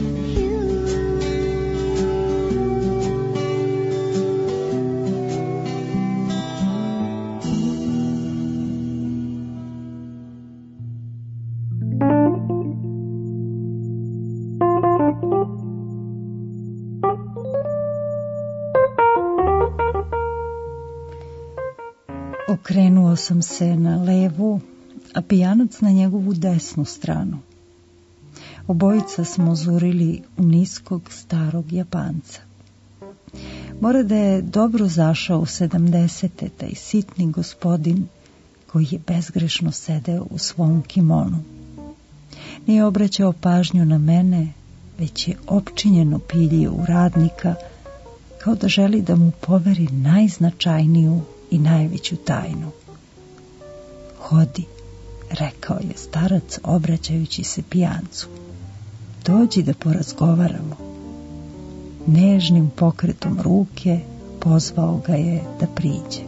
Okrenuo sam se na levu, a pijanac na njegovu desnu stranu. Obojica smo zurili u niskog starog Japanca. Mora da je dobro zašao u sedamdesete taj sitni gospodin koji je bezgrešno sedeo u svom kimonu. Nije obraćao pažnju na mene, već je opčinjeno piljio u radnika, kao da želi da mu poveri najznačajniju i najveću tajnu. Hodi, rekao je starac obraćajući se pijancu. Dođi da porazgovaramo. Nežnim pokretom ruke pozvao ga je da priđe.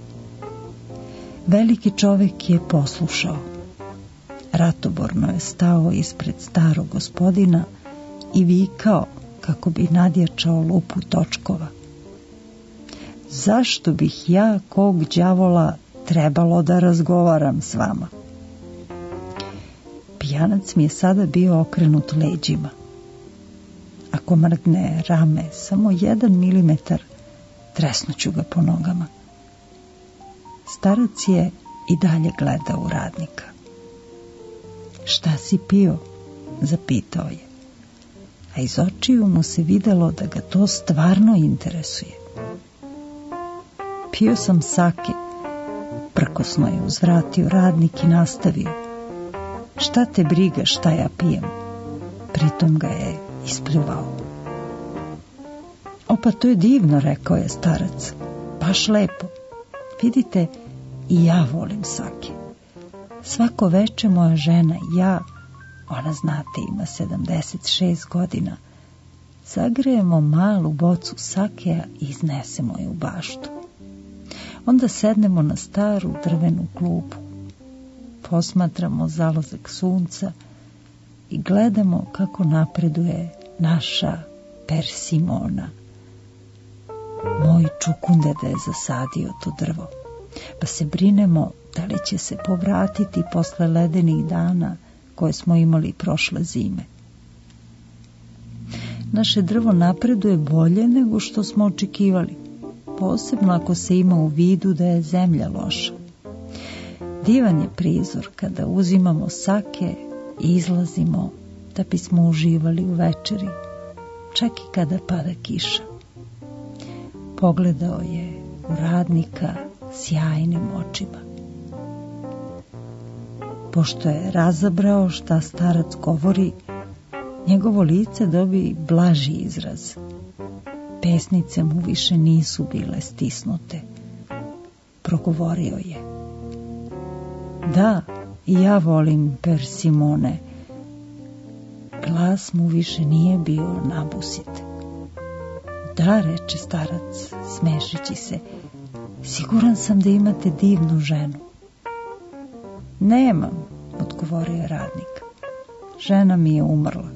Veliki čovjek je poslušao. Ratoborno je stao ispred starog gospodina i vikao kako bi nadjačao lupu točkova. Zašto bih ja, kog đavola, trebalo da razgovaram s vama? Pijanac mi je sada bio okrenut leđima. Ako mrdne rame samo jedan milimetar, tresnuću ga po nogama. Starac je i dalje gledao u radnika. Šta si pio? Zapitao je. A iz očiju mu se videlo da ga to stvarno interesuje. Pio sam sake, prkosno je uzvratio radnik i nastavio. Šta te briga šta ja pijem? Pritom ga je ispljuvao. Opa, to je divno, rekao je starac. Baš lepo. Vidite, i ja volim sake. Svako veče moja žena i ja, ona znate ima sedamdeset šest godina, zagrejemo malu bocu sakea i iznesemo je u baštu. Onda sednemo na staru drvenu klupu, posmatramo zalazak sunca i gledamo kako napreduje naša persimona. Moj čukundeda je zasadio to drvo, pa se brinemo da li će se povratiti posle ledenih dana koje smo imali prošle zime. Naše drvo napreduje bolje nego što smo očekivali, posebno ako se ima u vidu da je zemlja loša. Divan je prizor kada uzimamo sake i izlazimo da bismo uživali u večeri, čak i kada pada kiša. Pogledao je u radnika sjajnim očima. Pošto je razabrao šta starac govori, njegovo lice dobi blaži izraz. Pesnice mu više nisu bile stisnute. Progovorio je. Da, i ja volim persimone. Glas mu više nije bio nabusit. Da, reče starac, smešeći se, siguran sam da imate divnu ženu. Nemam, odgovorio je radnik. Žena mi je umrla.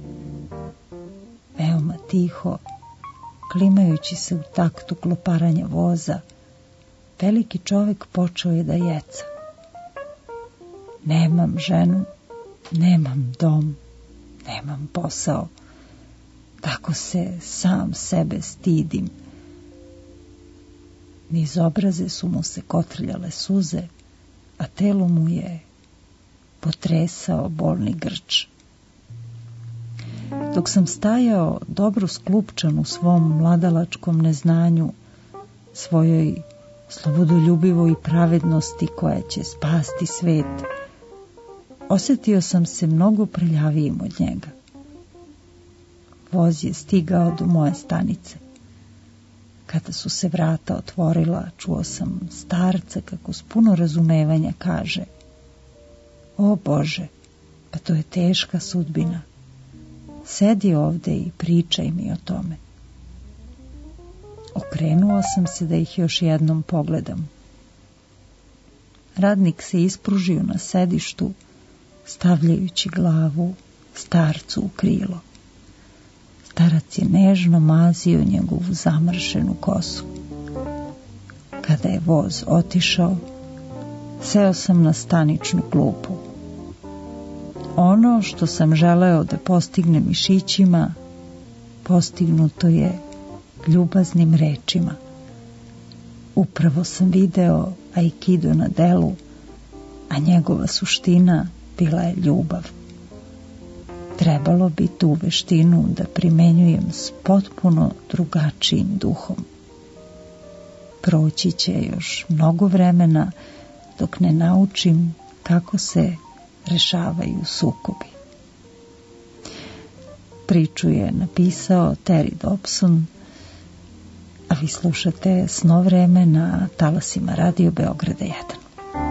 Veoma tiho, klimajući se u taktu kloparanja voza, veliki čovjek počeo je da jeca. Nemam ženu, nemam dom, nemam posao, tako se sam sebe stidim. Niz obraze su mu se kotrljale suze, a telo mu je potresao bolni grč. Dok sam stajao dobro sklupčan u svom mladalačkom neznanju, svojoj slobodoljubivoj pravednosti koja će spasti svet, osjetio sam se mnogo prljavijim od njega. Voz je stigao do moje stanice. Kada su se vrata otvorila, čuo sam starca kako s puno razumevanja kaže: o Bože, pa to je teška sudbina. Sedi ovde i pričaj mi o tome. Okrenuo sam se da ih još jednom pogledam. Radnik se ispružio na sedištu, stavljajući glavu starcu u krilo. Starac je nežno mazio njegovu zamršenu kosu. Kada je voz otišao, seo sam na staničnu klupu. Ono što sam želeo da postigne mišićima, postignuto je ljubaznim rečima. Upravo sam video aikido na delu, a njegova suština bila je ljubav. Trebalo bi tu veštinu da primenjujem s potpuno drugačijim duhom. Proći će još mnogo vremena dok ne naučim kako se rešavaju sukobi. Priču je napisao Terry Dobson, a vi slušate Sno vreme na talasima Radio Beograda jedan.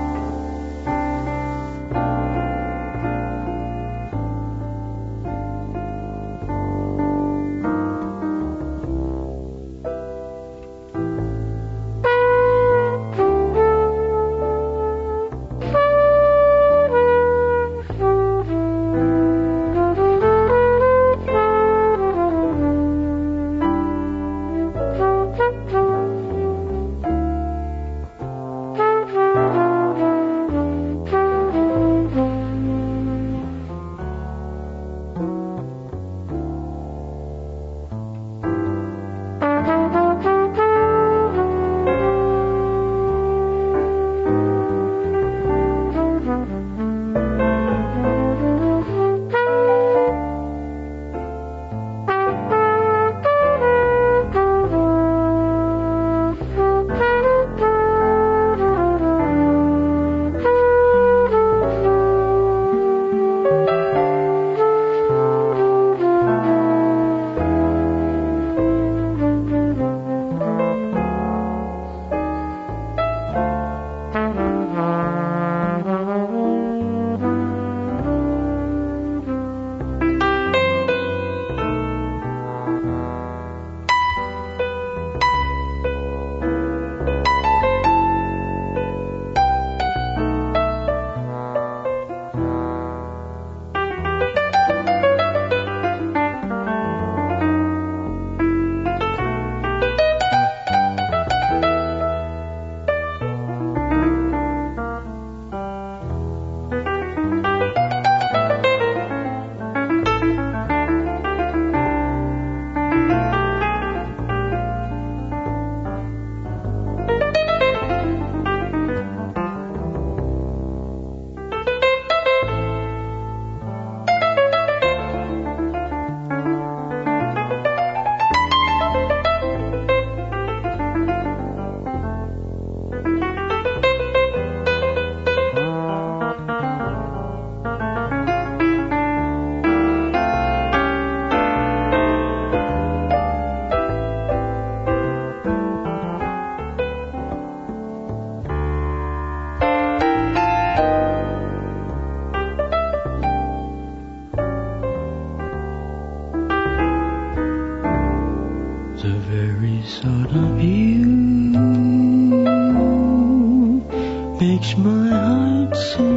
makes my heart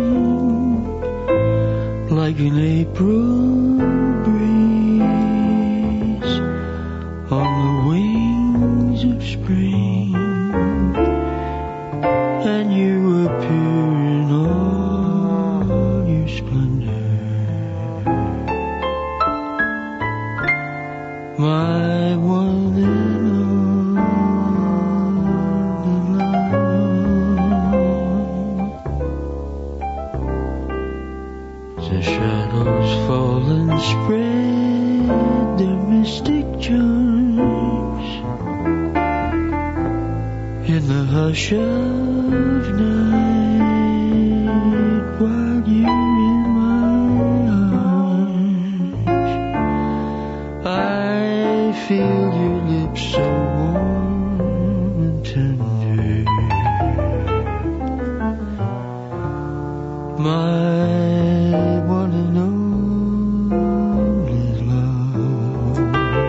sing like an April breeze on the wings of spring, and you appear in all your splendor. my one and only love. The shadows fall and spread their mystic charms in the hush of night while you're in my arms. I feel your lips so warm and tender. My one and only love.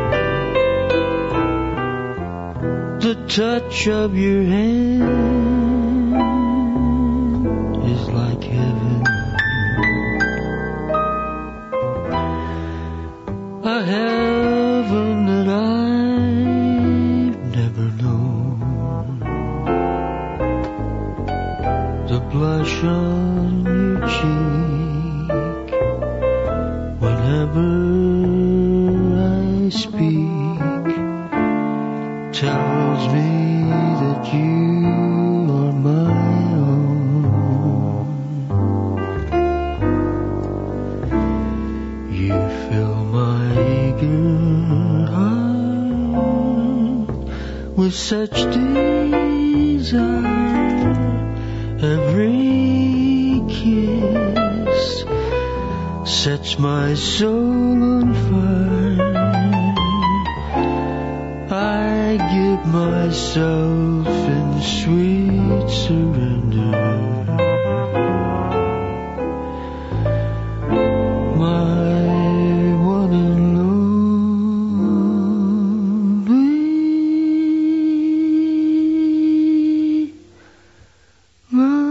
The touch of your hand is like heaven. A heaven that I've never known. The blush on your cheek whenever I speak tells me that you are my own. You fill my eager heart with such desire. Every kiss sets my soul on fire. I give myself in sweet surrender. My one and only love.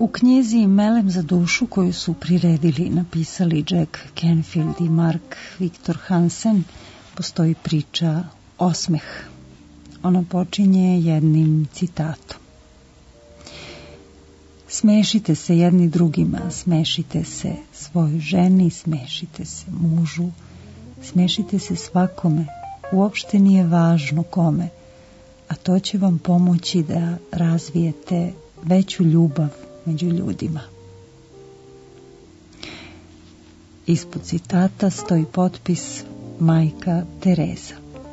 knjizi Melem za dušu, koju su priredili i napisali Jack Canfield i Mark Victor Hansen, postoji priča Osmeh. Ona počinje jednim citatom. Smešite se jedni drugima, smešite se svojoj ženi, smešite se mužu, smešite se svakome, uopšte nije važno kome, a to će vam pomoći da razvijete veću ljubav među ljudima. Ispod citata stoji potpis Majka Tereza.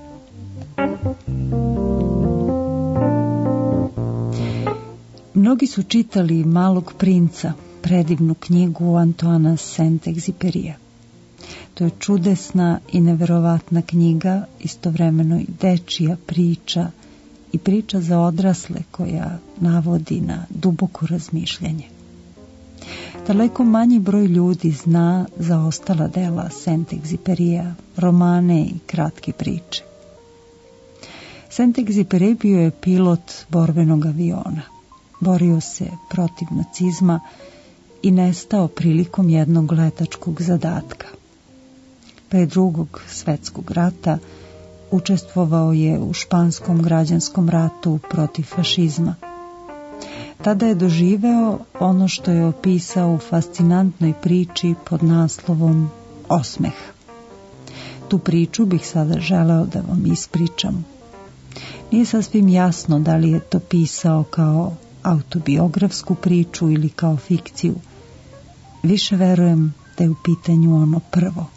Mnogi su čitali Malog princa, predivnu knjigu Antoana Saint-Exupéryja. To je čudesna i neverovatna knjiga, istovremeno i dečija priča i priča za odrasle koja navodi na duboko razmišljanje. Daleko manji broj ljudi zna za ostala dela Saint-Exupéryja, romane i kratke priče. Saint-Exupéry bio je pilot borbenog aviona. Borio se protiv nacizma i nestao prilikom jednog letačkog zadatka. Pre drugog svetskog rata učestvovao je u španskom građanskom ratu protiv fašizma. Tada je doživeo ono što je opisao u fascinantnoj priči pod naslovom Osmeh. Tu priču bih sada želeo da vam ispričam. Nije sasvim jasno da li je to pisao kao autobiografsku priču ili kao fikciju. Više verujem da je u pitanju ono prvo.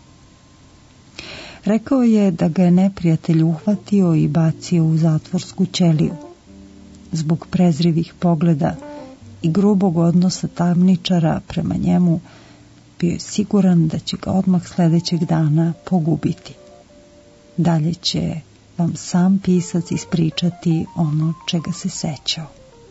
Rekao je da ga je neprijatelj uhvatio i bacio u zatvorsku ćeliju. Zbog prezrivih pogleda i grubog odnosa tamničara prema njemu, bio je siguran da će ga odmah sljedećeg dana pogubiti. Dalje će vam sam pisac ispričati ono čega se sećao.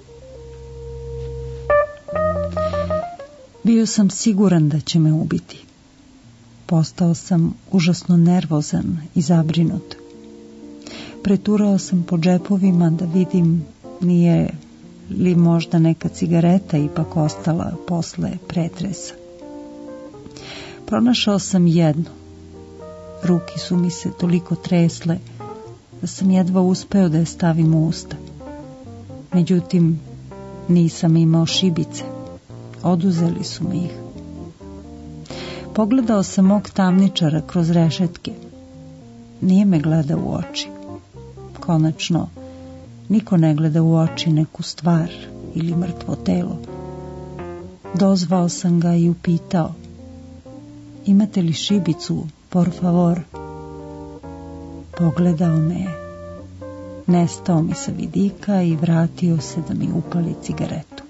Bio sam siguran da će me ubiti. Postao sam užasno nervozan i zabrinut. Preturao sam po džepovima da vidim nije li možda neka cigareta ipak ostala posle pretresa. Pronašao sam jednu. Ruke su mi se toliko tresle da sam jedva uspeo da je stavim u usta. Međutim, nisam imao šibice. Oduzeli su mi ih. Pogledao sam mog tamničara kroz rešetke. Nije me gledao u oči. Konačno, niko ne gleda u oči neku stvar ili mrtvo telo. Dozvao sam ga i upitao: imate li šibicu, por favor? Pogledao me je. Nestao mi sa vidika i vratio se da mi upali cigaretu.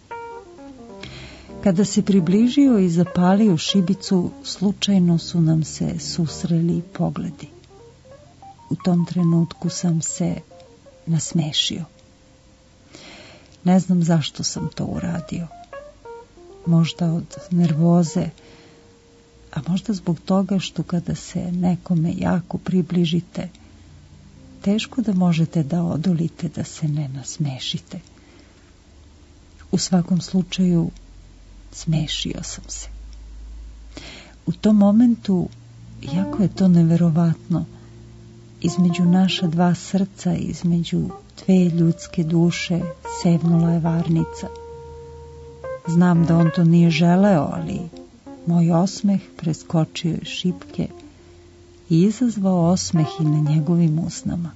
Kada se približio i zapalio šibicu, slučajno su nam se susreli pogledi. U tom trenutku sam se nasmešio. Ne znam zašto sam to uradio. Možda od nervoze, a možda zbog toga što kada se nekome jako približite, teško da možete da odolite da se ne nasmešite. U svakom slučaju, smešio sam se. U tom momentu, jako je to neverovatno, između naša dva srca, između dve ljudske duše, sevnula je varnica. Znam da on to nije želeo, ali moj osmeh preskočio je šipke i izazvao osmeh i na njegovim usnama.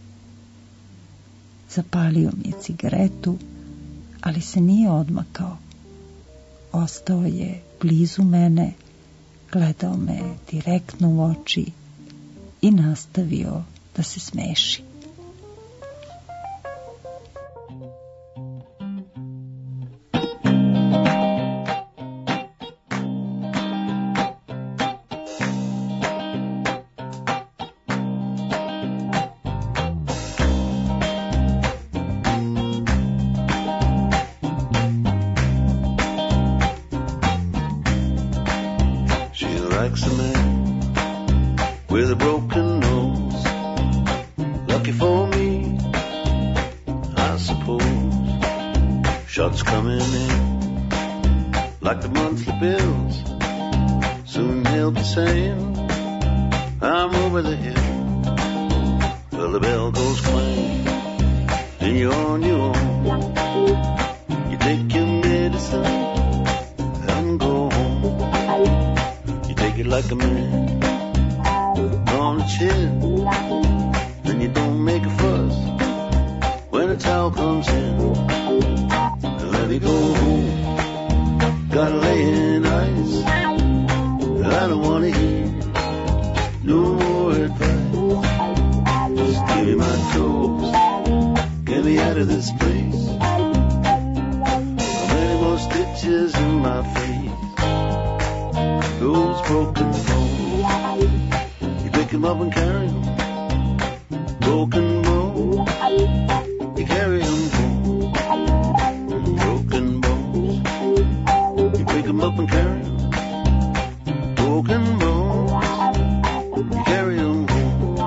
Zapalio mi je cigaretu, ali se nije odmakao. Ostao je blizu mene, gledao me direktno u oči i nastavio da se smeši. likes a man with a broken nose. Lucky for me, I suppose. Shots coming in like the monthly bills. Soon he'll be saying, I'm over the hill. Well, the bell goes clang, and you're on your own. You take your medicine and go home. You take it like a man on the chin, and you don't make a fuss when a towel comes in. And let me go home. Gotta lay in ice. I don't wanna hear no more advice. Just give me my toes, get me out of this place. How many more stitches in my face? Those broken bones, you pick them up and carry them. Broken bones, you carry them home. Broken bones, you pick them up and carry them. Broken bones, you carry them home.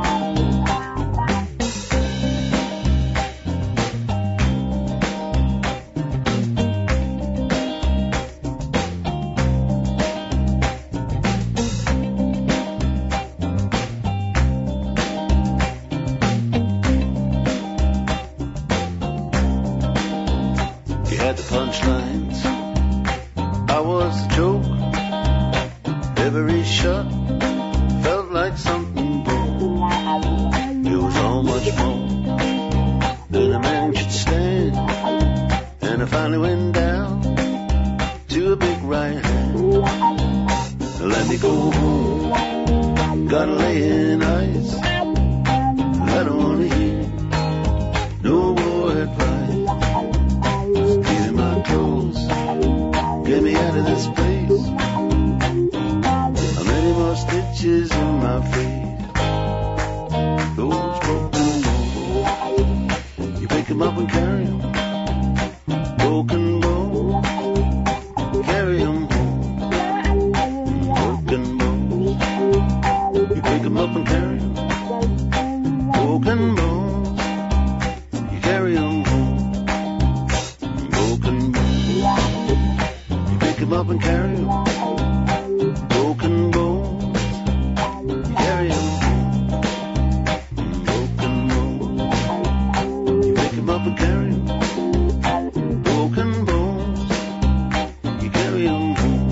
You had the punchlines, I was the joke. Every shot felt like something broke. It was all much more than a man should stand. And I finally went down to a big right hand. Let me go home, gotta lay in ice. I don't wanna hear no more advice. Just give me my clothes, get me out of this place. More stitches in my face. Those broken bones, you pick them up and carry them. Broken bones, carry them home. Broken bones, you pick them up and carry them. Broken bones, you carry them home. Broken bones, you pick them up and carry them. Broken bones. Up and carry them. Broken bones, you carry them home.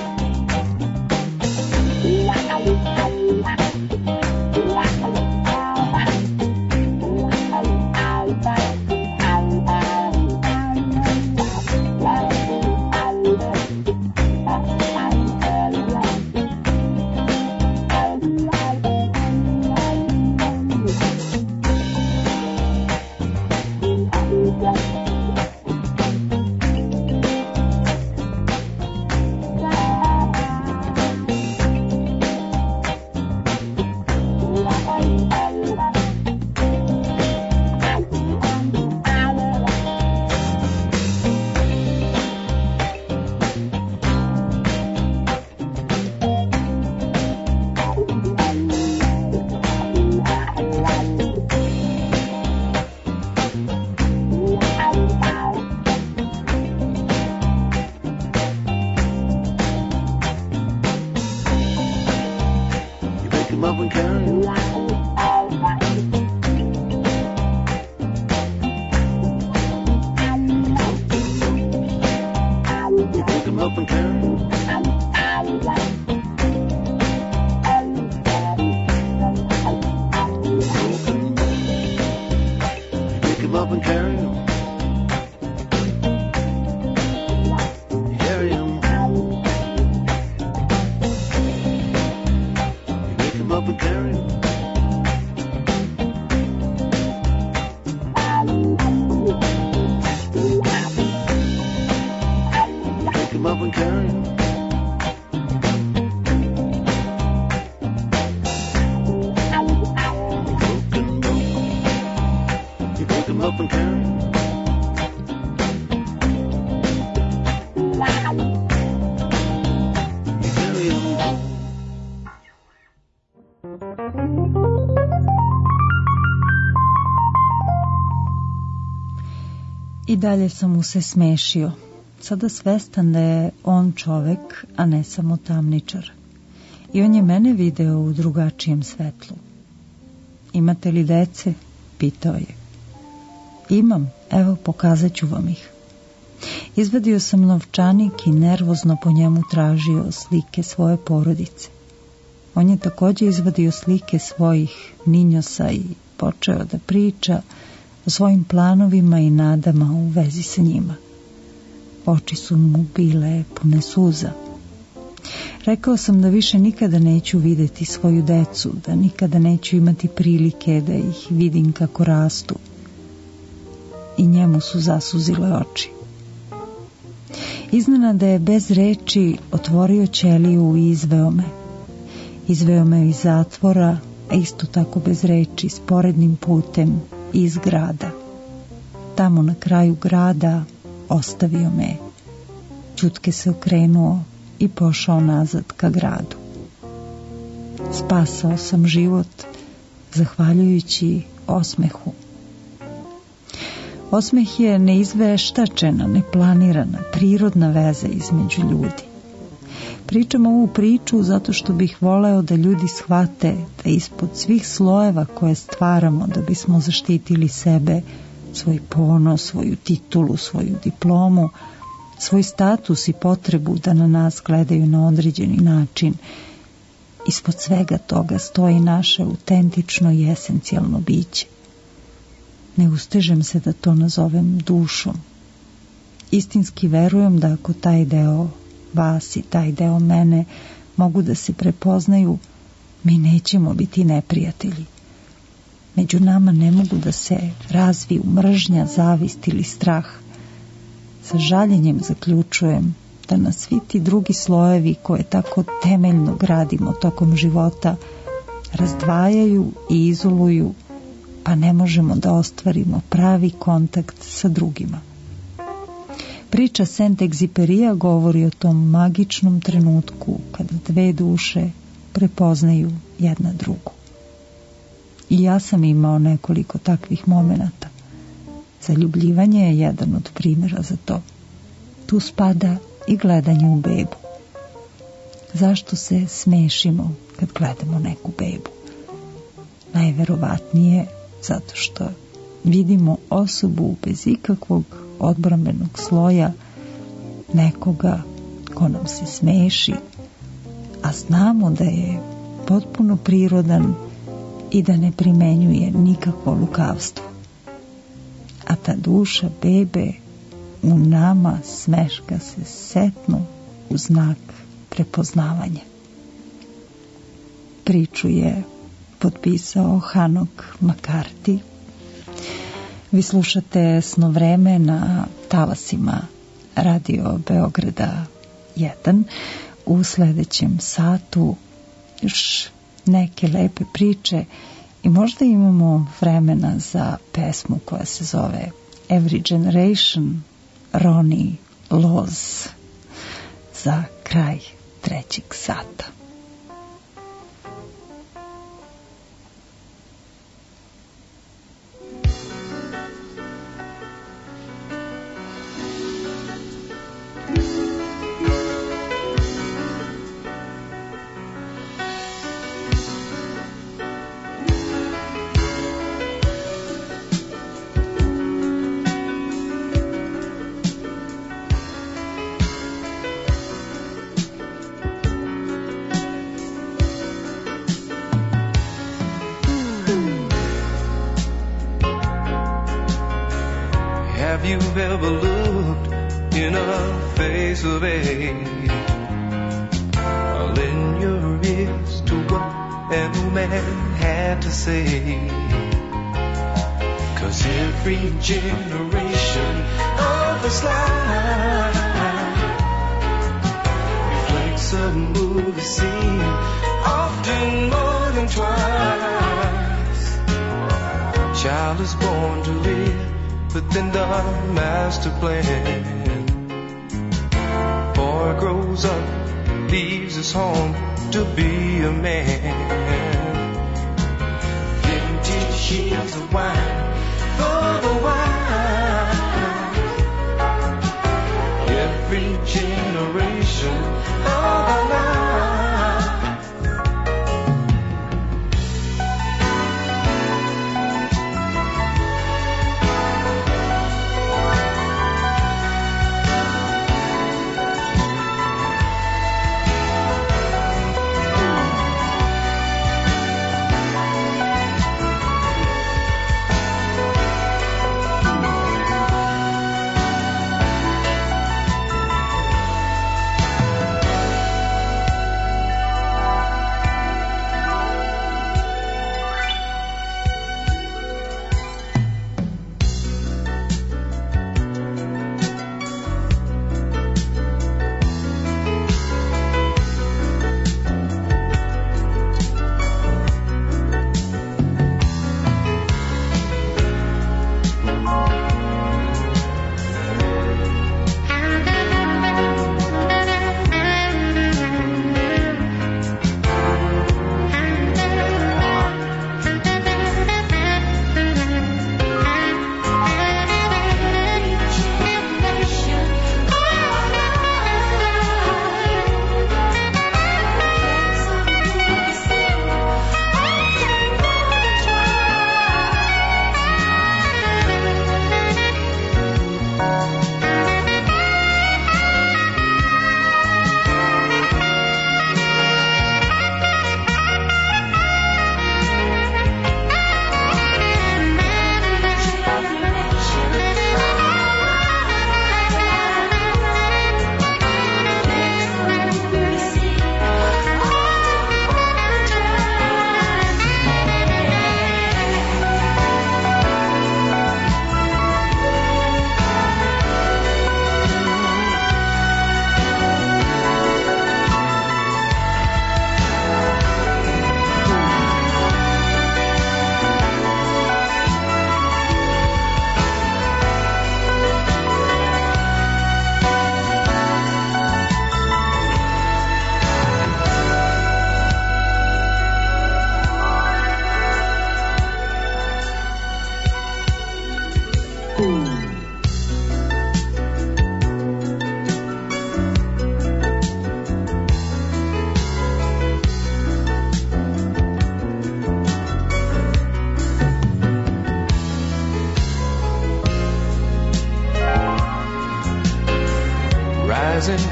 Up and carry them. You pick them up and carry them. Broken bones, you pick them up and carry them. You carry them home. You pick them up and carry them. Up and carry them. Broken bones, you pick them up and carry them. You carry them home. I dalje sam mu se smešio. sada svestan da je on čovek, a ne samo tamničar. I on je mene video u drugačijem svetlu. Imate li dece? Pitao je. Imam, evo pokazat ću vam ih. Izvadio sam novčanik i nervozno po njemu tražio slike svoje porodice. On je također izvadio slike svojih ninjosa i počeo da priča o svojim planovima i nadama u vezi sa njima. Oči su mu bile pune suza. Rekao sam da više nikada neću vidjeti svoju decu, da nikada neću imati prilike da ih vidim kako rastu. I njemu su zasuzile oči. Iznenada je bez reči otvorio ćeliju i izveo me. Izveo me iz zatvora, a isto tako bez reči, sporednim putem iz grada. Tamo na kraju grada ostavio me. Ćutke se okrenuo i pošao nazad ka gradu. Spasao sam život zahvaljujući osmehu. Osmeh je neizveštačena, neplanirana, prirodna veza između ljudi. Pričam ovu priču zato što bih voleo da ljudi shvate da ispod svih slojeva koje stvaramo da bismo zaštitili sebe, svoj ponos, svoju titulu, svoju diplomu, svoj status i potrebu da na nas gledaju na određeni način, ispod svega toga stoji naše autentično i esencijalno biće. Ne ustežem se da to nazovem dušom. Istinski verujem da ako taj deo vas i taj deo mene mogu da se prepoznaju, mi nećemo biti neprijatelji. Među nama ne mogu da se razviju mržnja, zavist ili strah. Sa žaljenjem zaključujem da nas svi ti drugi slojevi koje tako temeljno gradimo tokom života razdvajaju i izoluju, pa ne možemo da ostvarimo pravi kontakt sa drugima. Priča Saint-Exupéryja govori o tom magičnom trenutku kada dve duše prepoznaju jedna drugu. I ja sam imao nekoliko takvih momenata. Zaljubljivanje je jedan od primjera za to. Tu spada i gledanje u bebu. Zašto se smešimo kad gledamo neku bebu? Najverovatnije zato što vidimo osobu bez ikakvog odbrambenog sloja, nekoga ko nam se smeši, a znamo da je potpuno prirodan i da ne primenjuje nikakvo lukavstvo. A ta duša bebe u nama smeška se setno u znak prepoznavanja. Priču je potpisao Hanok Makarti. Vi slušate Snovreme na talasima Radio Beograda jedan. U sljedećem satu još neke lepe priče i možda imamo vremena za pesmu koja se zove Every Generation, Ronnie Laws, za kraj trećeg sata. Have you ever looked in a face of age? I'll lend your ears to what an old man had to say. 'Cause every generation of this life reflects a movie scene, often more than twice. Child is born to live within the master plan. Boy grows up, leaves his home to be a man. Vintage years of wine for the wine. Yeah.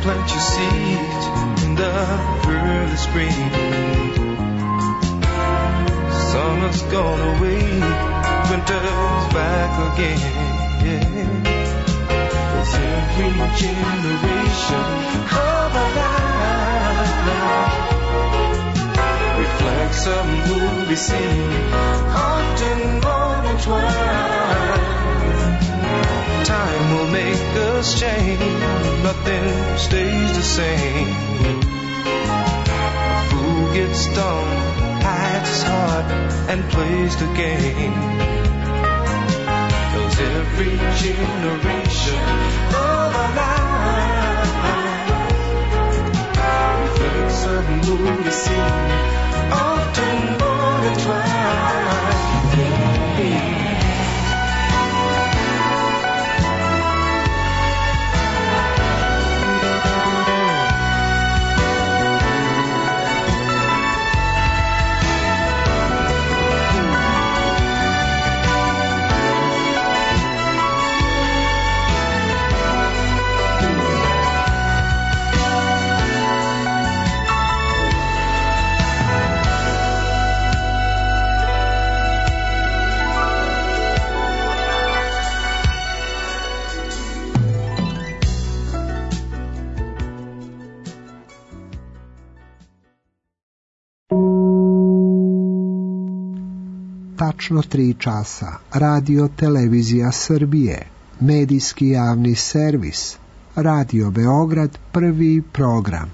plant your seeds in the early spring. Summer's gone away, winter's back again. Yeah. 'Cause every generation of a life reflects a movie scene, often more than twice. Time will make us change, nothing stays the same. A fool gets stung, hides his heart, and plays the game. 'Cause every generation of a life reflects a movie scene, often more than twice. Yeah. Tačno tri časa. Radio Televizija Srbije. Medijski javni servis. Radio Beograd, prvi program.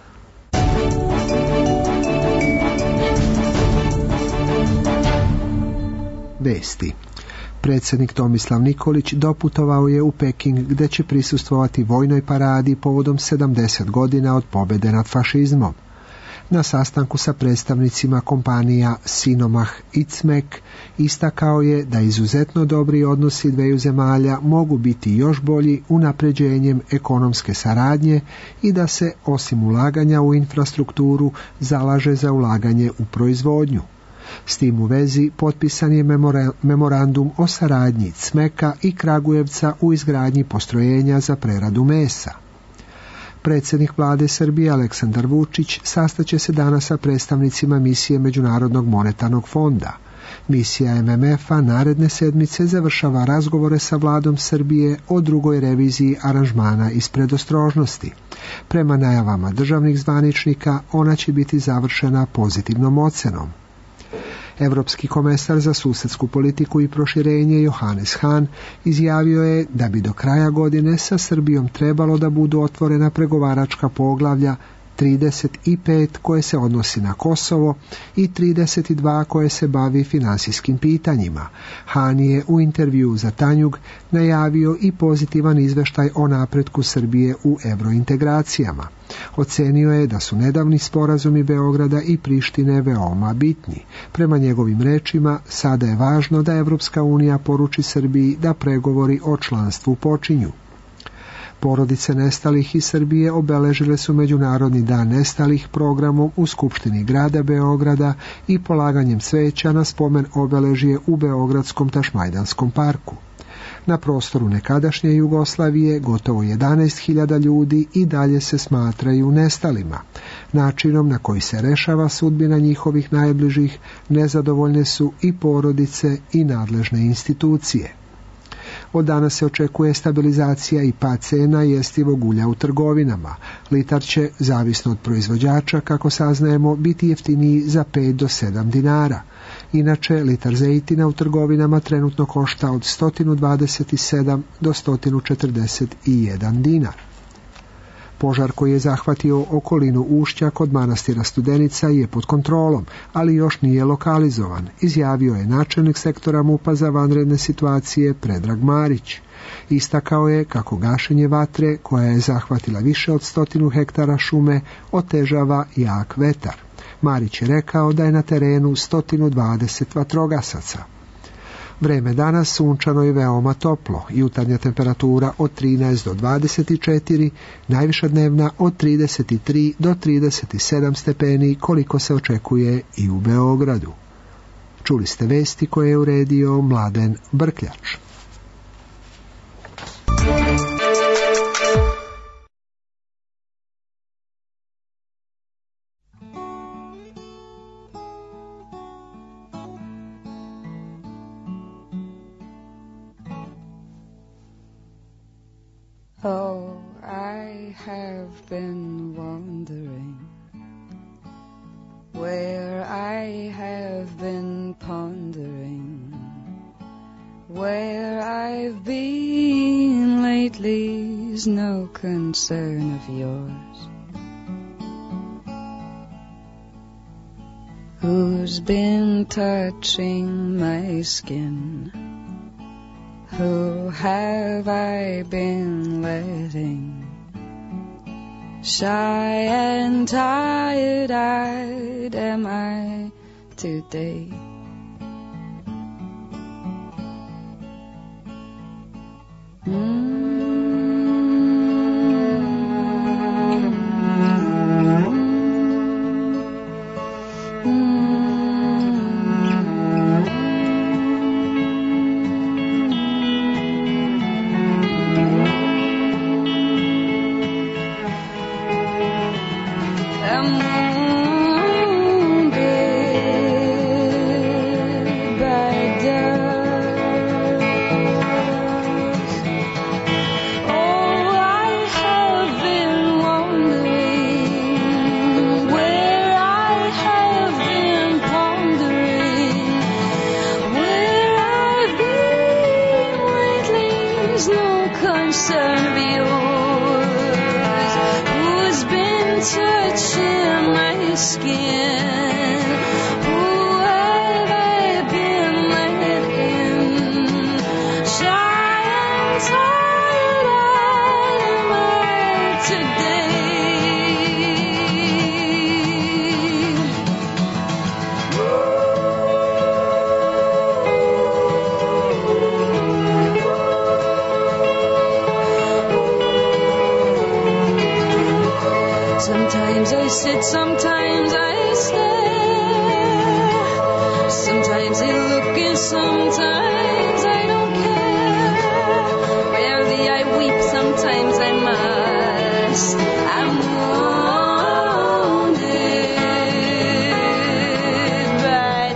Vesti. Predsjednik Tomislav Nikolić doputovao je u Peking gdje će prisustvovati vojnoj paradi povodom sedamdeset godina od pobjede nad fašizmom. Na sastanku sa predstavnicima kompanija Sinomah i Cmek istakao je da izuzetno dobri odnosi dveju zemalja mogu biti još bolji unapređenjem ekonomske saradnje i da se osim ulaganja u infrastrukturu zalaže za ulaganje u proizvodnju. S tim u vezi potpisan je memorandum o saradnji Cmeka i Kragujevca u izgradnji postrojenja za preradu mesa. Predsjednik vlade Srbije Aleksandar Vučić sastaće se danas sa predstavnicima misije Međunarodnog monetarnog fonda. Misija M M F-a naredne sedmice završava razgovore sa vladom Srbije o drugoj reviziji aranžmana iz predostrožnosti. Prema najavama državnih zvaničnika, ona će biti završena pozitivnom ocenom. Europski komesar za susedsku politiku i proširenje Johannes Hahn izjavio je da bi do kraja godine sa Srbijom trebalo da budu otvorena pregovaračka poglavlja trideset pet koje se odnosi na Kosovo i trideset dva koje se bavi finansijskim pitanjima. Hahn je u intervjuu za Tanjug najavio i pozitivan izveštaj o napretku Srbije u eurointegracijama. Ocenio je da su nedavni sporazumi Beograda i Prištine veoma bitni. Prema njegovim rečima, sada je važno da Evropska unija poruči Srbiji da pregovori o članstvu počinju. Porodice nestalih iz Srbije obeležile su Međunarodni dan nestalih programom u Skupštini grada Beograda i polaganjem cveća na spomen obeležje u Beogradskom Tašmajdanskom parku. Na prostoru nekadašnje Jugoslavije gotovo jedanaest hiljada ljudi i dalje se smatraju nestalima. Načinom na koji se rešava sudbina njihovih najbližih nezadovoljne su i porodice i nadležne institucije. Od danas se očekuje stabilizacija i pad cena jestivog ulja u trgovinama. Litar će, zavisno od proizvođača, kako saznajemo, biti jeftiniji za pet do sedam dinara. Inače, litar zejtina u trgovinama trenutno košta od sto dvadeset sedam do sto četrdeset jedan dinar. Požar koji je zahvatio okolinu Ušća kod manastira Studenica je pod kontrolom, ali još nije lokalizovan, izjavio je načelnik sektora MUP-a za vanredne situacije Predrag Marić. Istakao je kako gašenje vatre, koja je zahvatila više od stotinu hektara šume, otežava jak vetar. Marić je rekao da je na terenu sto dvadeset vatrogasaca. Vreme danas sunčano i veoma toplo, jutarnja temperatura od trinaest do dvadeset četiri, najviša dnevna od trideset tri do trideset sedam stepeni, koliko se očekuje i u Beogradu. Čuli ste vesti koje je uredio Mladen Brkljač. Oh, I have been wandering where I have been pondering where I've been lately's no concern of yours. Who's been touching my skin? Who have I been letting shy and tired-eyed am I today? Mm. Sometimes I sit, sometimes I stare. Sometimes I look and sometimes I don't care. Rarely I weep, sometimes I must. I'm wounded by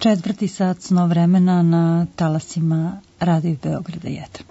Četvrti sat sno vremena na talasima Radio Beograda jedan.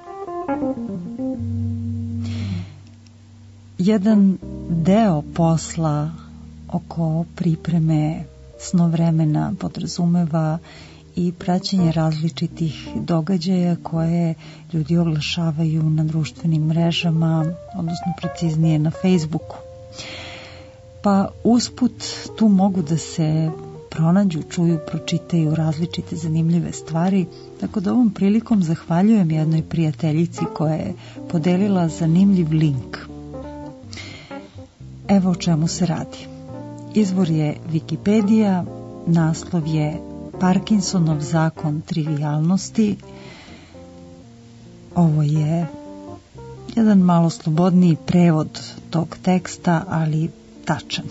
Jedan deo posla oko pripreme sno vremena podrazumeva i praćenje različitih događaja koje ljudi oglašavaju na društvenim mrežama, odnosno preciznije na Facebooku. Pa usput tu mogu da se pronađu, čuju, pročitaju različite zanimljive stvari, tako da ovom prilikom zahvaljujem jednoj prijateljici koja je podelila zanimljiv link. Evo o čemu se radi. Izvor je Wikipedija, naslov je Parkinsonov zakon trivijalnosti. Ovo je jedan malo slobodniji prevod tog teksta, ali tačan.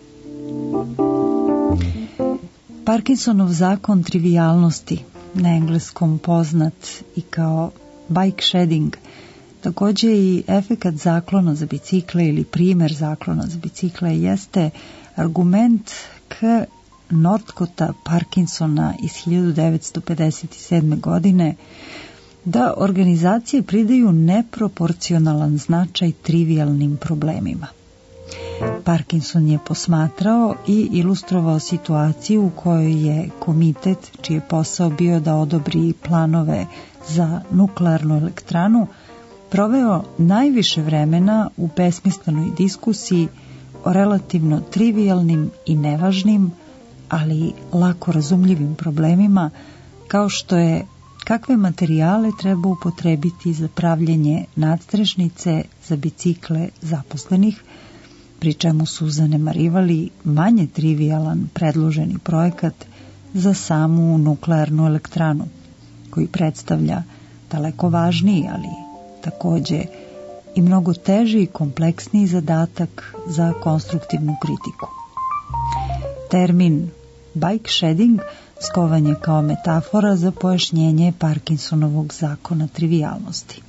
Parkinsonov zakon trivijalnosti, na engleskom poznat i kao bike shedding, također i efekat zaklona za bicikle ili primer zaklona za bicikle, jeste argument k Northcota Parkinsona iz hiljadu devetsto pedeset sedme. godine da organizacije pridaju neproporcionalan značaj trivijalnim problemima. Parkinson je posmatrao i ilustrovao situaciju u kojoj je komitet, čiji je posao bio da odobri planove za nuklearnu elektranu, proveo najviše vremena u besmislenoj diskusiji o relativno trivijalnim i nevažnim, ali lako razumljivim problemima, kao što je kakve materijale treba upotrebiti za pravljenje nadstrešnice za bicikle zaposlenih, pri čemu su zanemarivali manje trivijalan predloženi projekat za samu nuklearnu elektranu, koji predstavlja daleko važniji, ali također i mnogo teži i kompleksniji zadatak za konstruktivnu kritiku. Termin bike shedding skovan je kao metafora za pojašnjenje Parkinsonovog zakona trivijalnosti.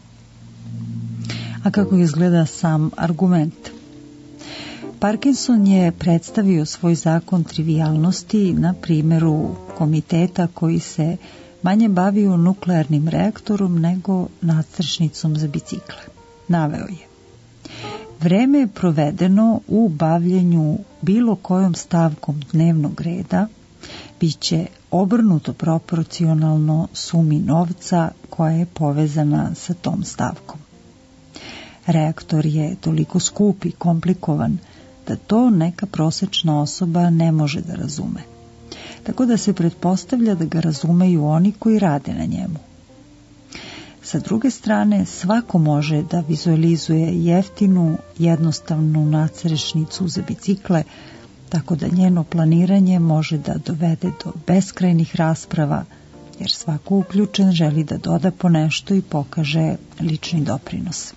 A kako izgleda sam argument? Parkinson je predstavio svoj zakon trivijalnosti na primjeru komiteta koji se manje bavio nuklearnim reaktorom nego nadstrešnicom za bicikle. Naveo je: vreme je provedeno u bavljenju bilo kojom stavkom dnevnog reda bit će obrnuto proporcionalno sumi novca koja je povezana sa tom stavkom. Reaktor je toliko skup i komplikovan da to neka prosječna osoba ne može da razume. Tako da se pretpostavlja da ga razumeju oni koji rade na njemu. Sa druge strane, svako može da vizualizuje jeftinu, jednostavnu nadstrešnicu za bicikle, tako da njeno planiranje može da dovede do beskrajnih rasprava, jer svako uključen želi da doda po nešto i pokaže lični doprinos.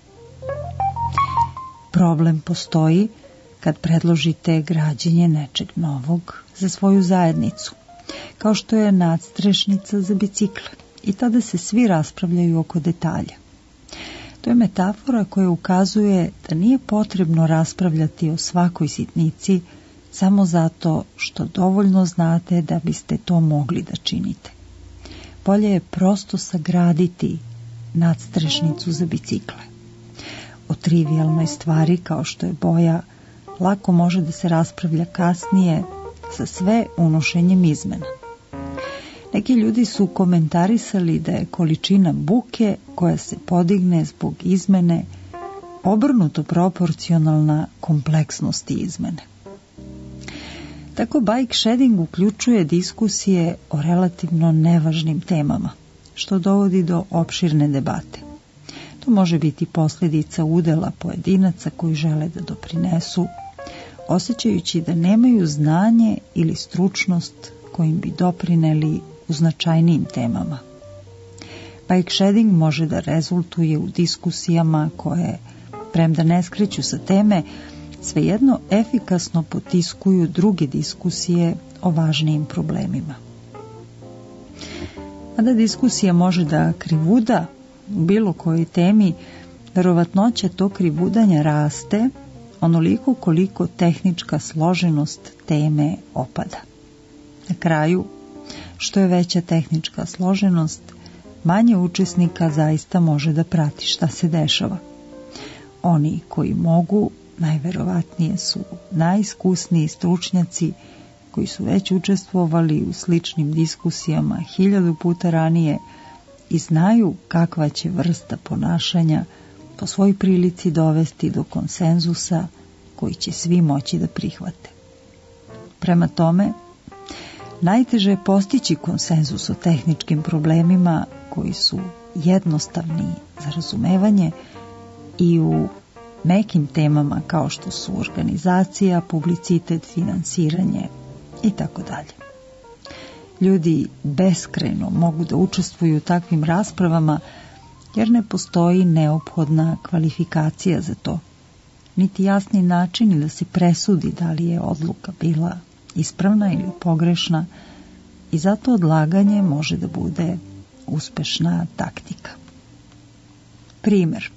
Problem postoji kad predložite građenje nečeg novog za svoju zajednicu, kao što je nadstrešnica za bicikle, i tada se svi raspravljaju oko detalja. To je metafora koja ukazuje da nije potrebno raspravljati o svakoj sitnici samo zato što dovoljno znate da biste to mogli da činite. Bolje je prosto sagraditi nadstrešnicu za bicikle. O trivijalnoj stvari kao što je boja lako može da se raspravlja kasnije sa sve unošenjem izmena. Neki ljudi su komentarisali da je količina buke koja se podigne zbog izmene obrnuto proporcionalna kompleksnosti izmene. Tako bike shedding uključuje diskusije o relativno nevažnim temama, što dovodi do opširne debate. To može biti posljedica udela pojedinaca koji žele da doprinesu, osjećajući da nemaju znanje ili stručnost kojim bi doprineli u značajnijim temama. Bike shedding može da rezultuje u diskusijama koje, premda ne skreću sa teme, svejedno efikasno potiskuju druge diskusije o važnijim problemima. A da diskusija može da krivuda u bilo kojoj temi, verovatnoća tog krivudanja raste onoliko koliko tehnička složenost teme opada. Na kraju, Što je veća tehnička složenost, manje učesnika zaista može da prati šta se dešava. Oni koji mogu, najverovatnije su najiskusniji stručnjaci koji su već učestvovali u sličnim diskusijama hiljadu puta ranije i znaju kakva će vrsta ponašanja po svoj prilici dovesti do konsenzusa koji će svi moći da prihvate. Prema tome, najteže je postići konsenzus o tehničkim problemima koji su jednostavni za razumevanje i u nekim temama kao što su organizacija, publicitet, finansiranje i tako dalje. Ljudi beskrajno mogu da učestvuju u takvim raspravama jer ne postoji neophodna kvalifikacija za to, niti jasni načini da se presudi da li je odluka bila ispravna ili pogrešna i zato odlaganje može da bude uspešna taktika. Primjer.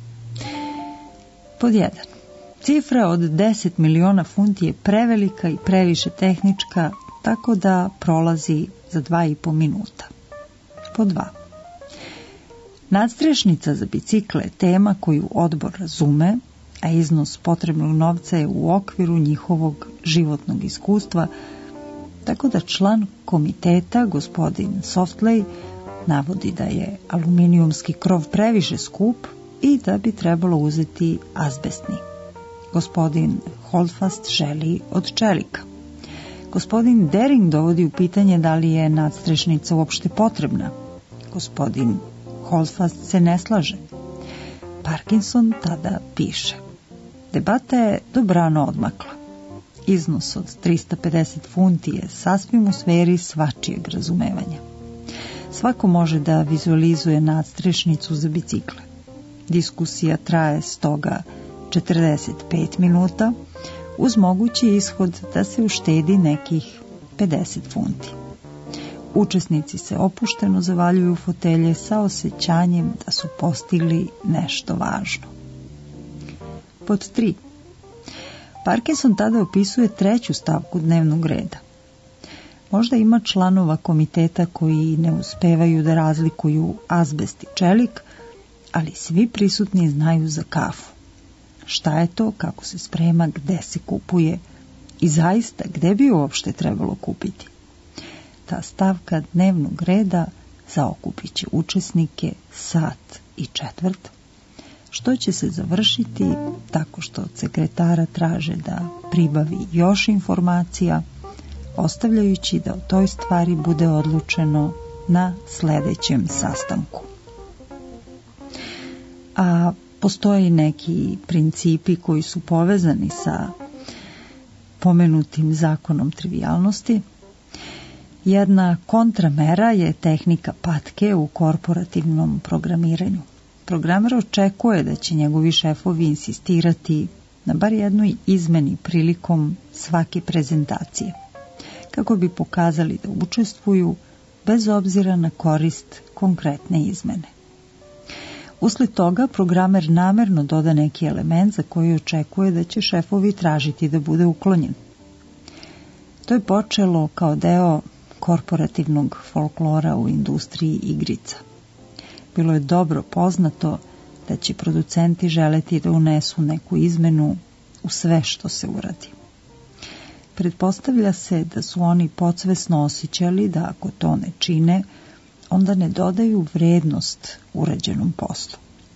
Pod jedan. Cifra od deset miliona funti je prevelika i previše tehnička, tako da prolazi za dva i po minuta. Pod dva. Nadstrešnica za bicikle je tema koju odbor razume, a iznos potrebnog novca je u okviru njihovog životnog iskustva, tako da član komiteta, gospodin Softley, navodi da je aluminijumski krov previše skup i da bi trebalo uzeti azbestni. Gospodin Holdfast želi od čelika. Gospodin Dering dovodi u pitanje da li je nadstrešnica uopšte potrebna. Gospodin Holdfast se ne slaže. Parkinson tada piše: debata je dobrano odmakla. Iznos od trista pedeset funti je sasvim u sferi svačijeg razumevanja. Svako može da vizualizuje nadstrešnicu za bicikle. Diskusija traje stoga četrdeset pet minuta, uz mogući ishod da se uštedi nekih pedeset funti. Učesnici se opušteno zavaljuju u fotelje sa osjećanjem da su postigli nešto važno. Pod tri. Parkinson tada opisuje treću stavku dnevnog reda. Možda ima članova komiteta koji ne uspevaju da razlikuju azbest i čelik, ali svi prisutni znaju za kafu. Šta je to, kako se sprema, gde se kupuje i zaista gde bi uopšte trebalo kupiti. Ta stavka dnevnog reda zaokupit će učesnike sat i četvrt, što će se završiti tako što od sekretara traže da pribavi još informacija, ostavljajući da o toj stvari bude odlučeno na sledećem sastanku. A postoji neki principi koji su povezani sa pomenutim zakonom trivijalnosti. Jedna kontramera je tehnika patke u korporativnom programiranju. Programer očekuje da će njegovi šefovi insistirati na bar jednoj izmeni prilikom svake prezentacije, kako bi pokazali da učestvuju bez obzira na korist konkretne izmene. Usled toga programer namerno doda neki element za koji očekuje da će šefovi tražiti da bude uklonjen. To je počelo kao deo korporativnog folklora u industriji igrica. Bilo je dobro poznato da će producenti želeti da unesu neku izmenu u sve što se uradi. Pretpostavlja se da su oni podsvesno osjećali da ako to ne čine, onda ne dodaju vrednost urađenom poslu.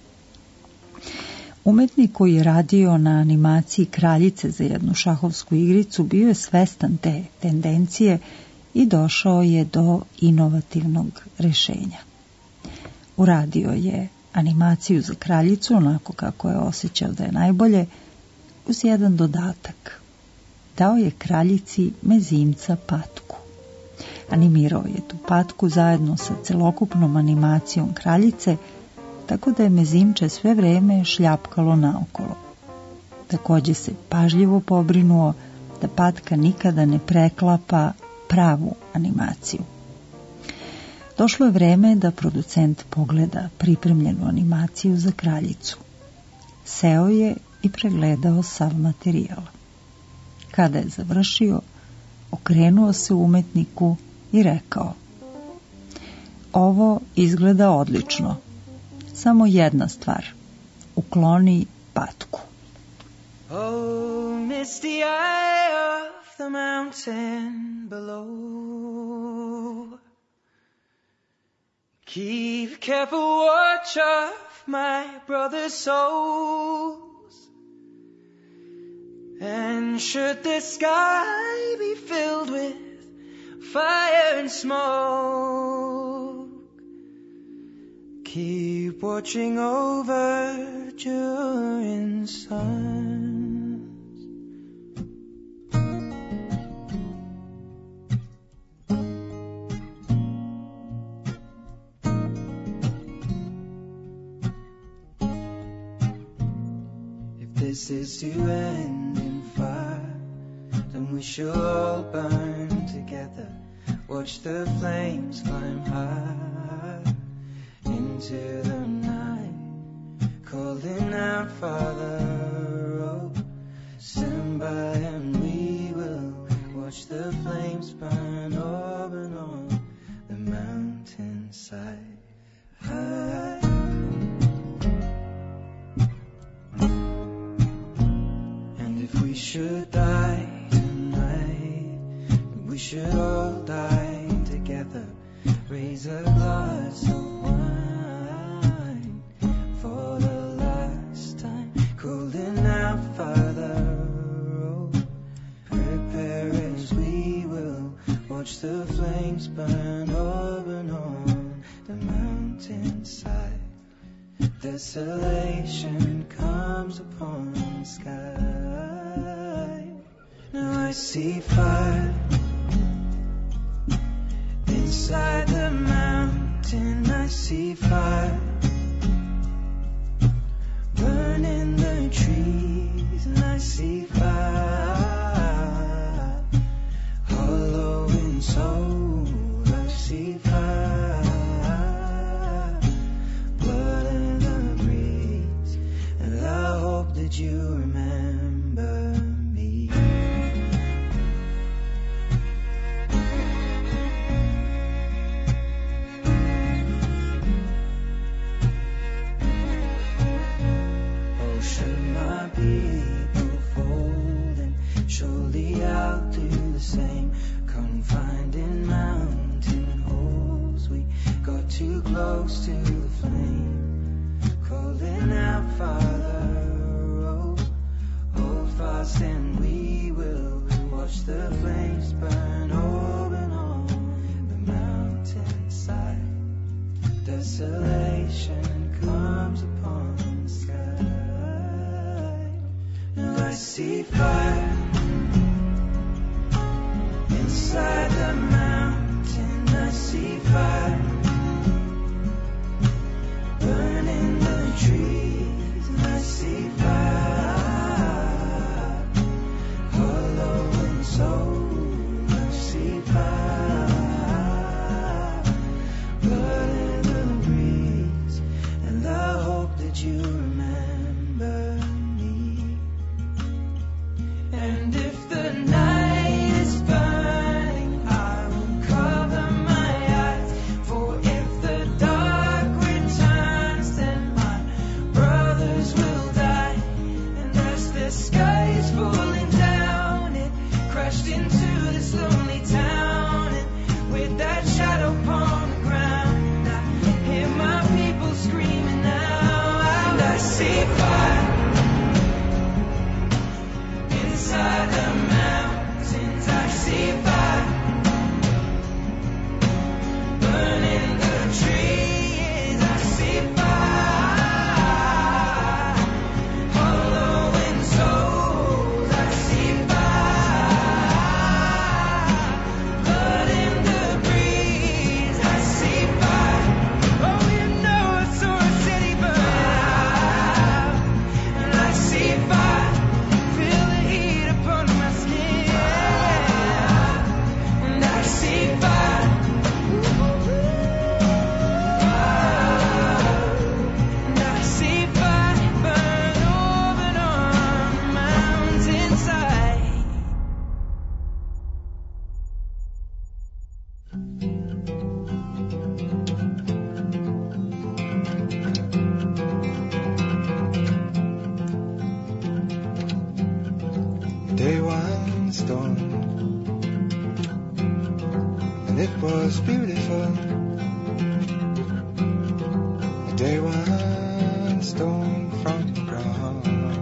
Umetnik koji je radio na animaciji Kraljice za jednu šahovsku igricu bio je svestan te tendencije i došao je do inovativnog rešenja. Uradio je animaciju za kraljicu onako kako je osjećao da je najbolje, uz jedan dodatak. Dao je kraljici mezimca patku. Animirao je tu patku zajedno sa celokupnom animacijom kraljice, tako da je mezimče sve vreme šljapkalo naokolo. Takođe se pažljivo pobrinuo da patka nikada ne preklapa pravu animaciju. Došlo je vreme da producent pogleda pripremljenu animaciju za kraljicu. Seo je i pregledao sav materijal. Kada je završio, okrenuo se umetniku i rekao: ovo izgleda odlično. Samo jedna stvar. Ukloni patku. Oh, misty eye of the mountain below, keep careful watch of my brother's souls, and should the sky be filled with fire and smoke, keep watching over during suns. If this is to end in fire, then we shall all burn together. Watch the flames climb high into the night, calling out, Father, oh, stand by and we will watch the flames burn over and on the mountainside. High. And if we should die tonight, we should all die together. Raise a glass of wine for the last time, calling out, Father, oh, prepare as we will watch the flames burn over and on the mountainside. Desolation comes upon the sky. Now I see fire inside the mountain. I see fire burning the trees, and I see fire hollow in soul. I see fire, blood in the breeze, and I hope that you remember me. Should my people fold, and surely I'll do the same. Confined in mountain holes, we got too close to the flame, calling out, Father, oh, hold fast and we will watch the flames burn over and on the mountainside. Desolation comes upon the sky. I see fire inside the mountain. I see fire burning the trees, and I see fire hollow in soul. I see fire, blood in the breeze, and I hope that you remember. And if the night is burning, I will cover my eyes. For if the dark returns, then my brothers will die. And as the sky is falling down, it crashed into this lonely town. And with that shadow upon the ground, I hear my people screaming now. And I see fire inside the mountains. I see fire burning the trees. I see fire hollow in souls. I see fire blood in the breeze. I see fire. Oh, you know I saw a city burn. was beautiful. A day one stone from the ground.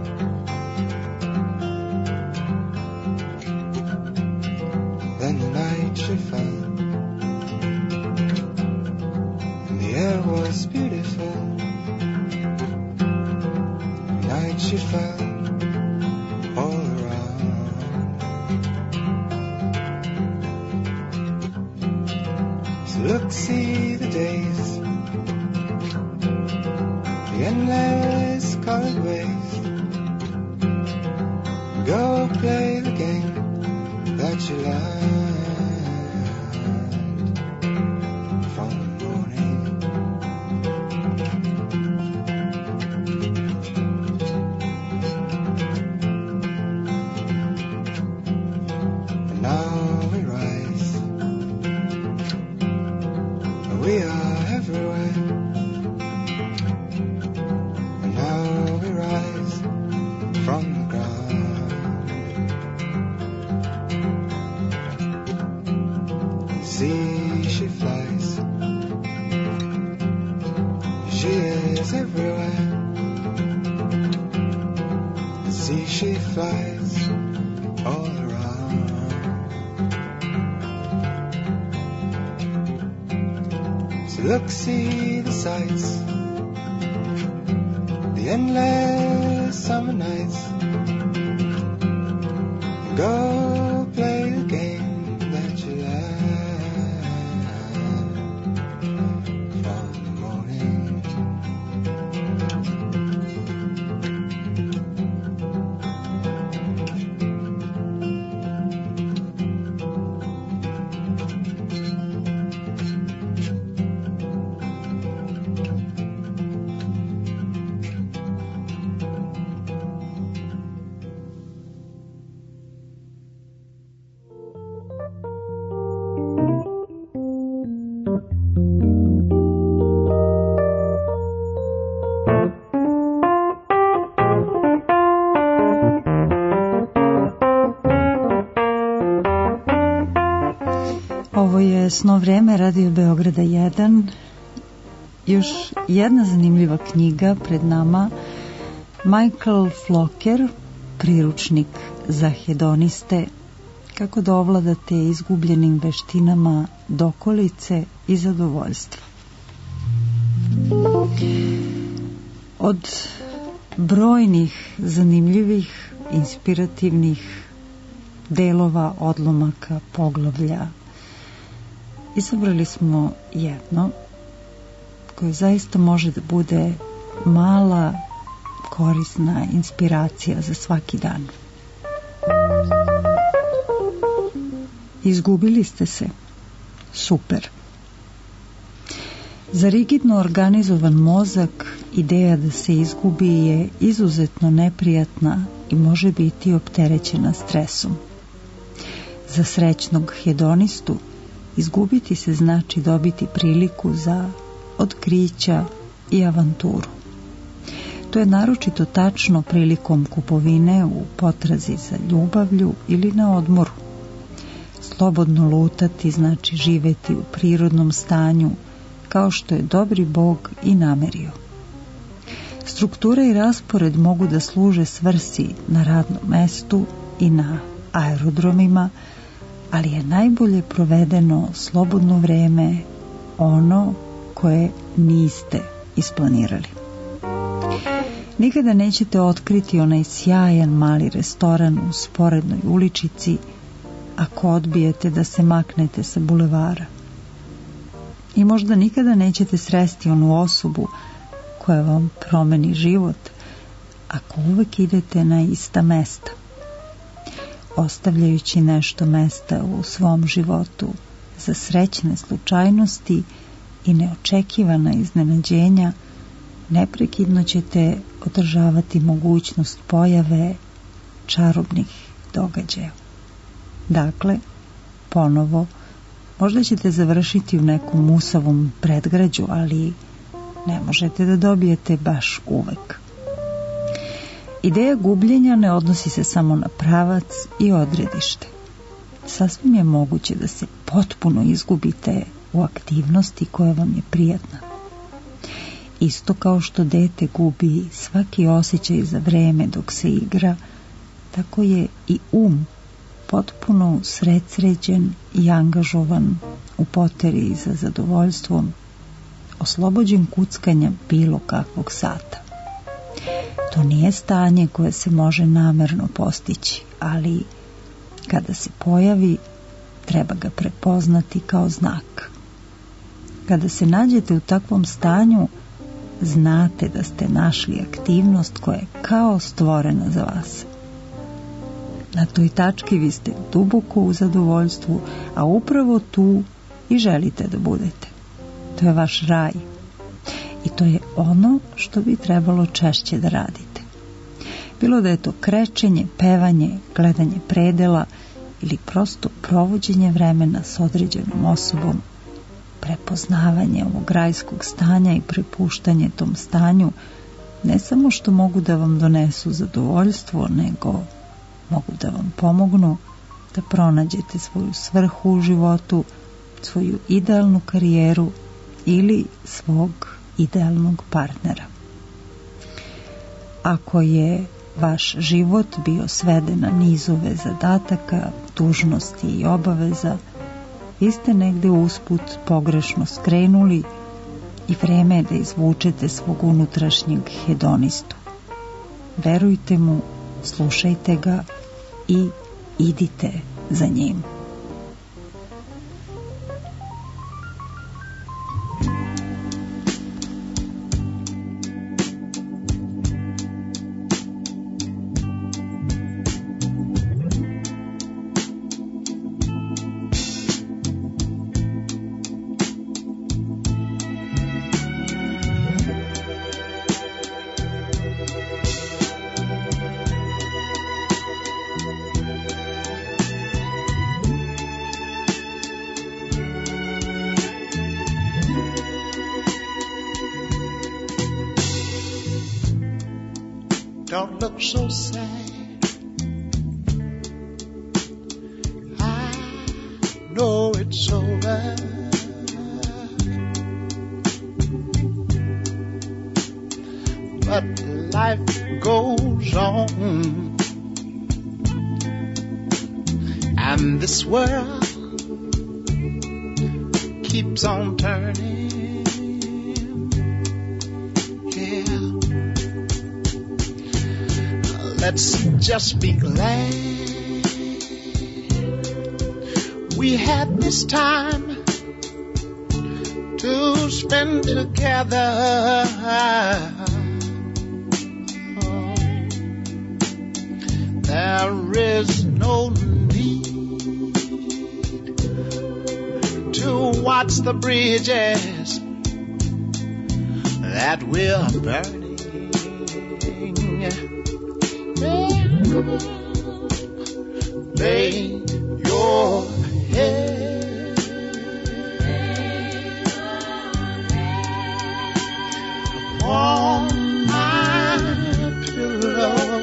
Then the night she fell, and the air was beautiful. The night she fell all around. So look, see the days, the endless colored ways. Go play the game that you learned from the morning. And now we rise, and we are everywhere. And now we rise from the ground. See, she flies. She is everywhere. See, she flies all around. So look, see the sights, the endless summer nights. Go play the game that you learned from the morning. Ovo je Sno vreme, Radio Beograda jedan. Još jedna zanimljiva knjiga pred nama. Michael Flocker, priručnik za hedoniste, kako da ovladate izgubljenim veštinama dokolice i zadovoljstva. Od brojnih zanimljivih, inspirativnih delova, odlomaka, poglavlja, izabrali smo jedno koje zaista može da bude mala, korisna inspiracija za svaki dan. Izgubili ste se? Super. Za rigidno organizovan mozak ideja da se izgubi je izuzetno neprijatna i može biti opterećena stresom. Za srećnog hedonistu izgubiti se znači dobiti priliku za otkrića i avanturu. To je naročito tačno prilikom kupovine u potrazi za ljubavlju ili na odmoru. Slobodno lutati znači živeti u prirodnom stanju, kao što je dobri Bog i namerio. Struktura i raspored mogu da služe svrsi na radnom mestu i na aerodromima, ali je najbolje provedeno slobodno vreme ono koje niste isplanirali. Nikada nećete otkriti onaj sjajan mali restoran u sporednoj uličici ako odbijete da se maknete sa bulevara. I možda nikada nećete sresti onu osobu koja vam promeni život ako uvek idete na ista mesta. Ostavljajući nešto mesta u svom životu za srećne slučajnosti i neočekivana iznenađenja, neprekidno ćete održavati mogućnost pojave čarobnih događaja. Dakle, ponovo, možda ćete završiti u nekom musavom predgrađu, ali ne možete da dobijete baš uvek. Ideja gubljenja ne odnosi se samo na pravac i odredište. Sasvim je moguće da se potpuno izgubite u aktivnosti koja vam je prijatna. Isto kao što dete gubi svaki osjećaj za vreme dok se igra, tako je i um potpuno sredsređen i angažovan u poteri za zadovoljstvom, oslobođen kuckanja bilo kakvog sata. To nije stanje koje se može namerno postići, ali kada se pojavi, treba ga prepoznati kao znak. Kada se nađete u takvom stanju, znate da ste našli aktivnost koja je kao stvorena za vas. Na toj tački vi ste duboko u zadovoljstvu, a upravo tu i želite da budete. To je vaš raj. I to je ono što bi trebalo češće da radite. Bilo da je to krečenje, pevanje, gledanje predela ili prosto provođenje vremena s određenom osobom, prepoznavanje ovog rajskog stanja i prepuštanje tom stanju ne samo što mogu da vam donesu zadovoljstvo, nego mogu da vam pomognu da pronađete svoju svrhu u životu, svoju idealnu karijeru ili svog idealnog partnera. Ako je vaš život bio sveden na nizove zadataka, dužnosti i obaveza, vi ste negde usput pogrešno skrenuli i vreme je da izvučete svog unutrašnjeg hedonistu. Verujte mu, slušajte ga i idite za njim. Don't look so sad. I know it's over. But life goes on, and this world keeps on turning. Let's just be glad we had this time to spend together. Oh, there is no need to watch the bridges that we're burning. Lay your head upon my pillow,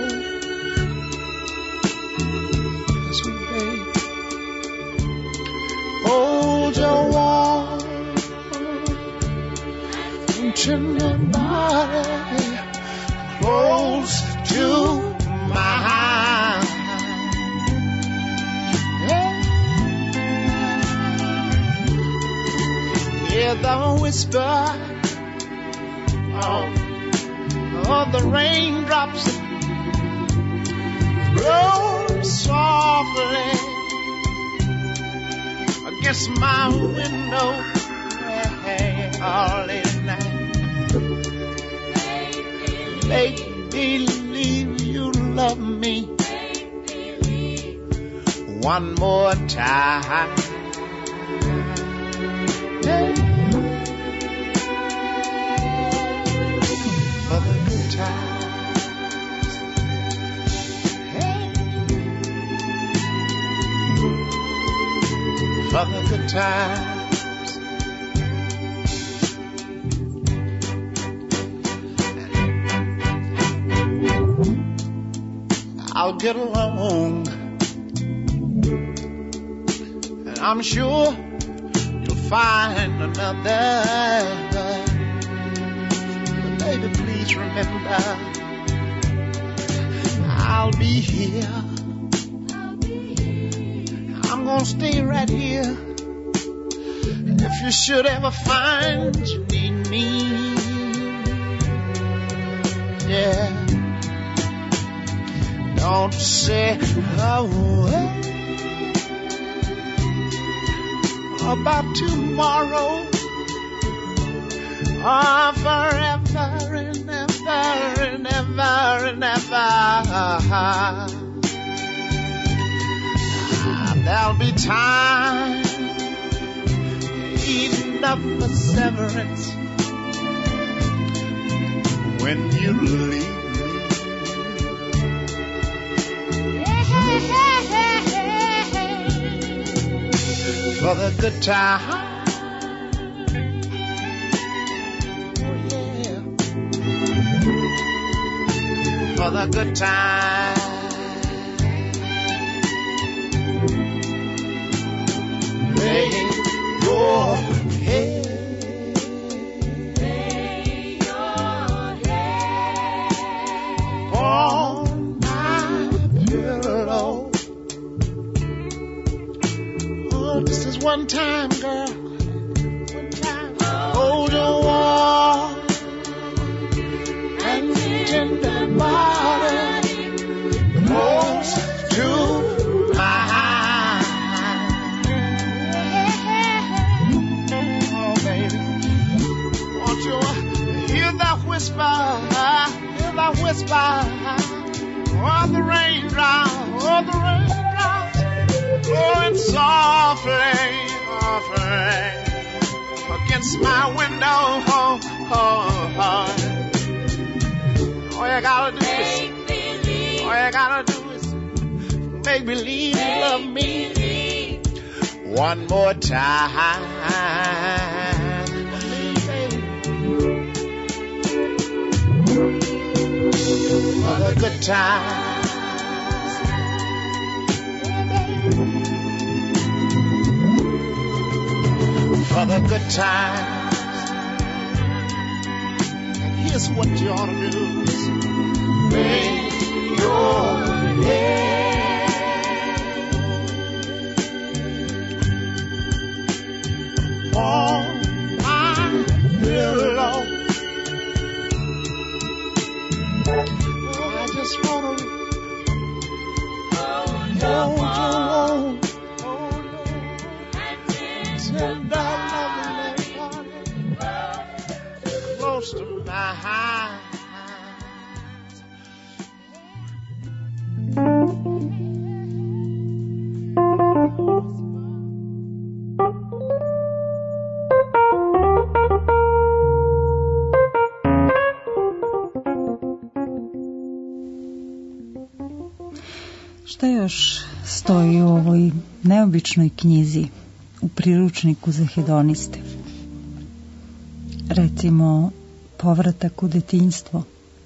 sweet babe. Hold your warm and tender body close to mine. Hear the whisper of, of the raindrops roll softly against my window all late at night. Make believe you love me one more time. Hey. For the good times. Hey. For the good times. I'll get along, and I'm sure you'll find another, but baby, please remember, I'll be here. I'm gonna stay right here. If you should ever find you need me, yeah, don't say a word about tomorrow or forever and ever and ever and ever. There'll be time enough for severance when you leave me. For the good time, oh yeah, for the good time. Lay your head, lay your head on my pillow. Oh, this is one time, girl. One time. Hold your warm and tender body close to mine. Whisper, hear that whisper, oh the raindrops, oh the raindrops, blowing softly, softly against my window. Oh, oh, oh. All you gotta do is, all you gotta do is make believe you love me one more time. For the good times, for the good times. And here's what you ought to do: lay your head on my pillow. I just wanna hold you warm, tender loving body close to my heart. Šta još stoji u ovoj neobičnoj knjizi, u priručniku za hedoniste? Recimo, povratak u detinjstvo.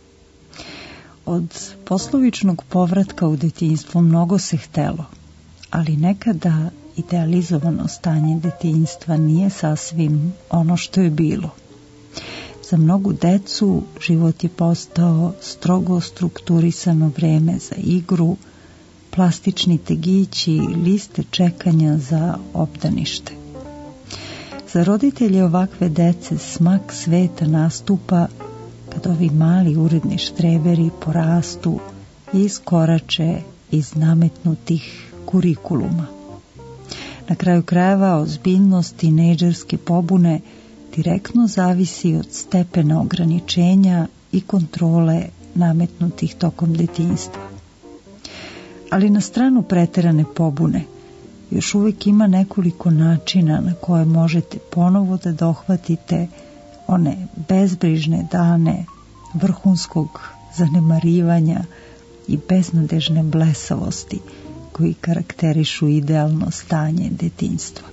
Od poslovičnog povratka u detinjstvo mnogo se htelo, ali nekada idealizovano stanje detinjstva nije sasvim ono što je bilo. Za mnogu decu život je postao strogo strukturisano vreme za igru, plastični tegići, liste čekanja za obdanište. Za roditelje ovakve dece smak sveta nastupa kad ovi mali uredni štreberi porastu i iskorače iz nametnutih kurikuluma. Na kraju krajeva ozbiljnost tinejdžerske pobune direktno zavisi od stepena ograničenja i kontrole nametnutih tokom detinjstva. Ali na stranu preterane pobune još uvijek ima nekoliko načina na koje možete ponovo da dohvatite one bezbrižne dane vrhunskog zanemarivanja i beznadežne blesavosti koji karakterišu idealno stanje detinjstva.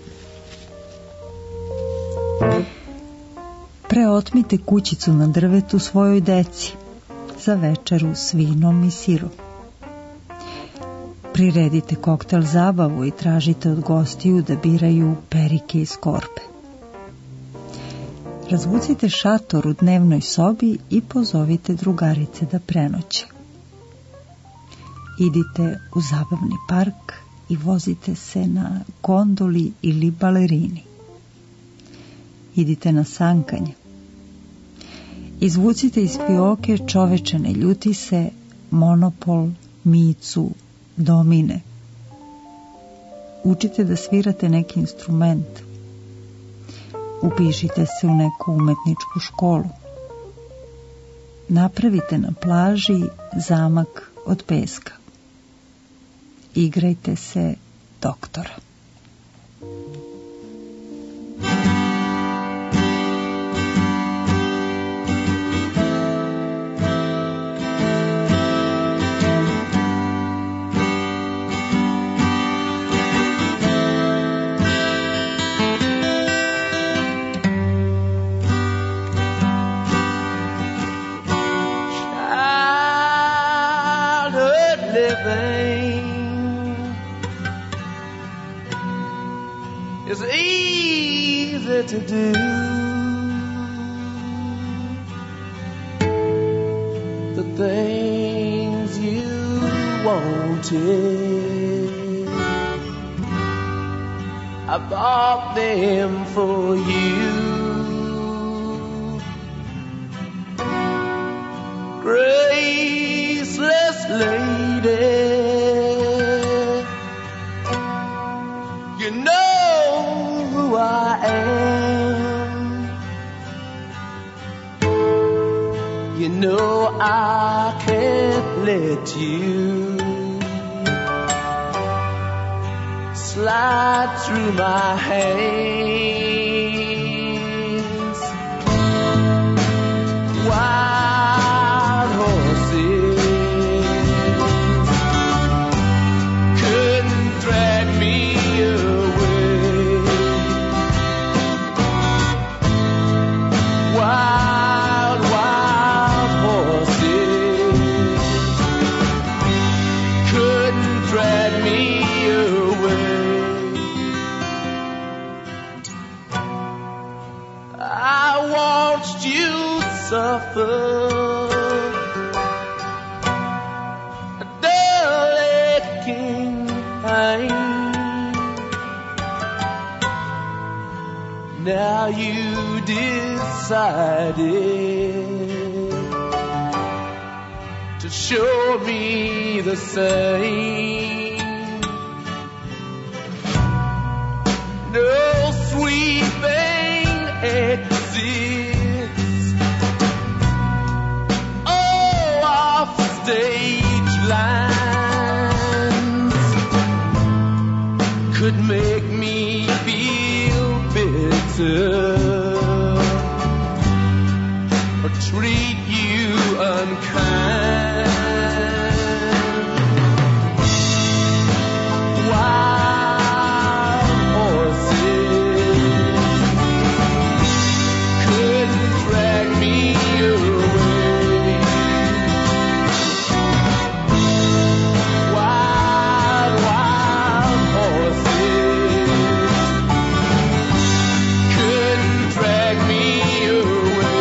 Preotmite kućicu na drvetu svojoj deci za večeru s vinom i sirom. Priredite koktel zabavu i tražite od gostiju da biraju perike iz korpe. Razvucite šator u dnevnoj sobi i pozovite drugarice da prenoće. Idite u zabavni park i vozite se na gondoli ili balerini. Idite na sankanje. Izvucite iz fioke Čoveče ne ljuti se, Monopol, Micu, Domine. Učite da svirate neki instrument. Upišite se u neku umetničku školu. Napravite na plaži zamak od peska. Igrajte se doktora. It's easy to do. The things you wanted, I bought them for you. Graceless lady, you know who I am. You know I can't let you slide through my hands. Wild horses couldn't drag me away. Wild, wild horses couldn't drag me away. I watched you suffer a dull aching pain. Now you decided to show me the same. No sweet thing exists. Oh, off stage lines could make me feel bitter or treat you unkind. Wild horses couldn't drag me away. Wild, wild horses couldn't drag me away.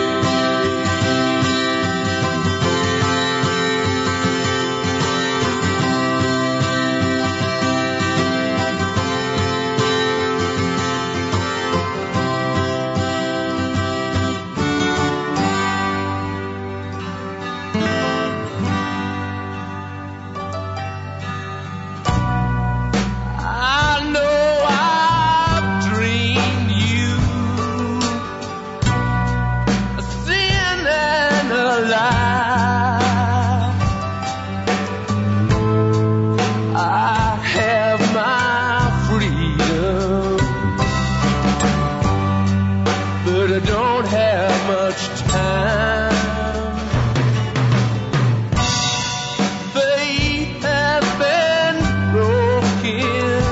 I know I've dreamed you a sin and a lie. I have my freedom, but I don't have much time. Faith has been broken.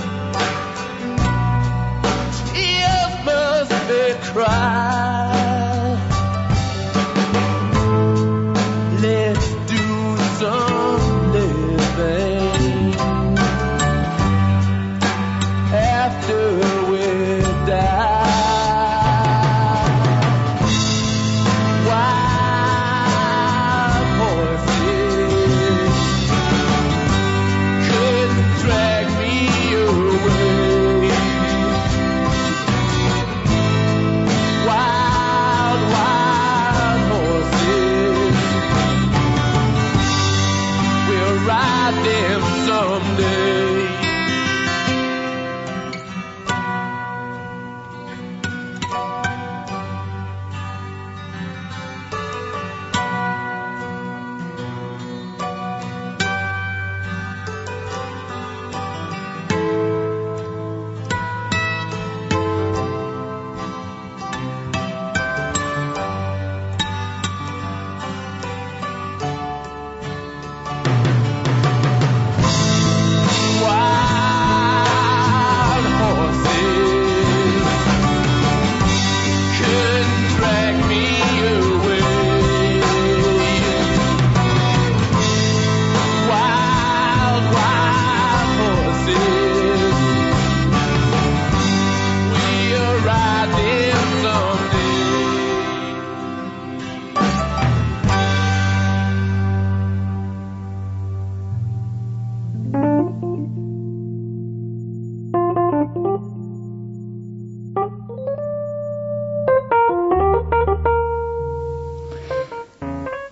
Tears must be cried. Let's do some living after we die.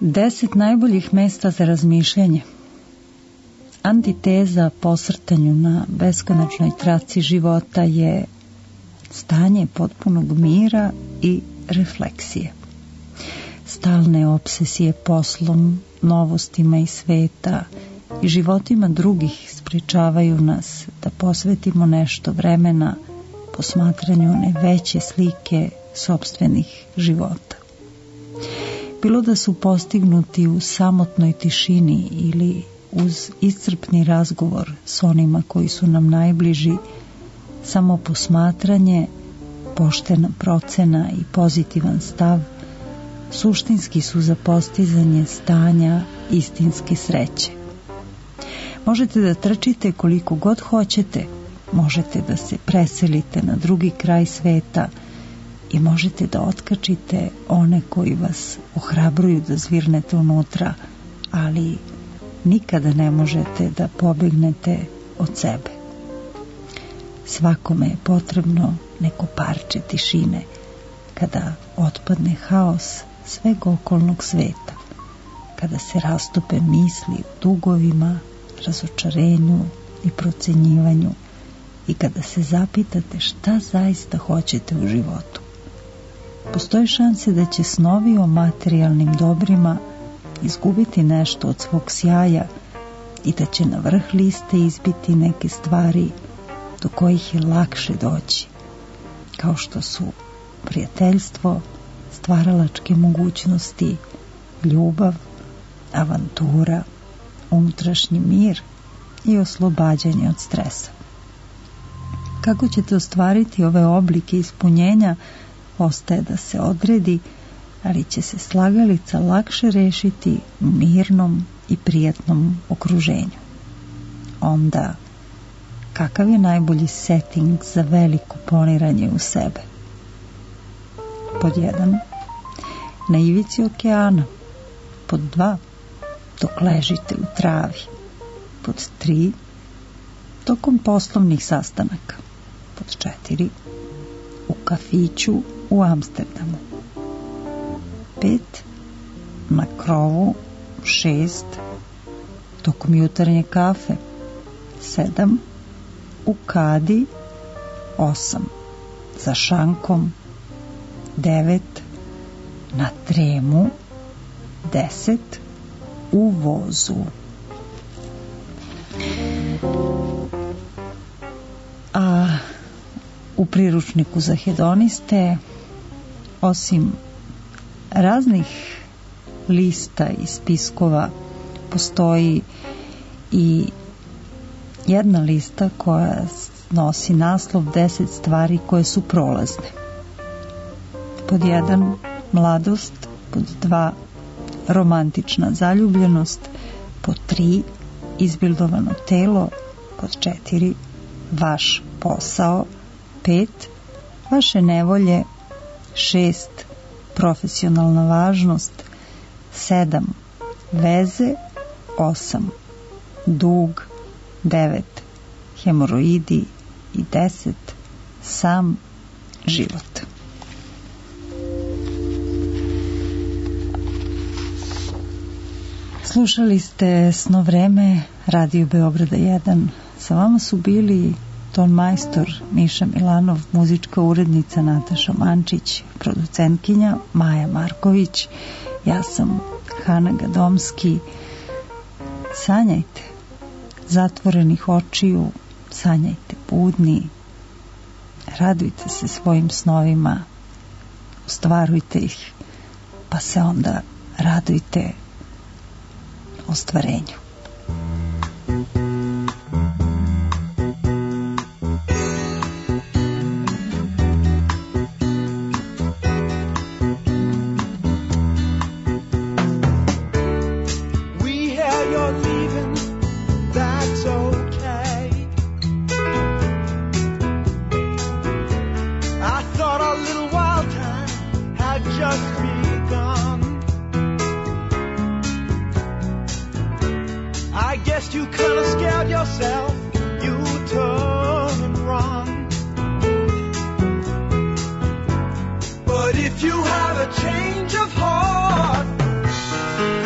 Deset najboljih mesta za razmišljanje. Antiteza posrtanju na beskonačnoj traci života je stanje potpunog mira i refleksije. Stalne obsesije poslom, novostima iz sveta i životima drugih sprečavaju nas da posvetimo nešto vremena posmatranju one veće slike sopstvenih života. Bilo da su postignuti u samotnoj tišini ili uz iscrpni razgovor s onima koji su nam najbliži, samo posmatranje, poštena procena i pozitivan stav suštinski su za postizanje stanja istinske sreće. Možete da trčite koliko god hoćete, možete da se preselite na drugi kraj sveta i možete da otkačite one koji vas ohrabruju da zvirnete unutra, ali nikada ne možete da pobegnete od sebe. Svakome je potrebno neko parče tišine kada otpadne haos sveg okolnog sveta, kada se rastope misli u dugovima, razočarenju i procenjivanju i kada se zapitate šta zaista hoćete u životu. Postoji šanse da će snovi o materijalnim dobrima izgubiti nešto od svog sjaja i da će na vrh liste izbiti neke stvari do kojih je lakše doći, kao što su prijateljstvo, stvaralačke mogućnosti, ljubav, avantura, unutrašnji mir i oslobađanje od stresa. Kako ćete ostvariti ove oblike ispunjenja, ostaje da se odredi, ali će se slagalica lakše rešiti u mirnom i prijatnom okruženju. Onda, kakav je najbolji setting za veliko poniranje u sebe? Pod jedan, na ivici okeana. Pod dva, dok ležite u travi. Pod tri, tokom poslovnih sastanaka. Pod četiri, u kafiću u Amsterdamu. Pet, na krovu. Šest, tokom jutarnje kafe. Sedam, u kadi. Osam, za šankom. Devet, na tremu. Deset, u vozu. A u priručniku za hedoniste, osim raznih lista i spiskova, postoji i jedna lista koja nosi naslov deset stvari koje su prolazne. Pod jedan, mladost. Pod dva, romantična zaljubljenost. Pod tri, izbildovano telo. Pod četiri, vaš posao. Pet, vaše nevolje. Šest, profesionalna važnost. Sedam, veze. Osam, dug. Devet, hemoroidi. I deset, sam život. Slušali ste Snovreme, Radio Beograda jedan. Sa vama su bili ton majstor Miša Milanov, muzička urednica Nataša Mančić, producentkinja Maja Marković, ja sam Hana Gadomski. Sanjajte zatvorenih očiju, sanjajte budni, radujte se svojim snovima, ostvarujte ih, pa se onda radujte ostvarenju. You kind of scared yourself, you turn and run. But if you have a change of heart,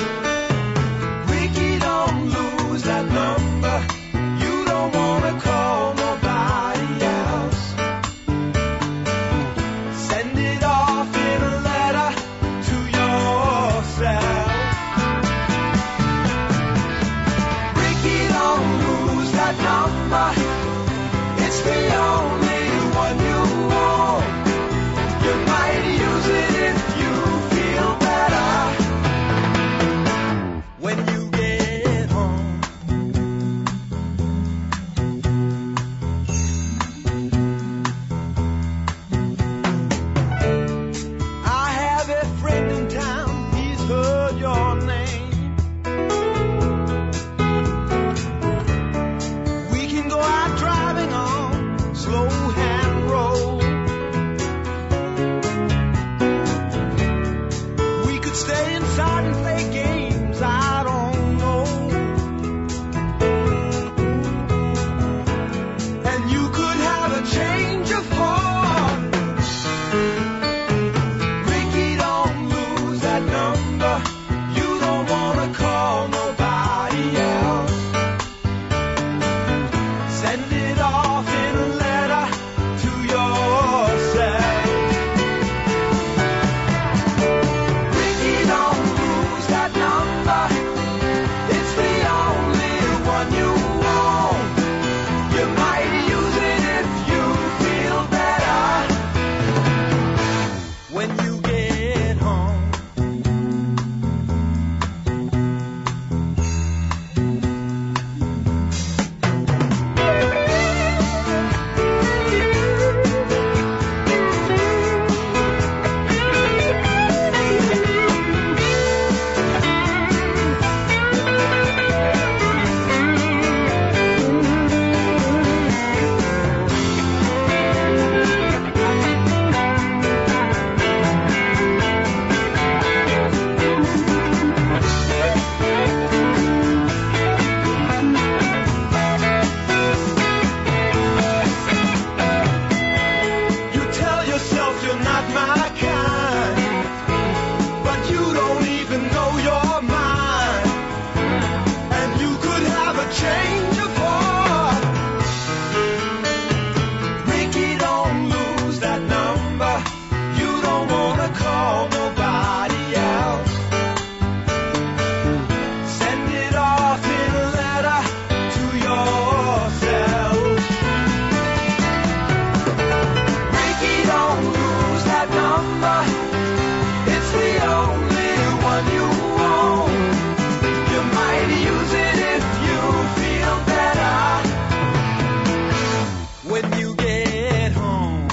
number. It's the only one you own. You might use it if you feel better. When you get home,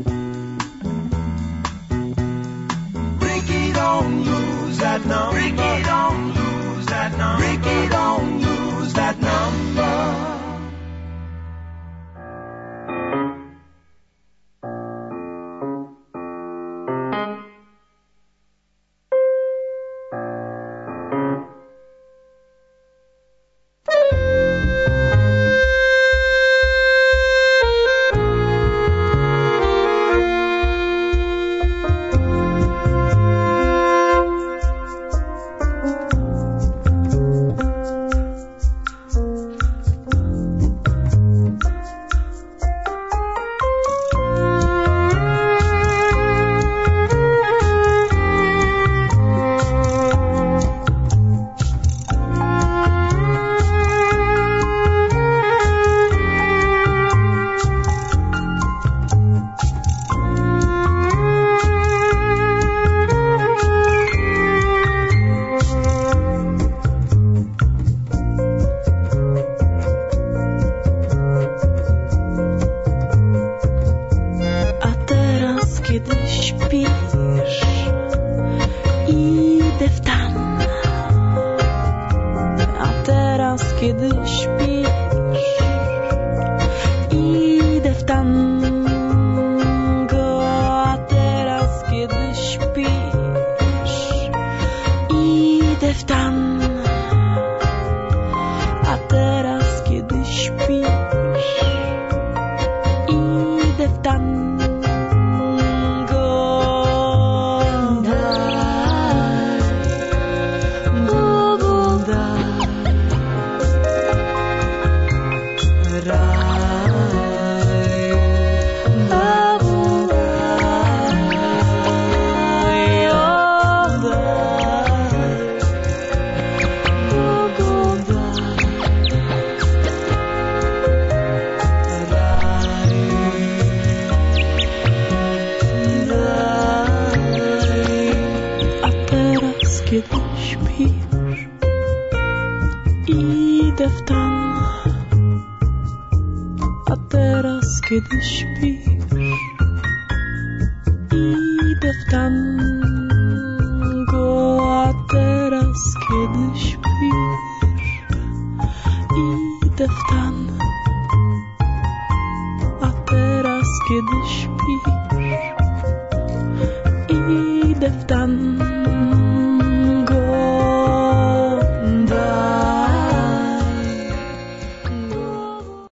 Ricky, don't lose that number. Ricky, don't lose that number. Ricky, don't lose that number. Kiedy śpisz, idę w tango, a teraz kiedy śpisz, idę w tango, a teraz kiedy śpisz, idę w tango.